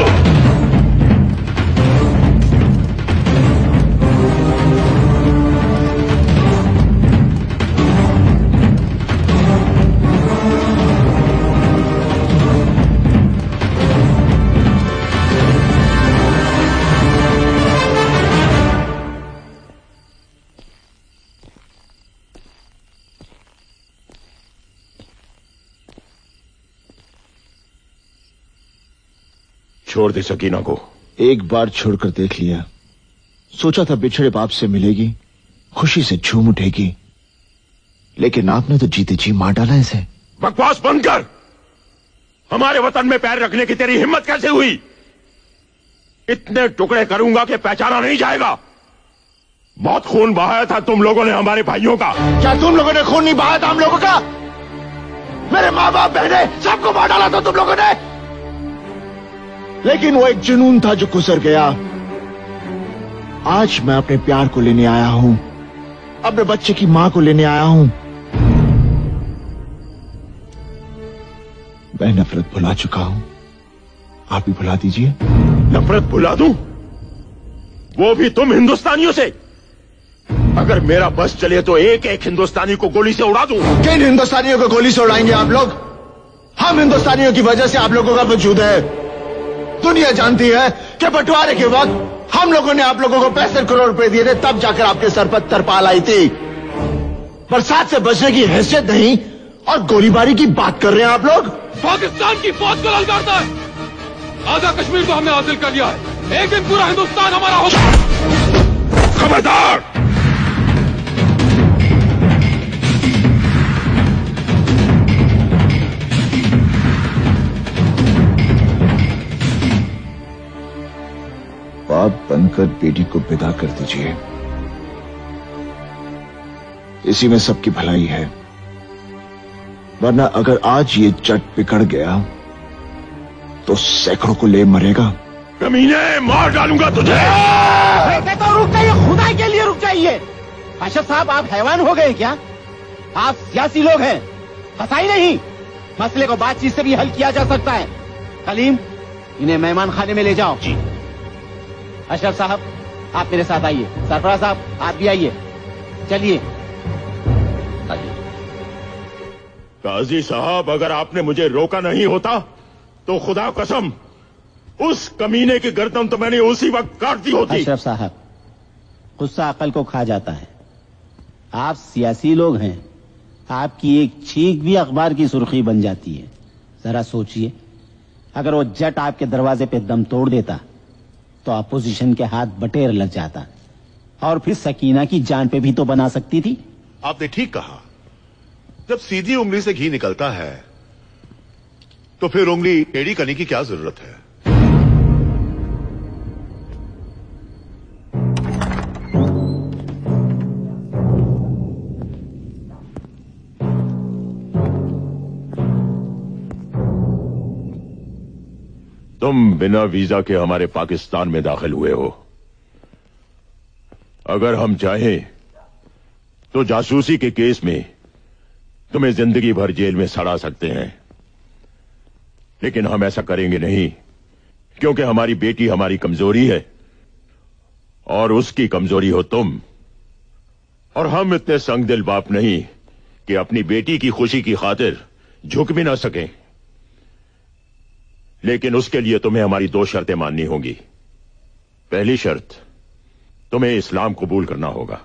छोड़ दे सकीना को। एक बार छोड़कर देख लिया, सोचा था बिछड़े बाप से मिलेगी, खुशी से झूम उठेगी, लेकिन आपने तो जीते जी मार डाला इसे। बकवास बंद कर। हमारे वतन में पैर रखने की तेरी हिम्मत कैसे हुई? इतने टुकड़े करूंगा कि पहचाना नहीं जाएगा। बहुत खून बहाया था तुम लोगों ने हमारे भाइयों का। क्या तुम लोगों ने खून नहीं बहाया था हम लोगों का? मेरे माँ बाप बहने सबको मार डाला था तुम लोगों ने, लेकिन वो एक जुनून था जो गुजर गया। आज मैं अपने प्यार को लेने आया हूं, अपने बच्चे की मां को लेने आया हूं। मैं नफरत भुला चुका हूं, आप भी भुला दीजिए। नफरत भुला दूं? वो भी तुम हिंदुस्तानियों से? अगर मेरा बस चले तो एक एक हिंदुस्तानी को गोली से उड़ा दूं। किन हिंदुस्तानियों को गोली से उड़ाएंगे आप लोग? हम हिंदुस्तानियों की वजह से आप लोगों का वजूद है। दुनिया जानती है कि बंटवारे के वक्त हम लोगों ने आप लोगों को 65 करोड़ रुपए दिए थे, तब जाकर आपके सर पर तरपाल आई थी। बरसात से बचने की हैसियत नहीं और गोलीबारी की बात कर रहे हैं आप लोग। पाकिस्तान की फौज को ललकारता है। आधा कश्मीर को हमने हासिल कर लिया है, एक दिन पूरा हिंदुस्तान हमारा होगा। खबरदार! बाप बनकर बेटी को विदा कर दीजिए, इसी में सबकी भलाई है। वरना अगर आज ये जट बिगड़ गया तो सैकड़ों को ले मरेगा। कमीने, मार डालूंगा तुझे। तो रुक जाइए, खुदाई के लिए रुक जाइए। अशरफ साहब, आप हैवान हो गए क्या? आप सियासी लोग हैं, फसाई नहीं। मसले को बातचीत से भी हल किया जा सकता है। कलीम, इन्हें मेहमान खाने में ले जाओ। जी। अशरफ साहब, आप मेरे साथ आइए। सरफराज साहब, आप भी आइए। चलिए। काजी साहब, अगर आपने मुझे रोका नहीं होता तो खुदा कसम उस कमीने की गर्दन तो मैंने उसी वक्त काट दी होती। अशरफ साहब, गुस्सा अकल को खा जाता है। आप सियासी लोग हैं, आपकी एक चीख भी अखबार की सुर्खी बन जाती है। जरा सोचिए, अगर वो जट आपके दरवाजे पे दम तोड़ देता तो अपोजिशन के हाथ बटेर लग जाता, और फिर सकीना की जान पे भी तो बना सकती थी। आपने ठीक कहा, जब सीधी उंगली से घी निकलता है तो फिर उंगली टेढ़ी करने की क्या जरूरत है? तुम बिना वीजा के हमारे पाकिस्तान में दाखिल हुए हो। अगर हम चाहें तो जासूसी के केस में तुम्हें जिंदगी भर जेल में सड़ा सकते हैं, लेकिन हम ऐसा करेंगे नहीं, क्योंकि हमारी बेटी हमारी कमजोरी है और उसकी कमजोरी हो तुम। और हम इतने संगदिल बाप नहीं कि अपनी बेटी की खुशी की खातिर झुक भी ना सकें। लेकिन उसके लिए तुम्हें हमारी 2 शर्तें माननी होंगी। पहली शर्त, तुम्हें इस्लाम कबूल करना होगा।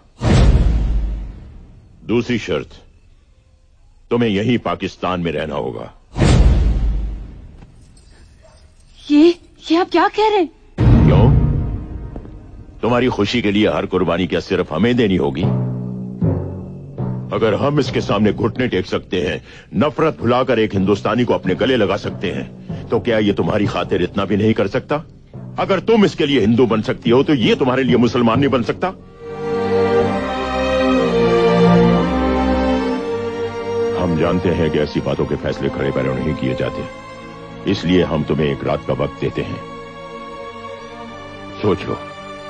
दूसरी शर्त, तुम्हें यहीं पाकिस्तान में रहना होगा। ये आप क्या कह रहे हैं? क्यों? तुम्हारी खुशी के लिए हर कुर्बानी क्या सिर्फ हमें देनी होगी? अगर हम इसके सामने घुटने टेक सकते हैं, नफरत भुलाकर एक हिंदुस्तानी को अपने गले लगा सकते हैं, तो क्या ये तुम्हारी खातिर इतना भी नहीं कर सकता? अगर तुम इसके लिए हिंदू बन सकती हो, तो ये तुम्हारे लिए मुसलमान नहीं बन सकता? हम जानते हैं कि ऐसी बातों के फैसले खड़े पैरों नहीं किए जाते, इसलिए हम तुम्हें एक रात का वक्त देते हैं। सोच लो।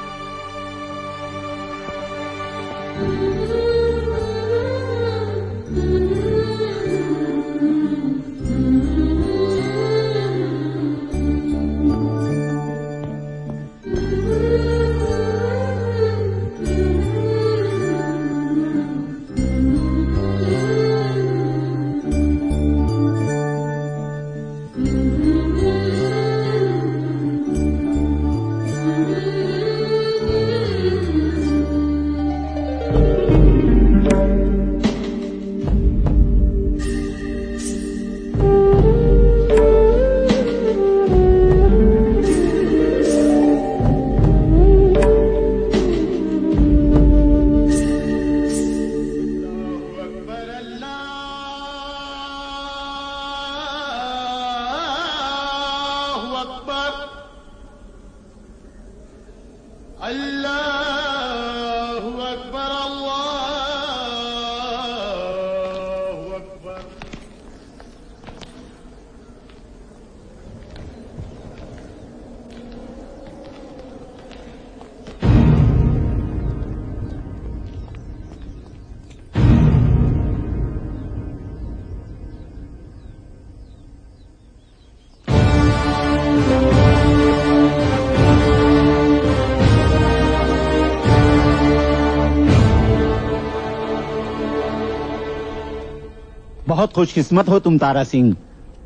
बहुत खुशकिस्मत हो तुम तारा सिंह,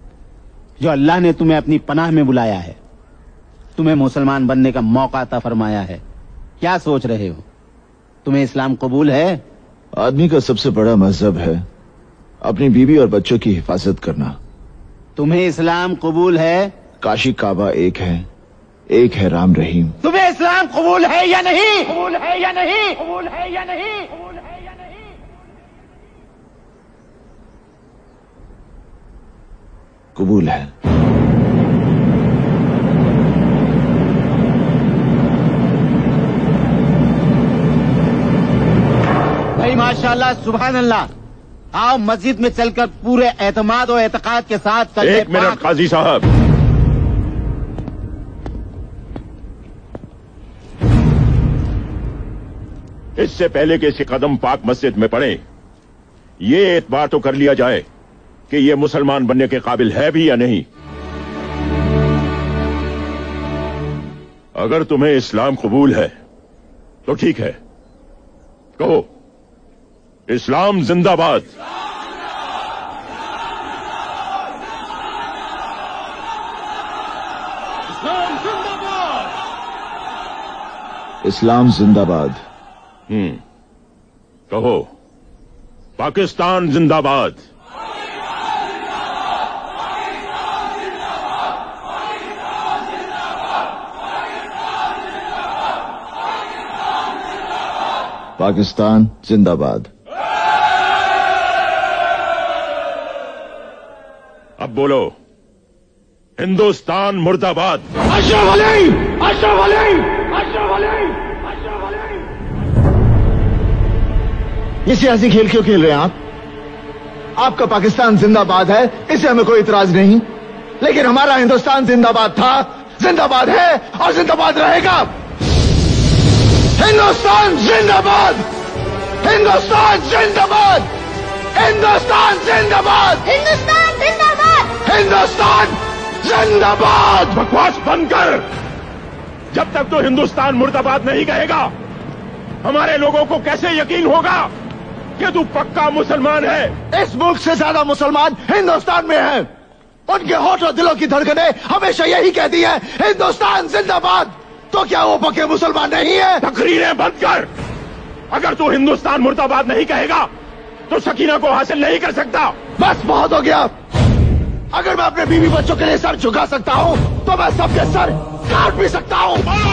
जो अल्लाह ने तुम्हें अपनी पनाह में बुलाया है, तुम्हें मुसलमान बनने का मौका अता फरमाया है। क्या सोच रहे हो? तुम्हें इस्लाम कबूल है? आदमी का सबसे बड़ा मजहब है अपनी बीवी और बच्चों की हिफाजत करना। तुम्हें इस्लाम कबूल है? काशी काबा एक है राम रहीम। तुम्हें इस्लाम कबूल है या नहीं? कबूल है या नहीं? कबूल है या नहीं? कबूल है। भाई माशाल्लाह, सुभान अल्लाह। आओ मस्जिद में चलकर पूरे एतमाद और एतकाद के साथ एक मिनट काजी साहब, इससे पहले कि इसके कदम पाक मस्जिद में पड़े, ये एतबार तो कर लिया जाए कि ये मुसलमान बनने के काबिल है भी या नहीं। अगर तुम्हें इस्लाम कबूल है तो ठीक है, कहो इस्लाम जिंदाबाद। इस्लाम जिंदाबाद। कहो पाकिस्तान जिंदाबाद। पाकिस्तान जिंदाबाद। अब बोलो हिंदुस्तान मुर्दाबाद। अशरफ अली, अशरफ अली, अशरफ अली, अशरफ अली। ये सियासी खेल क्यों खेल रहे हैं आप? आपका पाकिस्तान जिंदाबाद है, इससे हमें कोई इतराज नहीं, लेकिन हमारा हिंदुस्तान जिंदाबाद था, जिंदाबाद है और जिंदाबाद रहेगा। हिंदुस्तान जिंदाबाद, हिंदुस्तान जिंदाबाद, हिंदुस्तान जिंदाबाद, हिंदुस्तान जिंदाबाद, हिंदुस्तान जिंदाबाद। बकवास बंद कर। जब तक तो हिंदुस्तान मुर्दाबाद नहीं कहेगा, हमारे लोगों को कैसे यकीन होगा कि तू पक्का मुसलमान है? इस मुल्क से ज्यादा मुसलमान हिंदुस्तान में हैं। उनके होठ और दिलों की धड़कनें हमेशा यही कहती है, हिंदुस्तान जिंदाबाद। तो क्या वो पक्के मुसलमान नहीं है? तकरीरें बंद कर। अगर तू हिंदुस्तान मुर्दाबाद नहीं कहेगा तो सकीना को हासिल नहीं कर सकता। बस बहुत हो गया। अगर मैं अपने बीवी बच्चों के लिए सर झुका सकता हूं तो मैं सबके सर काट भी सकता हूं।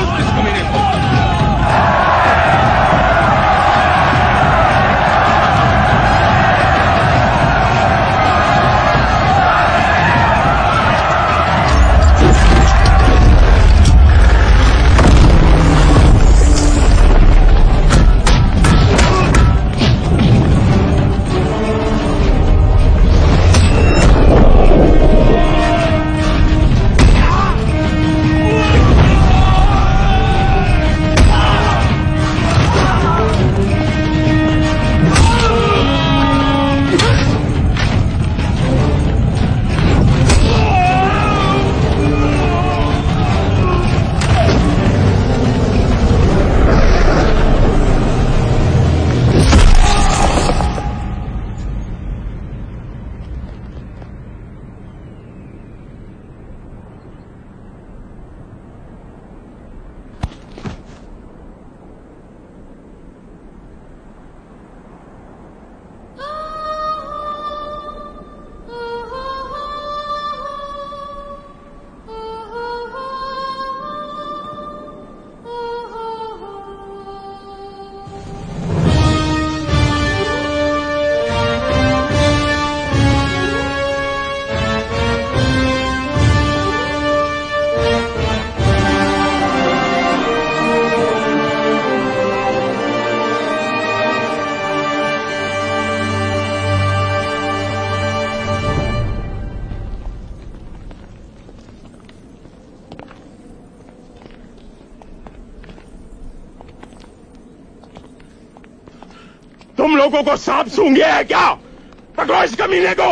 तुम लोगों को सांप सूंघ गया है क्या? पकड़ो इस कमीने को।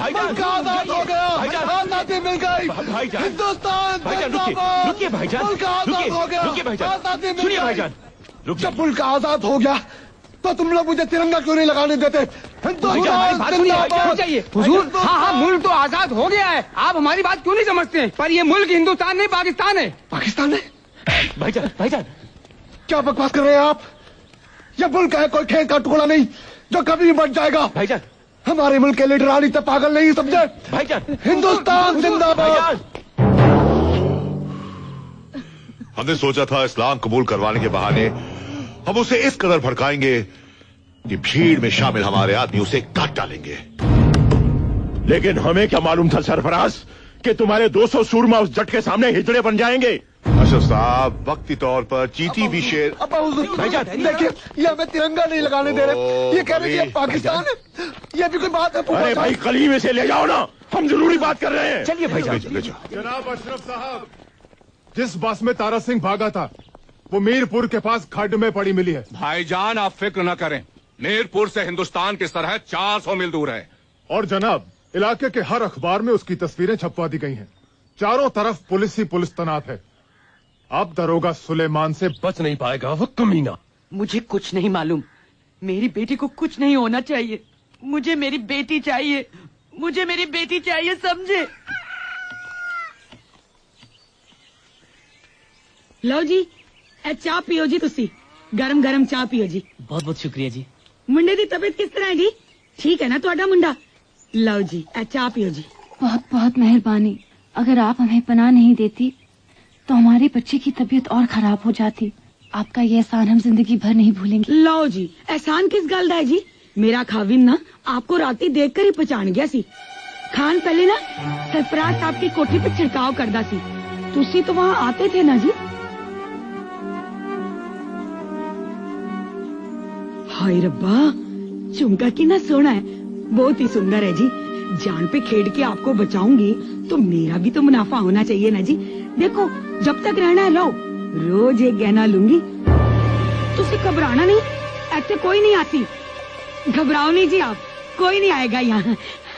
मुल्क आजाद हो गया, आजादी मिल गई, हिंदुस्तान रुकिए भाईजान, मुल्क आजाद हो गया, रुकिए भाईजान, आजादी मिल सुनिए गई। भाईजान, जब मुल्क आजाद हो गया तो तुम लोग मुझे तिरंगा क्यों नहीं लगाने देते? हुजूर, हाँ, मुल्क तो आजाद हो गया है, आप हमारी बात क्यों नहीं समझते हैं? पर ये मुल्क हिंदुस्तान नहीं, पाकिस्तान है। पाकिस्तान है? भाईजान क्या बकवास कर रहे हैं आप? ये मुल्क है, कोई खेत का टुकड़ा नहीं जो कभी भी बच जाएगा। भाईजान, हमारे मुल्क के लीडर इतने पागल नहीं, समझे? भाईजान, हिंदुस्तान जिंदाबाद। हमने सोचा था इस्लाम कबूल करवाने के बहाने हम उसे इस कदर भड़काएंगे कि भीड़ में शामिल हमारे आदमी उसे काट डालेंगे। लेकिन हमें क्या मालूम था सरफराज कि तुम्हारे 200 सूरमा उस जट के सामने हिजड़े बन जाएंगे। अशरफ साहब, वक्ती तौर पर चीटी भी शेर। देखिए, ये हमें तिरंगा नहीं लगाने दे रहे, ये कह रहे हैं ये पाकिस्तान है। ये भी कोई बात है? अरे भाई, कली में से ले जाओ ना, हम जरूरी बात कर रहे हैं। चलिए भाईजान, जनाब अशरफ साहब, जिस बस में तारा सिंह भागा था वो मीरपुर के पास खड्ड में पड़ी मिली है। भाईजान, आप फिक्र न करें, मीरपुर से हिंदुस्तान की सरहद 400 मील दूर है। और जनाब, इलाके के हर अखबार में उसकी तस्वीरें छपवा दी गई हैं। चारों तरफ पुलिस ही पुलिस तैनात है। अब दरोगा सुलेमान से बच नहीं पाएगा वो कमीना। मुझे कुछ नहीं मालूम, मेरी बेटी को कुछ नहीं होना चाहिए। मुझे मेरी बेटी चाहिए, मुझे मेरी बेटी चाहिए, समझे? लो जी, ए चाह पियो जी, तुसी गरम गरम चाह पियो जी। बहुत बहुत शुक्रिया जी। मुंडे दी तबीयत किस तरह है जी? ठीक है ना ਤੁਹਾਡਾ मुंडा? लो जी, ए चाह पियो जी। बहुत बहुत मेहरबानी। अगर आप हमें पनाह नहीं देती तो हमारे बच्चे की तबीयत और खराब हो जाती। आपका ये एहसान हम जिंदगी भर नहीं भूलेंगे। लो जी, एहसान किस गल दा है जी? मेरा खाविन ना आपको राती देख कर ही पहचान गया सी। खान पहले ना सरफराज साहब की कोठी पे छिड़काव करदा सी, तुसी तो वहाँ आते थे ना जी। हाय रब्बा, झुमका कितना सोना है, बहुत ही सुंदर है जी। जान पे खेड़ के आपको बचाऊंगी तो मेरा भी तो मुनाफा होना चाहिए ना जी। देखो, जब तक रहना है लो, रोज एक गहना लूंगी। तुसी घबराना नहीं, ऐसे कोई नहीं आती। घबराओ नहीं जी आप, कोई नहीं आएगा यहाँ।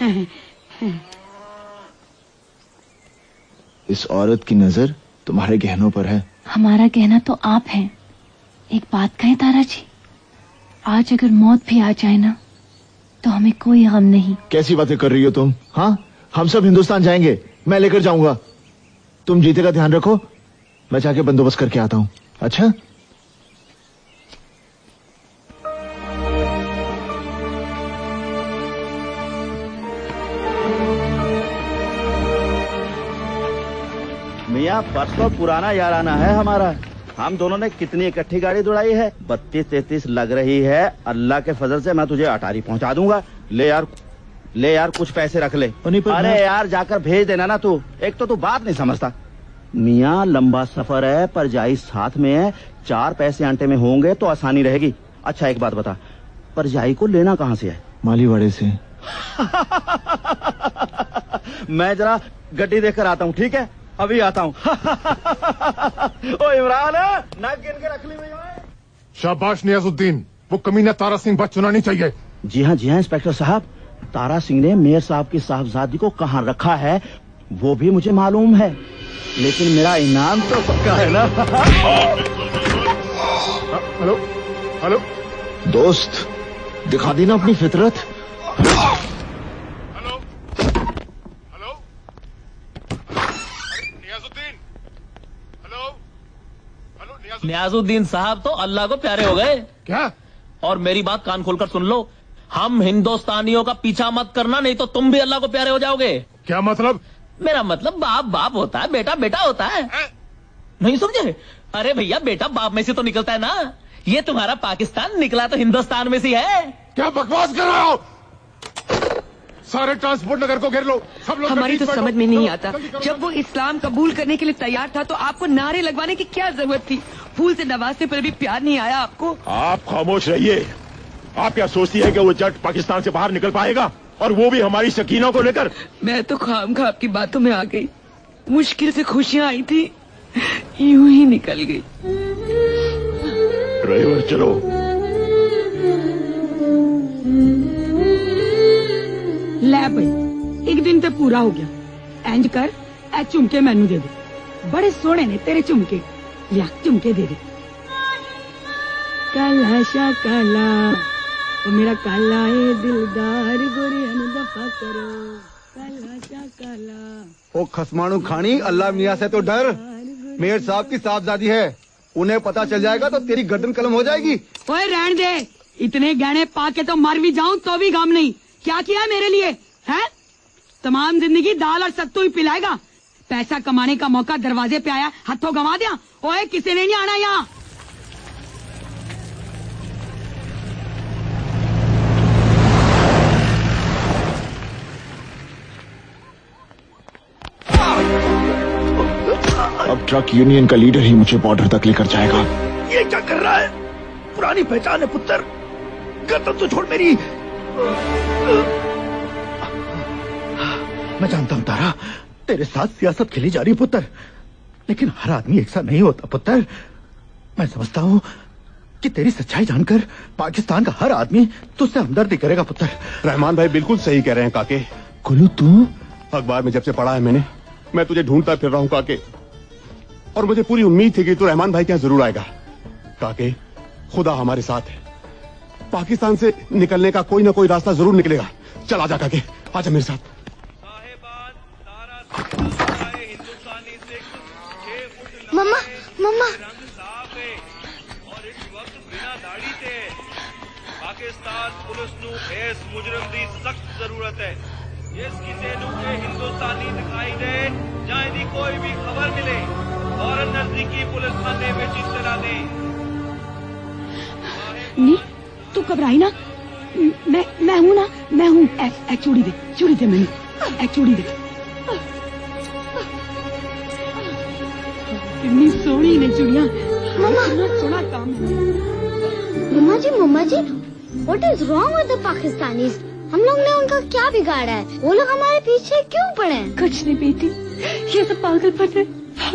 इस औरत की नजर तुम्हारे गहनों पर है। हमारा गहना तो आप हैं। एक बात कहें तारा जी, आज अगर मौत भी आ जाए ना तो हमें कोई गम नहीं। कैसी बातें कर रही हो तुम? हाँ, हम सब हिंदुस्तान जाएंगे, मैं लेकर जाऊंगा। तुम जीते का ध्यान रखो, मैं जाके बंदोबस्त करके आता हूँ। अच्छा? मियाँ, परसों पुराना याराना है हमारा। हम दोनों ने कितनी इकट्ठी गाड़ी दौड़ाई है, 32-33 लग रही है। अल्लाह के फजल से मैं तुझे अटारी पहुंचा दूंगा। ले यार कुछ पैसे रख ले। अरे यार, जाकर भेज देना ना तू, एक तो तू बात नहीं समझता। मियाँ, लंबा सफर है, परजाई साथ में है, 4 पैसे आंटे में होंगे तो आसानी रहेगी। अच्छा एक बात बता, परजाई को लेना कहाँ से है? मालीवाड़े से। मैं जरा गड्डी देखकर आता हूँ, ठीक है? अभी आता हूँ। ओ इमरान, नाक गिन के रख ली भाई। शाबाश नियाजुद्दीन, वो कमीना तारा सिंह बच चुना नहीं चाहिए। जी हाँ इंस्पेक्टर साहब, तारा सिंह ने मेयर साहब की साहबजादी को कहाँ रखा है वो भी मुझे मालूम है, लेकिन मेरा इनाम तो पक्का है ना। हेलो हेलो दोस्त, दिखा दी ना अपनी फितरत। नियाजुद्दीन साहब तो अल्लाह को प्यारे हो गए। क्या? और मेरी बात कान खोलकर सुन लो, हम हिंदुस्तानियों का पीछा मत करना, नहीं तो तुम भी अल्लाह को प्यारे हो जाओगे। क्या मतलब? मेरा मतलब बाप बाप होता है, बेटा बेटा होता है। नहीं समझे? अरे भैया, बेटा बाप में से तो निकलता है ना। ये तुम्हारा पाकिस्तान निकला तो हिंदुस्तान में से है। क्या बकवास कर रहे हो? सारे ट्रांसपोर्ट नगर को घेर लो, सब लोग। हमारी तो समझ में नहीं आता, जब वो इस्लाम कबूल करने के लिए तैयार था तो आपको नारे लगवाने की क्या जरूरत थी? फूल से नवाजने पर भी प्यार नहीं आया आपको? आप खामोश रहिए। आप क्या सोचती है कि वो जट पाकिस्तान से बाहर निकल पाएगा, और वो भी हमारी सकीना को लेकर? मैं तो खामखा आपकी बातों में आ गई। मुश्किल से खुशियां आई थी, यूं ही निकल गई। ड्राइवर चलो। ले भाई, एक दिन ते पूरा हो गया। इंज कर, ए झुमके मैनू दे दे, बड़े सोहने ने तेरे झुमके। लिया झुमके दे दे। काला शा काला, ओ मेरा काला है दिलदार, गोरिया नू दफा करो। काला शा काला। ओ खसमाणू खानी, अल्लाह मियाँ से तो डर। मेयर साहब की साहबजादी है, उन्हें पता चल जाएगा तो तेरी गर्दन कलम हो जाएगी। ओए रहने दे, इतने गहने पाके तो मर भी जाऊं तो भी गम नहीं। क्या किया है मेरे लिए, है? तमाम जिंदगी दाल और सत्तू ही पिलाएगा। पैसा कमाने का मौका दरवाजे पे आया, हाथों गंवा दिया। ओए किसी ने नहीं आना यहाँ। अब ट्रक यूनियन का लीडर ही मुझे बॉर्डर तक लेकर जाएगा। ये क्या कर रहा है? पुरानी पहचान है पुत्र, गर्दन तो छोड़ मेरी। मैं जानता हूं तारा, तेरे साथ सियासत खेली जा रही पुत्र, लेकिन हर आदमी एक सा नहीं होता पुत्र। मैं समझता हूं कि तेरी सच्चाई जानकर पाकिस्तान का हर आदमी तुझसे हमदर्दी करेगा पुत्र। रहमान भाई बिल्कुल सही कह रहे हैं काके। कुल्लू तू? अखबार में जब से पढ़ा है मैंने, मैं तुझे ढूंढता फिर रहा हूं काके, और मुझे पूरी उम्मीद थी कि तू रहमान भाई के यहाँ जरूर आएगा। काके, खुदा हमारे साथ है, पाकिस्तान से निकलने का कोई ना कोई रास्ता जरूर निकलेगा। चल आजा काके, आजा मेरे साथ। मम्मा मम्मा, पाकिस्तान पुलिस नू इस मुजरम दी सख्त जरूरत है। जिस किसी नू के हिंदुस्तानी दिखाई दे, जाए दी कोई भी खबर मिले, फौरन नजदीकी पुलिस थाने में इत्तला दे। नहीं, तू घबराई ना, मैं हूं ना, मैं हूं। एक चूड़ी दे मैंने, एक चूड़ी दे। कितनी सोहनी ने चूड़ियां। मम्मा, सोना काम है। Mama ji, what is wrong with the Pakistanis? हम लोग ने उनका क्या बिगाड़ा है? वो लोग हमारे पीछे क्यों पड़े? कुछ नहीं बेटी, ये सब पागलपन है।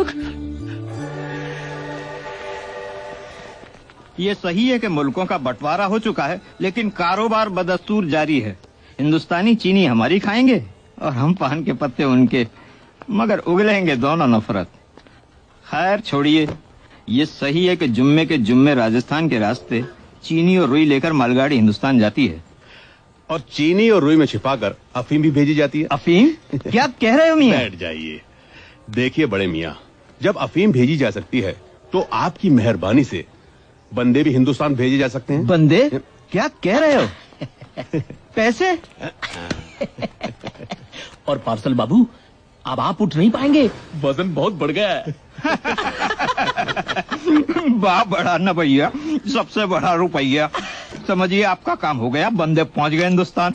ये सही है कि मुल्कों का बंटवारा हो चुका है, लेकिन कारोबार बदस्तूर जारी है। हिंदुस्तानी चीनी हमारी खाएंगे और हम पान के पत्ते उनके, मगर उगलेंगे दोनों नफरत। खैर छोड़िए, ये सही है कि जुम्मे के जुम्मे राजस्थान के रास्ते चीनी और रुई लेकर मालगाड़ी हिंदुस्तान जाती है, और चीनी और रुई में छिपाकर अफीम भी भेजी जाती है। अफीम? क्या कह रहे हो मियां? बैठ जाइए। देखिए बड़े मियां, जब अफीम भेजी जा सकती है तो आपकी मेहरबानी से बंदे भी हिंदुस्तान भेजे जा सकते हैं। बंदे? क्या कह रहे हो? पैसे? और पार्सल बाबू, अब आप उठ नहीं पाएंगे, वजन बहुत बढ़ गया है। बाप बड़ा न भैया, सबसे बड़ा रुपया। समझिए आपका काम हो गया, बंदे पहुंच गए हिंदुस्तान।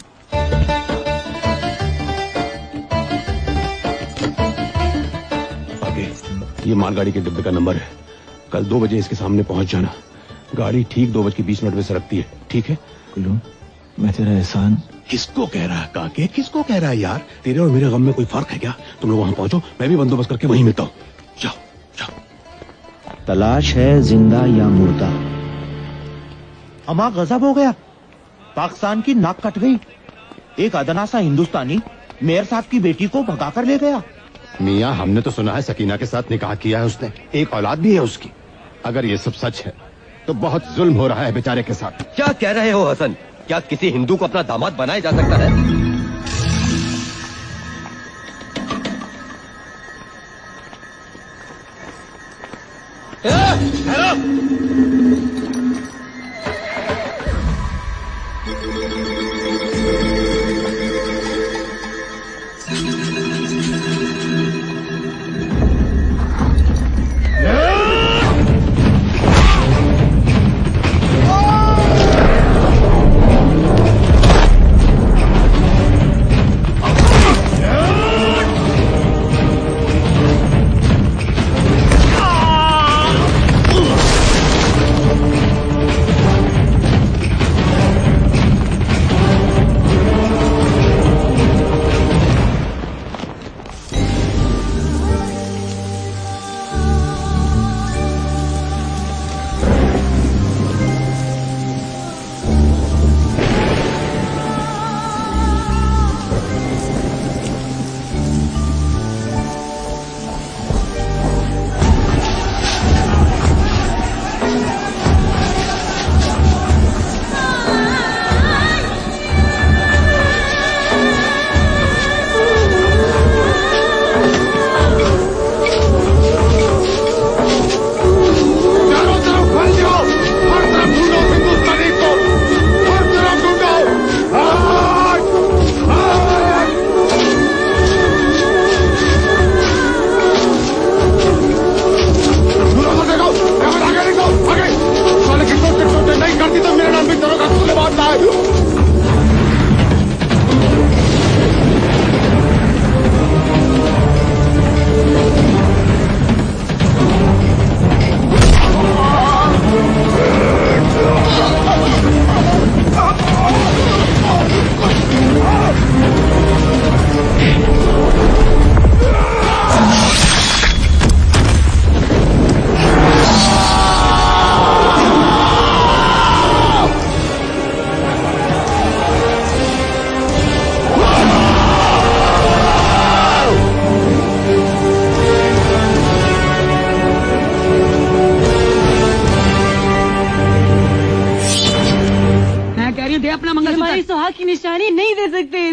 आगे ये मालगाड़ी के डिब्बे का नंबर है, कल 2 बजे इसके सामने पहुंच जाना। गाड़ी ठीक 2:20 में सरकती है, ठीक है? कुल्लू, मैं तेरा एहसान। किसको कह रहा है काके, किसको कह रहा है यार? तेरे और मेरे गम में कोई फर्क है क्या? तुम लोग वहां पहुंचो, मैं भी बंदोबस्त करके वहीं मिलता हूँ। जाओ जाओ। तलाश है जिंदा या मुर्दा। अमा गजब हो गया, पाकिस्तान की नाक कट गई। एक अदना सा हिंदुस्तानी मेयर साहब की बेटी को भगा कर ले गया। मियां, हमने तो सुना है सकीना के साथ निकाह किया है उसने, एक औलाद भी है उसकी। अगर ये सब सच है तो बहुत जुल्म हो रहा है बेचारे के साथ। क्या कह रहे हो हसन? क्या किसी हिंदू को अपना दामाद बनाया जा सकता है?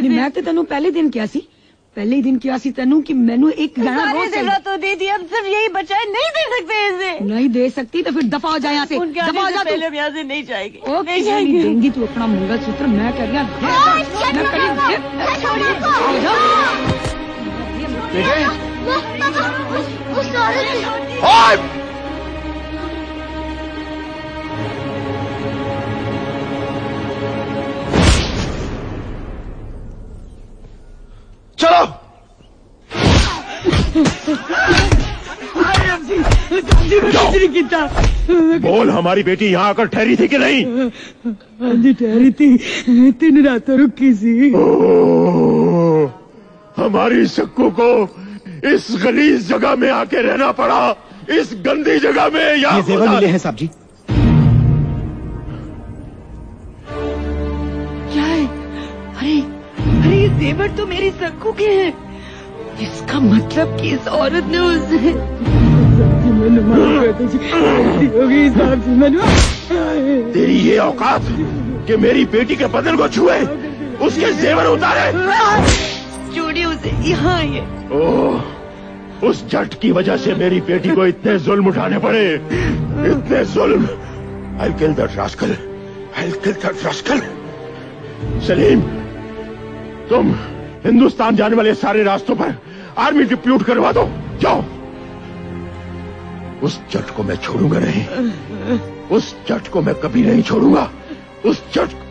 नहीं मैं तो तेनू पहले दिन किया सी तेनू कि मैनू एक गाना रोज चाहिए तो दे दी, अब सिर्फ यही बचा है, नहीं दे सकते इसे। नहीं दे सकती तो फिर दफा हो जाए यहाँ से, दफा हो जा तू। पहले यहाँ से नहीं जाएगी। नहीं जाएगी, देंगी तू अपना मंगलसूत्र, मैं कह रही हूँ। चलो बोल, हमारी बेटी यहाँ आकर ठहरी थी कि नहीं? जी ठहरी थी, 3 रातों रुकी सी। हमारी सक्कू को इस गलीज जगह में आके रहना पड़ा, इस गंदी जगह में। ये जेवर मिले हैं साहब जी। क्या है? अरे ये जेवर तो मेरी सक्कू के हैं। इसका मतलब कि इस औरत ने उसे तेरी ये औकात कि मेरी बेटी के बदन को छुए, उसके जेवर उतारे। चूड़ी उसे यहाँ आई है। ओह, उस जट की वजह से मेरी बेटी को इतने जुल्म उठाने पड़े, इतने जुल्म। I'll kill that rascal. I'll kill that rascal. Salim, तुम हिंदुस्तान जाने वाले सारे रास्तों पर आर्मी डिप्यूट करवा दो, जाओ। उस जट को मैं छोड़ूंगा नहीं, उस जट को मैं कभी नहीं छोड़ूंगा, उस जट को।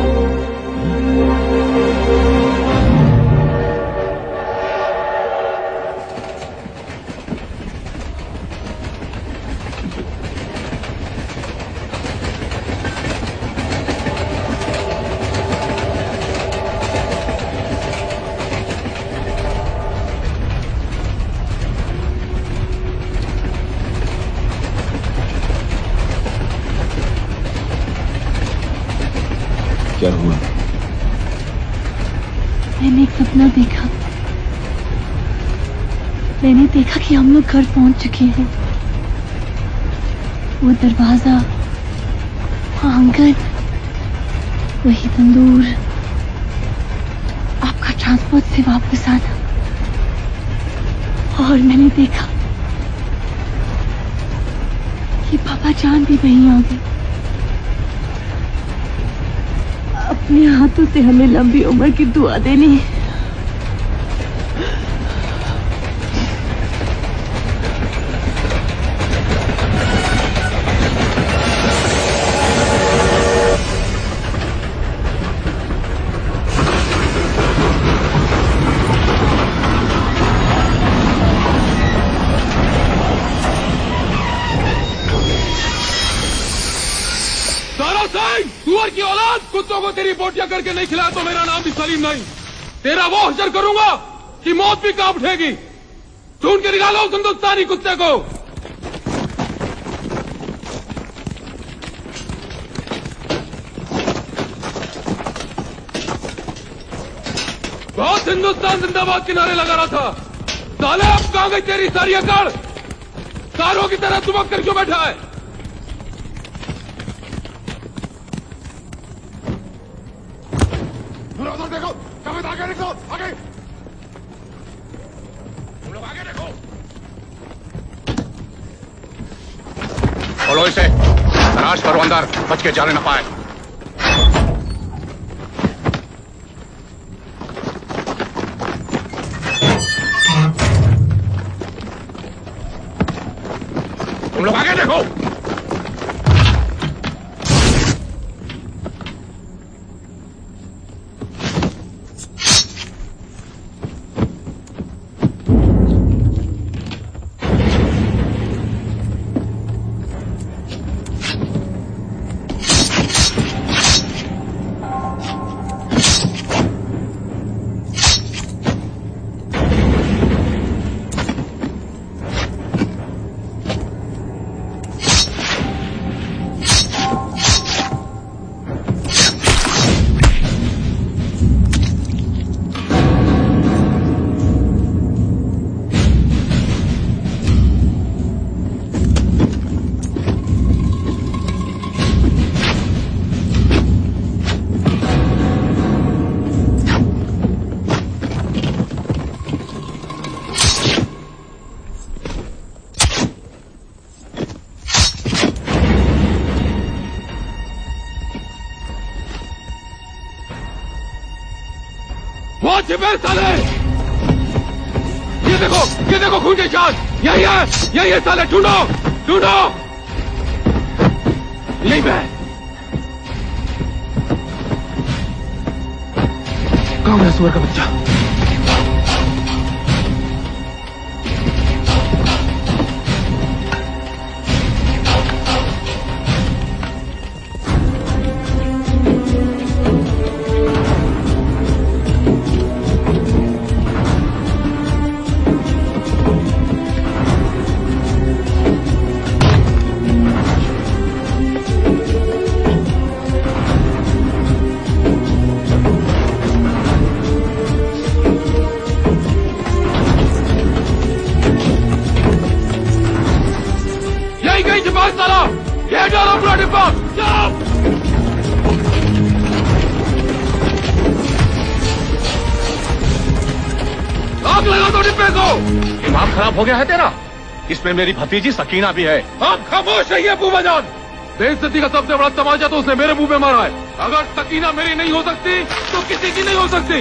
क्या हुआ? मैंने एक सपना देखा। मैंने देखा कि हम लोग घर पहुंच चुके हैं। वो दरवाजा, आंगन, वही तंदूर, आपका ट्रांसपोर्ट से वापस आना। और मैंने देखा कि पापा जान भी वहीं आ गए। अपने हाथों से हमें लंबी उम्र की दुआ देनी है। सुअर की औलाद, कुत्तों को तेरी बोटियां करके नहीं खिलाया तो मेरा नाम भी सलीम नहीं। तेरा वो हशर करूंगा कि मौत भी कांप उठेगी। ढूंढ के निकालो उस हिंदुस्तानी कुत्ते को। बहुत हिंदुस्तान जिंदाबाद के नारे लगा रहा था। साले अब कहां गई तेरी सारी अकड़? कारों की तरह दुबक कर क्यों बैठा है? देखो, आगे देखो, आगे। तुम लोग आगे देखो। खोलो इसे, तलाश करो अंदर, बच के जाने न पाए। तुम लोग आगे देखो। छिपे साले। ये देखो खून के निशान। यही है साले, ढूंढो ढूंढो। यही मैं। कहाँ है सुअर का बच्चा? दिमाग खराब हो गया है तेरा? इसमें मेरी भतीजी सकीना भी है। आप खामोश रहिए बुआ जान। बेइज्जती का सबसे बड़ा तमाचा तो उसने मेरे मुंह पे मारा है। अगर सकीना मेरी नहीं हो सकती तो किसी की नहीं हो सकती।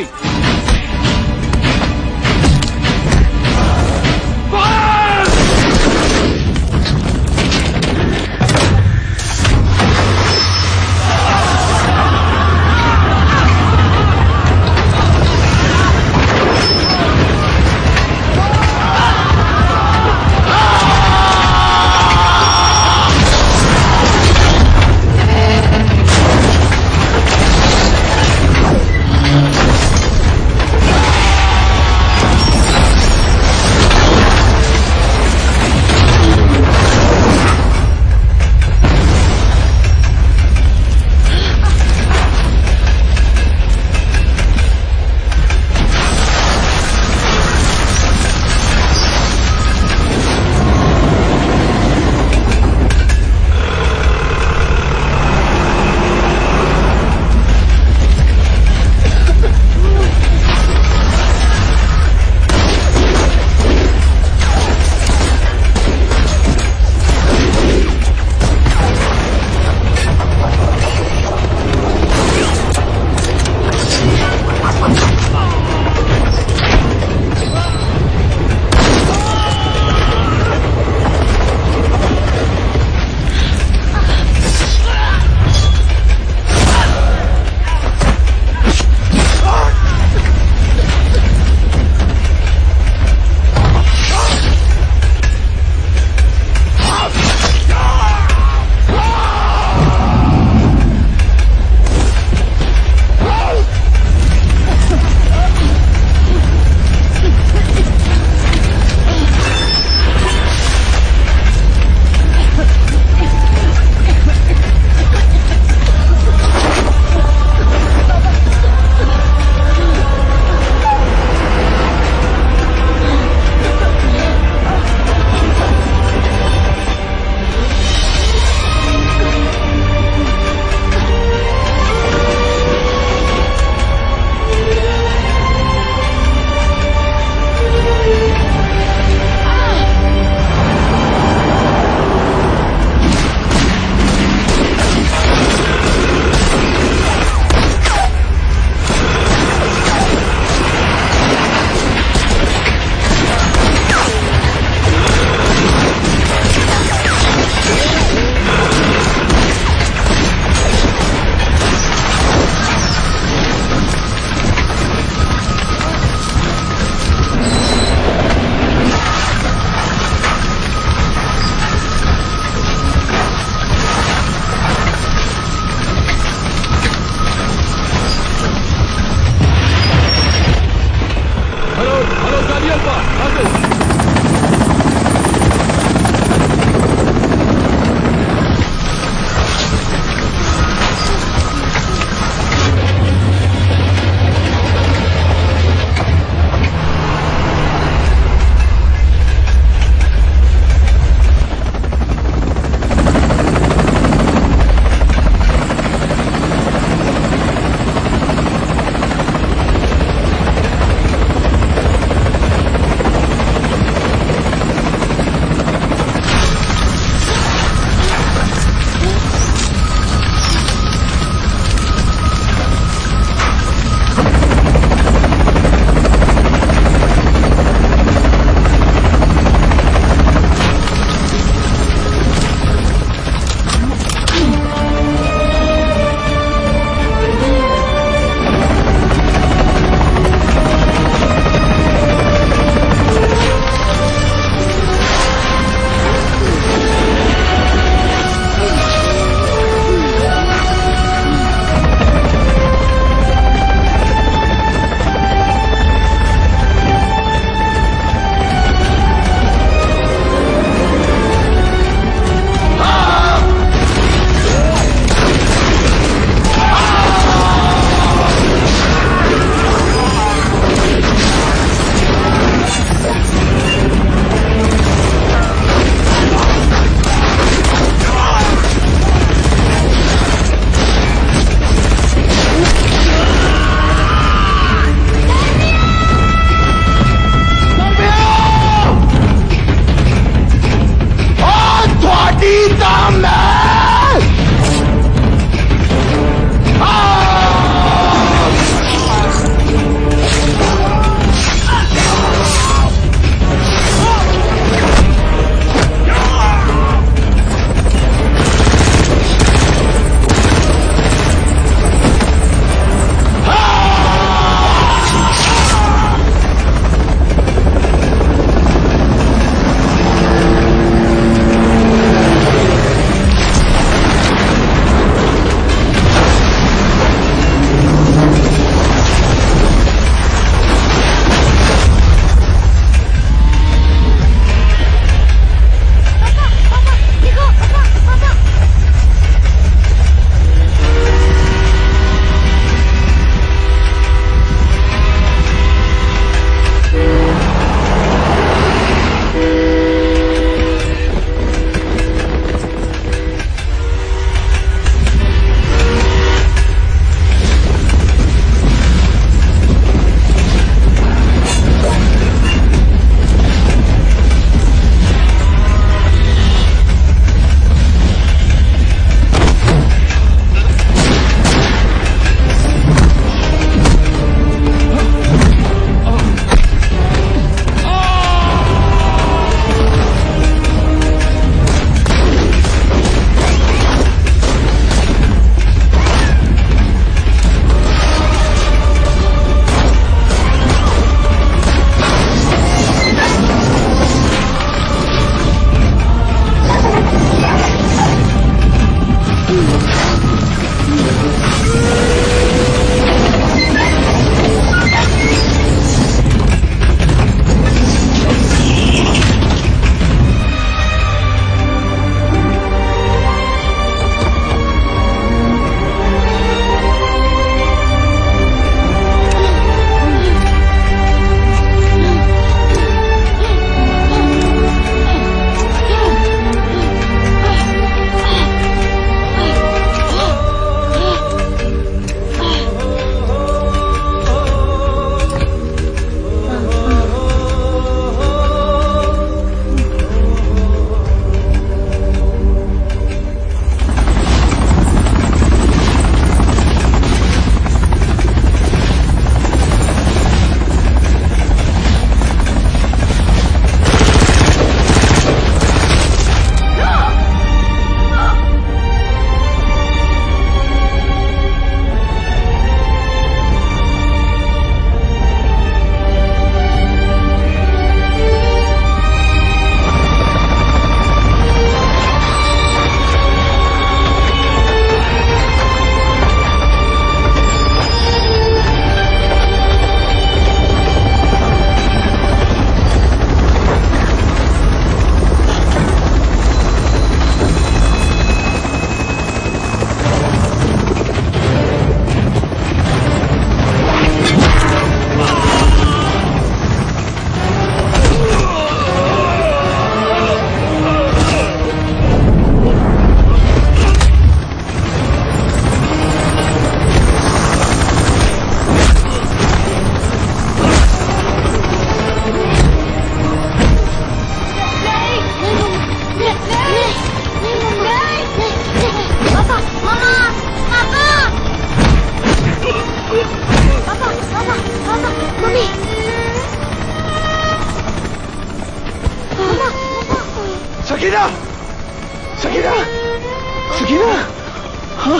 सकीना, सकीना, सकीना, हाँ।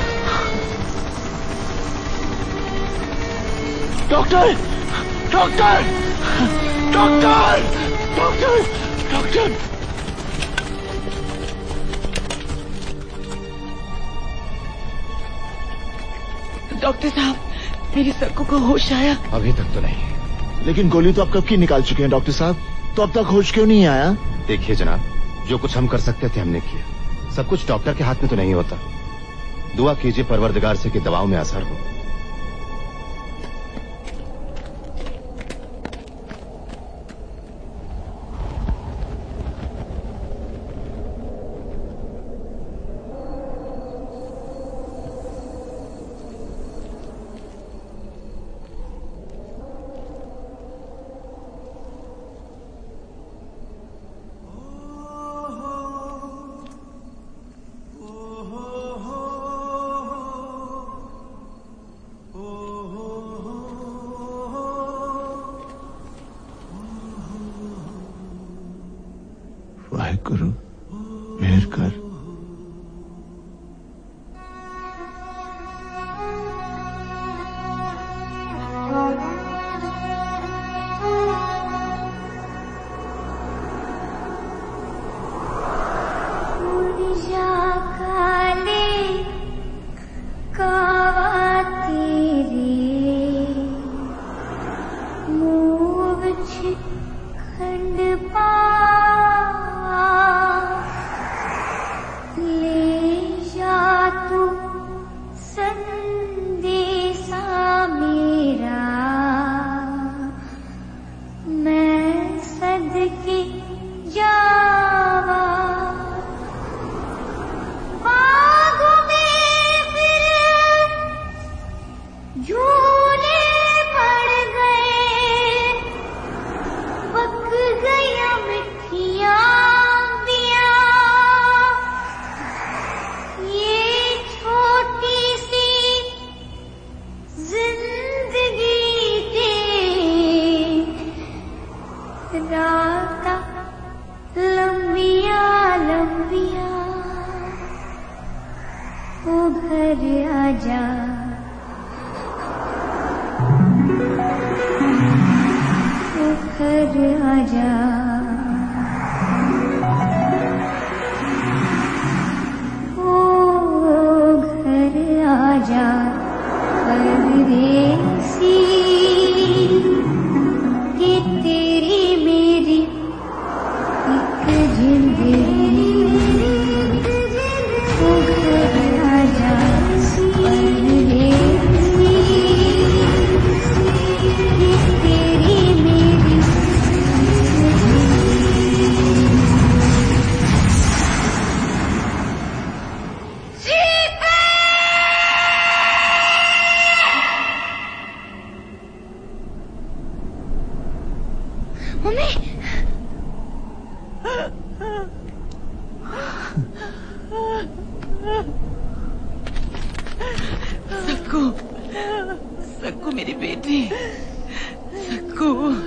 Doctor, doctor, doctor, doctor, doctor. Doctor साहब, मेरी सक्कू को होश आया? अभी तक तो नहीं। लेकिन गोली तो आप कब की निकाल चुके हैं डॉक्टर साहब, तो अब तक होश क्यों नहीं आया? देखिए जनाब, जो कुछ हम कर सकते थे हमने किया। सब कुछ डॉक्टर के हाथ में तो नहीं होता। दुआ कीजिए परवरदिगार से कि दवाओं में असर हो। वाहेगुरु मेहर कर। सक्कू मेरी बेटी, सक्कू।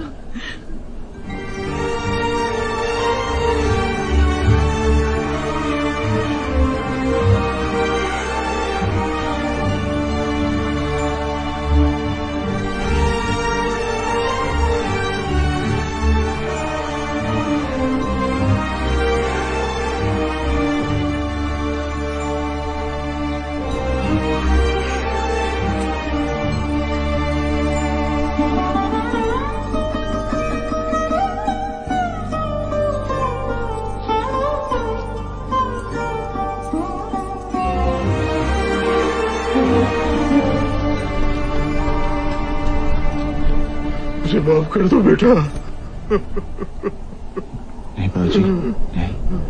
मुझे माफ कर दो बेटा। नहीं बाबूजी, नहीं।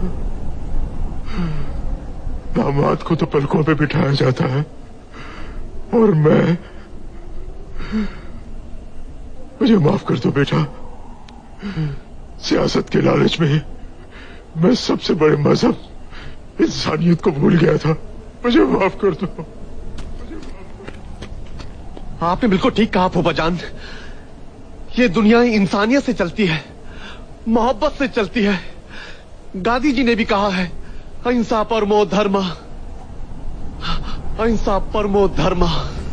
दामाद को तो पलकों पे बिठाया जाता है और मुझे माफ कर दो बेटा। सियासत के लालच में मैं सबसे बड़े मजहब इंसानियत को भूल गया था। मुझे माफ कर दो। आपने बिल्कुल ठीक कहा फूफाजान। ये दुनिया इंसानियत से चलती है, मोहब्बत से चलती है। गांधी जी ने भी कहा है, अहिंसा परमो धर्म, अहिंसा परमो धर्म।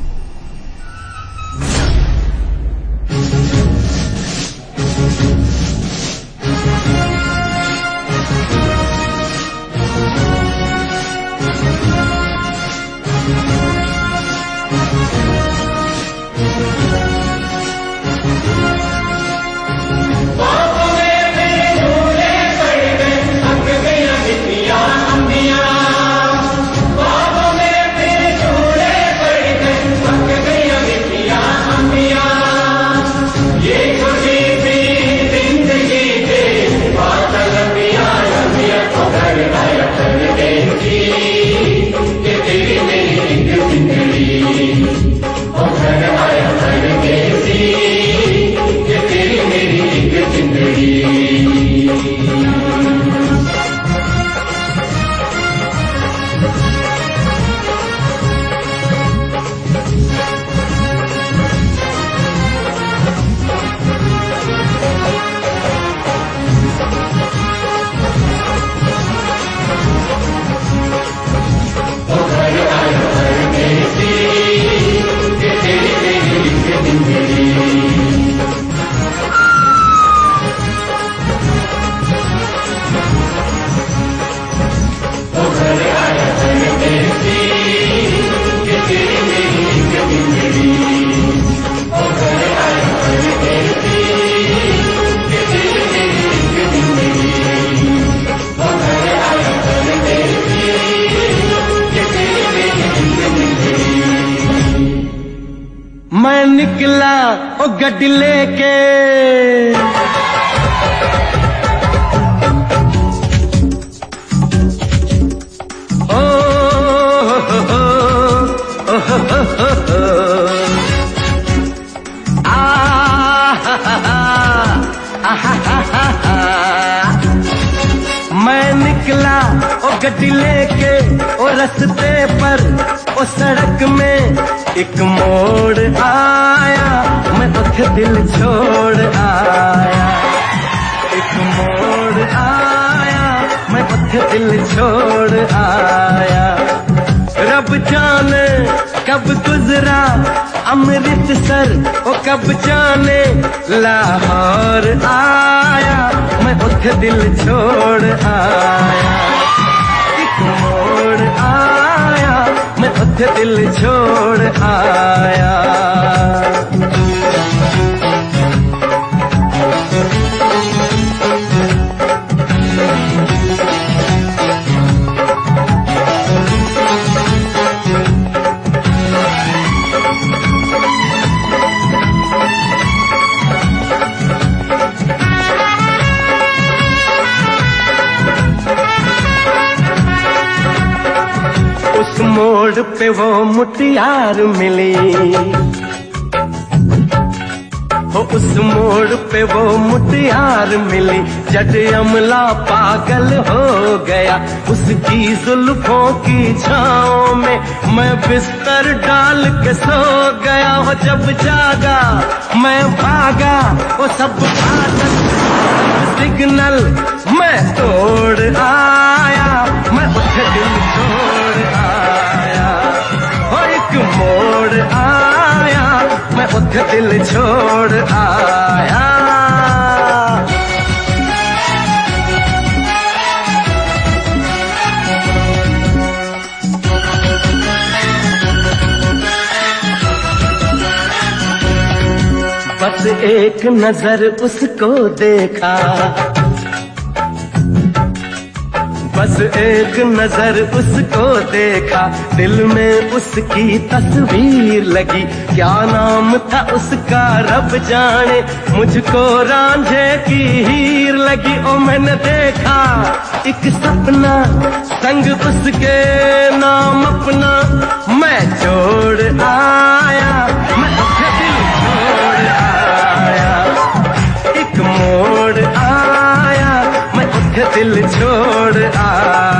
मैं निकला ओ गड्डी लेके, ओ मैं निकला ओ गड्डी लेके, ओ रास्ते पर ओ सड़क में एक मोड़ आया, मैं उठे दिल छोड़ आया। एक मोड़ आया, मैं उठे दिल छोड़ आया। रब जाने कब गुजरा अमृतसर, ओ कब जाने लाहौर आया, मैं उठे दिल छोड़ आया। एक मोड़ आया, मैं उठे दिल छोड़ आया। उस मोड़ पे वो मुटियार मिली, हो उस मोड़ पे वो मुटियार मिली। जट अमला पागल हो गया, उसकी जुल्फों की छाँव में मैं बिस्तर डाल के सो गया। हो जब जागा मैं भागा, वो सब सिग्नल मैं तोड़ आया, मैं उठे दिल छोड़ आया। हो एक मोड़ आया, मैं उठे दिल छोड़ आया। बस एक नजर उसको देखा, बस एक नजर उसको देखा, दिल में उसकी तस्वीर लगी। क्या नाम था उसका रब जाने, मुझको रांझे की हीर लगी। ओ मैंने देखा एक सपना, संग उसके नाम अपना मैं छोड़ आया, मैं उसके दिल छोड़ आया। एक मोड़ आया, मैं उसके दिल छोड़ आया।